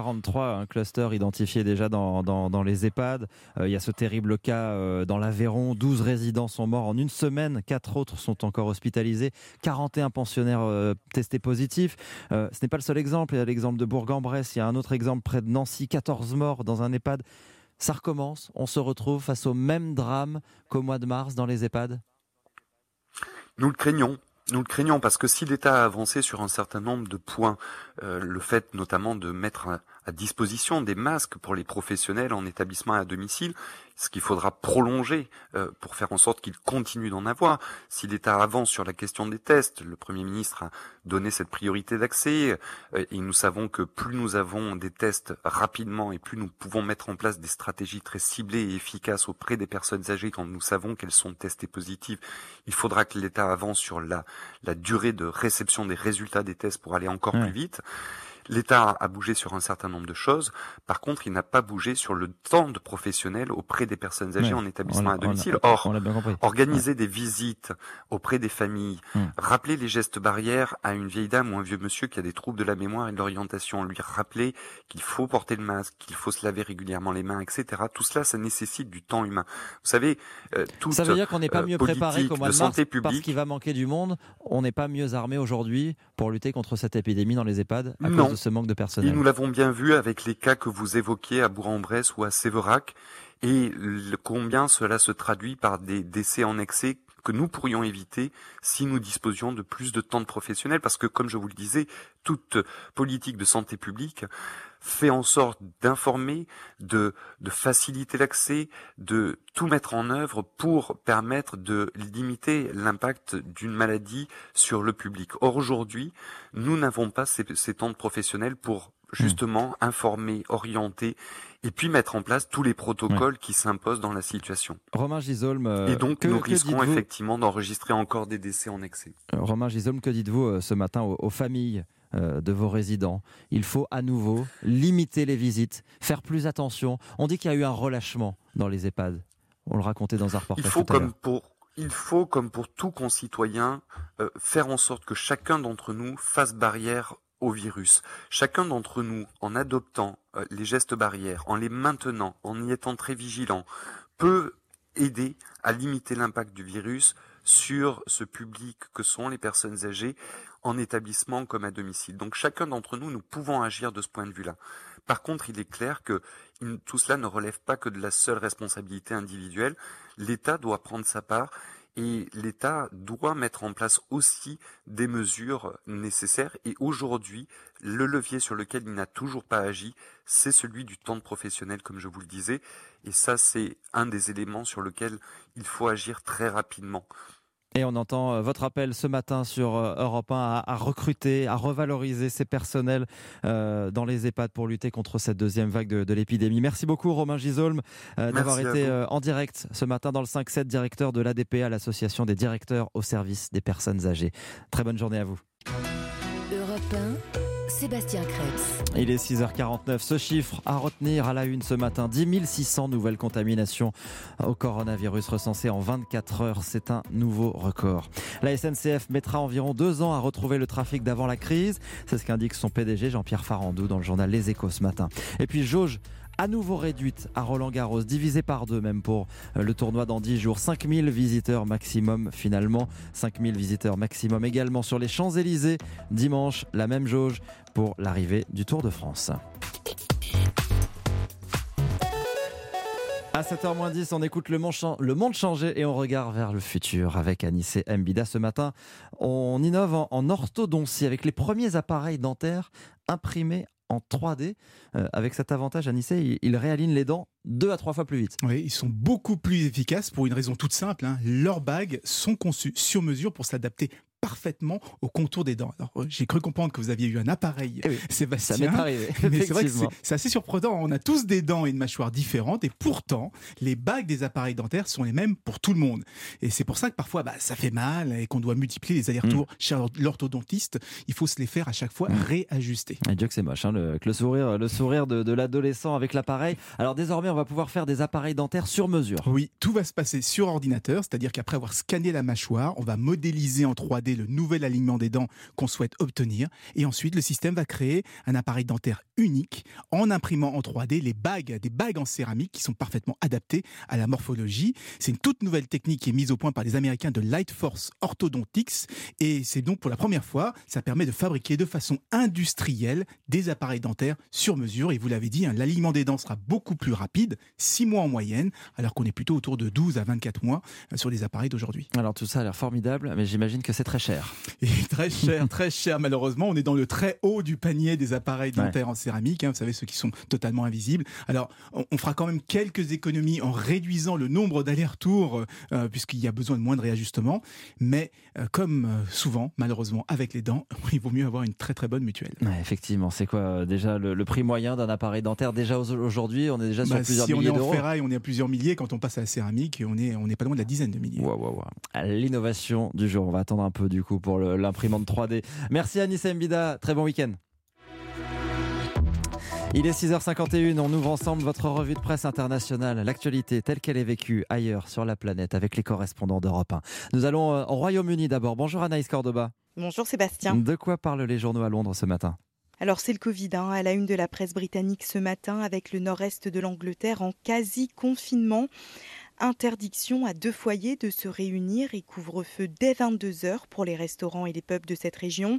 143 clusters identifiés déjà dans les EHPAD. Il y a ce terrible cas dans l'Aveyron. 12 résidents sont morts en une semaine. 4 autres sont encore hospitalisés. 41 pensionnaires testés positifs. Ce n'est pas le seul exemple. Il y a l'exemple de Bourg-en-Bresse. Il y a un autre exemple près de Nancy. 14 morts dans un EHPAD. Ça recommence. On se retrouve face au même drame qu'au mois de mars dans les EHPAD. Nous le craignons parce que si l'État a avancé sur un certain nombre de points, le fait notamment de mettre à disposition des masques pour les professionnels en établissement et à domicile, ce qu'il faudra prolonger pour faire en sorte qu'ils continuent d'en avoir. Si l'État avance sur la question des tests, le Premier ministre a donné cette priorité d'accès et nous savons que plus nous avons des tests rapidement et plus nous pouvons mettre en place des stratégies très ciblées et efficaces auprès des personnes âgées quand nous savons qu'elles sont testées positives, il faudra que l'État avance sur la durée de réception des résultats des tests pour aller encore plus vite. L'État a bougé sur un certain nombre de choses. Par contre, il n'a pas bougé sur le temps de professionnels auprès des personnes âgées en établissement à domicile. Or, organiser des visites auprès des familles, rappeler les gestes barrières à une vieille dame ou un vieux monsieur qui a des troubles de la mémoire et de l'orientation, lui rappeler qu'il faut porter le masque, qu'il faut se laver régulièrement les mains, etc. Tout cela, ça nécessite du temps humain. Vous savez, ça veut dire qu'on n'est pas mieux préparé qu'au mois de mars parce qu'il va manquer du monde. On n'est pas mieux armé aujourd'hui pour lutter contre cette épidémie dans les EHPAD à cause de ce manque de personnel. Et nous l'avons bien vu avec les cas que vous évoquiez à Bourg-en-Bresse ou à Séverac, et combien cela se traduit par des décès en excès que nous pourrions éviter si nous disposions de plus de temps de professionnels, parce que comme je vous le disais, toute politique de santé publique fait en sorte d'informer, de faciliter l'accès, de tout mettre en œuvre pour permettre de limiter l'impact d'une maladie sur le public. Or aujourd'hui, nous n'avons pas ces temps de professionnels pour justement informer, orienter et puis mettre en place tous les protocoles qui s'imposent dans la situation. Romain Gisolm, et donc nous risquons effectivement d'enregistrer encore des décès en excès. Romain Gisolm, que dites-vous ce matin aux familles de vos résidents? Il faut à nouveau limiter les visites, faire plus attention. On dit qu'il y a eu un relâchement dans les EHPAD. On le racontait dans un reportage tout à l'heure. Il faut, comme pour tout concitoyen, faire en sorte que chacun d'entre nous fasse barrière au virus. Chacun d'entre nous, en adoptant les gestes barrières, en les maintenant, en y étant très vigilant, peut aider à limiter l'impact du virus sur ce public que sont les personnes âgées en établissement comme à domicile. Donc chacun d'entre nous, nous pouvons agir de ce point de vue-là. Par contre, il est clair que tout cela ne relève pas que de la seule responsabilité individuelle. L'État doit prendre sa part et l'État doit mettre en place aussi des mesures nécessaires. Et aujourd'hui, le levier sur lequel il n'a toujours pas agi, c'est celui du temps de professionnel, comme je vous le disais. Et ça, c'est un des éléments sur lequel il faut agir très rapidement. Et on entend votre appel ce matin sur Europe 1 à recruter, à revaloriser ces personnels dans les EHPAD pour lutter contre cette deuxième vague de l'épidémie. Merci beaucoup Romain Gisolm d'avoir été en direct ce matin dans le 5-7, directeur de l'ADPA, l'association des directeurs au service des personnes âgées. Très bonne journée à vous. Europe 1, Sébastien Krebs. Il est 6h49. Ce chiffre à retenir à la une ce matin. 10 600 nouvelles contaminations au coronavirus recensées en 24 heures. C'est un nouveau record. La SNCF mettra environ 2 ans à retrouver le trafic d'avant la crise. C'est ce qu'indique son PDG Jean-Pierre Farandou dans le journal Les Échos ce matin. Et puis jauge à nouveau réduite à Roland-Garros, divisée par 2 même pour le tournoi dans 10 jours. 5000 visiteurs maximum finalement. 5000 visiteurs maximum également sur les Champs-Élysées. Dimanche, la même jauge pour l'arrivée du Tour de France. À 7h10, on écoute le monde changer et on regarde vers le futur avec Anissé Mbida. Ce matin, on innove en orthodontie avec les premiers appareils dentaires imprimés en 3D. Avec cet avantage, Anissé, ils réalignent les dents 2 à 3 fois plus vite. Oui, ils sont beaucoup plus efficaces pour une raison toute simple. Leurs bagues sont conçues sur mesure pour s'adapter parfaitement au contour des dents. Alors, j'ai cru comprendre que vous aviez eu un appareil, Sébastien. Ça m'est arrivé, mais c'est vrai que c'est assez surprenant. On a tous des dents et une mâchoire différentes et pourtant, les bagues des appareils dentaires sont les mêmes pour tout le monde. Et c'est pour ça que parfois, ça fait mal et qu'on doit multiplier les allers-retours chez l'orthodontiste. Il faut se les faire à chaque fois réajuster. Et Dieu que c'est moche, le sourire de l'adolescent avec l'appareil. Alors désormais, on va pouvoir faire des appareils dentaires sur mesure. Oui, tout va se passer sur ordinateur, c'est-à-dire qu'après avoir scanné la mâchoire, on va modéliser en 3D le nouvel alignement des dents qu'on souhaite obtenir. Et ensuite, le système va créer un appareil dentaire unique en imprimant en 3D des bagues en céramique qui sont parfaitement adaptées à la morphologie. C'est une toute nouvelle technique qui est mise au point par les Américains de Lightforce Orthodontics. Et c'est donc pour la première fois, ça permet de fabriquer de façon industrielle des appareils dentaires sur mesure. Et vous l'avez dit, l'alignement des dents sera beaucoup plus rapide, 6 mois en moyenne, alors qu'on est plutôt autour de 12 à 24 mois sur les appareils d'aujourd'hui. Alors tout ça a l'air formidable, mais j'imagine que c'est très cher. Et très cher malheureusement. On est dans le très haut du panier des appareils dentaires en céramique, vous savez, ceux qui sont totalement invisibles. Alors, on fera quand même quelques économies en réduisant le nombre d'allers-retours, puisqu'il y a besoin de moins de réajustements. Mais comme souvent, malheureusement, avec les dents, il vaut mieux avoir une très très bonne mutuelle. Ouais, effectivement, c'est quoi déjà le prix moyen d'un appareil dentaire déjà aujourd'hui? On est déjà sur plusieurs milliers d'euros. Si on est en ferraille, on est à plusieurs milliers. Quand on passe à la céramique, on est pas loin de la dizaine de milliers. L'innovation du jour. On va attendre un peu du coup pour l'imprimante 3D. Merci Anissé Mbida, très bon week-end. Il est 6h51, on ouvre ensemble votre revue de presse internationale, l'actualité telle qu'elle est vécue ailleurs sur la planète avec les correspondants d'Europe 1. Nous allons au Royaume-Uni d'abord. Bonjour Anaïs Cordoba. Bonjour Sébastien. De quoi parlent les journaux à Londres ce matin ? Alors c'est le Covid à la une de la presse britannique ce matin avec le nord-est de l'Angleterre en quasi-confinement. Interdiction à 2 foyers de se réunir et couvre-feu dès 22h pour les restaurants et les pubs de cette région.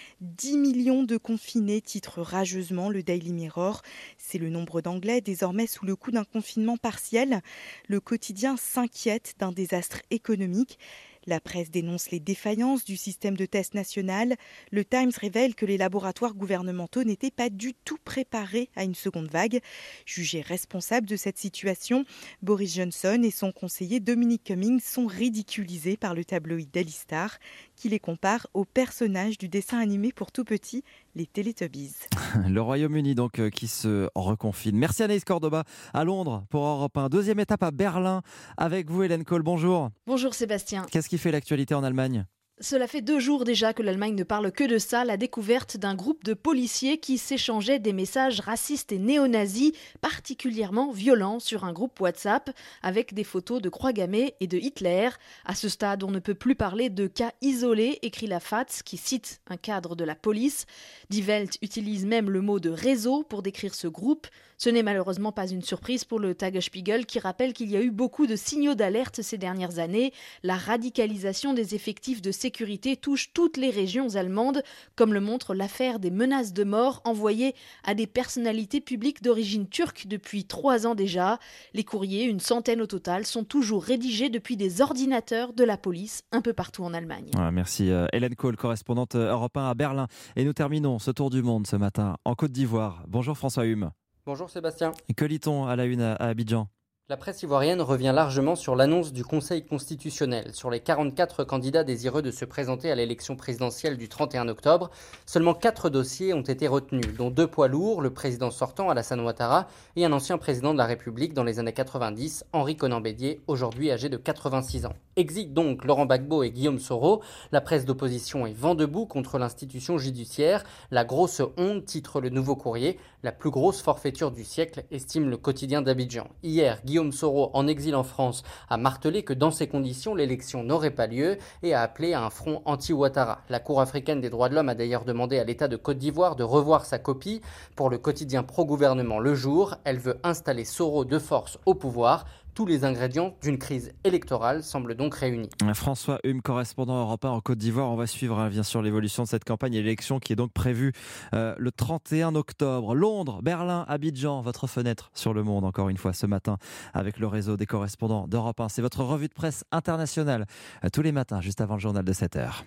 10 millions de confinés, titre rageusement le Daily Mirror. C'est le nombre d'Anglais désormais sous le coup d'un confinement partiel. Le quotidien s'inquiète d'un désastre économique. La presse dénonce les défaillances du système de test national. Le Times révèle que les laboratoires gouvernementaux n'étaient pas du tout préparés à une seconde vague. Jugés responsables de cette situation, Boris Johnson et son conseiller Dominic Cummings sont ridiculisés par le tabloïd Daily Star, qui les compare aux personnages du dessin animé pour tout petits, les Teletubbies. Le Royaume-Uni donc qui se reconfine. Merci Anaïs Cordoba à Londres pour Europe 1. Deuxième étape à Berlin avec vous Hélène Kohl. Bonjour. Bonjour Sébastien. Qu'est-ce qui fait l'actualité en Allemagne ? Cela fait 2 jours déjà que l'Allemagne ne parle que de ça, la découverte d'un groupe de policiers qui s'échangeaient des messages racistes et néo-nazis particulièrement violents sur un groupe WhatsApp avec des photos de croix gammée et de Hitler. À ce stade, on ne peut plus parler de cas isolés, écrit la FATS qui cite un cadre de la police. Die Welt utilise même le mot de réseau pour décrire ce groupe. Ce n'est malheureusement pas une surprise pour le Tagesspiegel qui rappelle qu'il y a eu beaucoup de signaux d'alerte ces dernières années. La radicalisation des effectifs de sécurité touche toutes les régions allemandes, comme le montre l'affaire des menaces de mort envoyées à des personnalités publiques d'origine turque depuis 3 ans déjà. Les courriers, une centaine au total, sont toujours rédigés depuis des ordinateurs de la police un peu partout en Allemagne. Merci Hélène Kohl, correspondante Europe 1 à Berlin. Et nous terminons ce tour du monde ce matin en Côte d'Ivoire. Bonjour François Hume. Bonjour Sébastien. Que lit-on à la une à Abidjan ? La presse ivoirienne revient largement sur l'annonce du Conseil constitutionnel. Sur les 44 candidats désireux de se présenter à l'élection présidentielle du 31 octobre, seulement 4 dossiers ont été retenus, dont 2 poids lourds, le président sortant Alassane Ouattara et un ancien président de la République dans les années 90, Henri Konan Bédié, aujourd'hui âgé de 86 ans. Exit donc Laurent Gbagbo et Guillaume Soro. La presse d'opposition est vent debout contre l'institution judiciaire. La grosse honte, titre le Nouveau Courrier, la plus grosse forfaiture du siècle, estime le quotidien d'Abidjan. Hier, Guillaume Soro, en exil en France, a martelé que dans ces conditions, l'élection n'aurait pas lieu et a appelé à un front anti-Ouattara. La Cour africaine des droits de l'homme a d'ailleurs demandé à l'État de Côte d'Ivoire de revoir sa copie. Pour le quotidien pro-gouvernement Le Jour, elle veut installer Soro de force au pouvoir. Tous les ingrédients d'une crise électorale semblent donc réunis. François Hume, correspondant Europe 1 en Côte d'Ivoire. On va suivre bien sûr l'évolution de cette campagne et l'élection qui est donc prévue le 31 octobre. Londres, Berlin, Abidjan, votre fenêtre sur le monde encore une fois ce matin avec le réseau des correspondants d'Europe 1. C'est votre revue de presse internationale tous les matins juste avant le journal de 7h.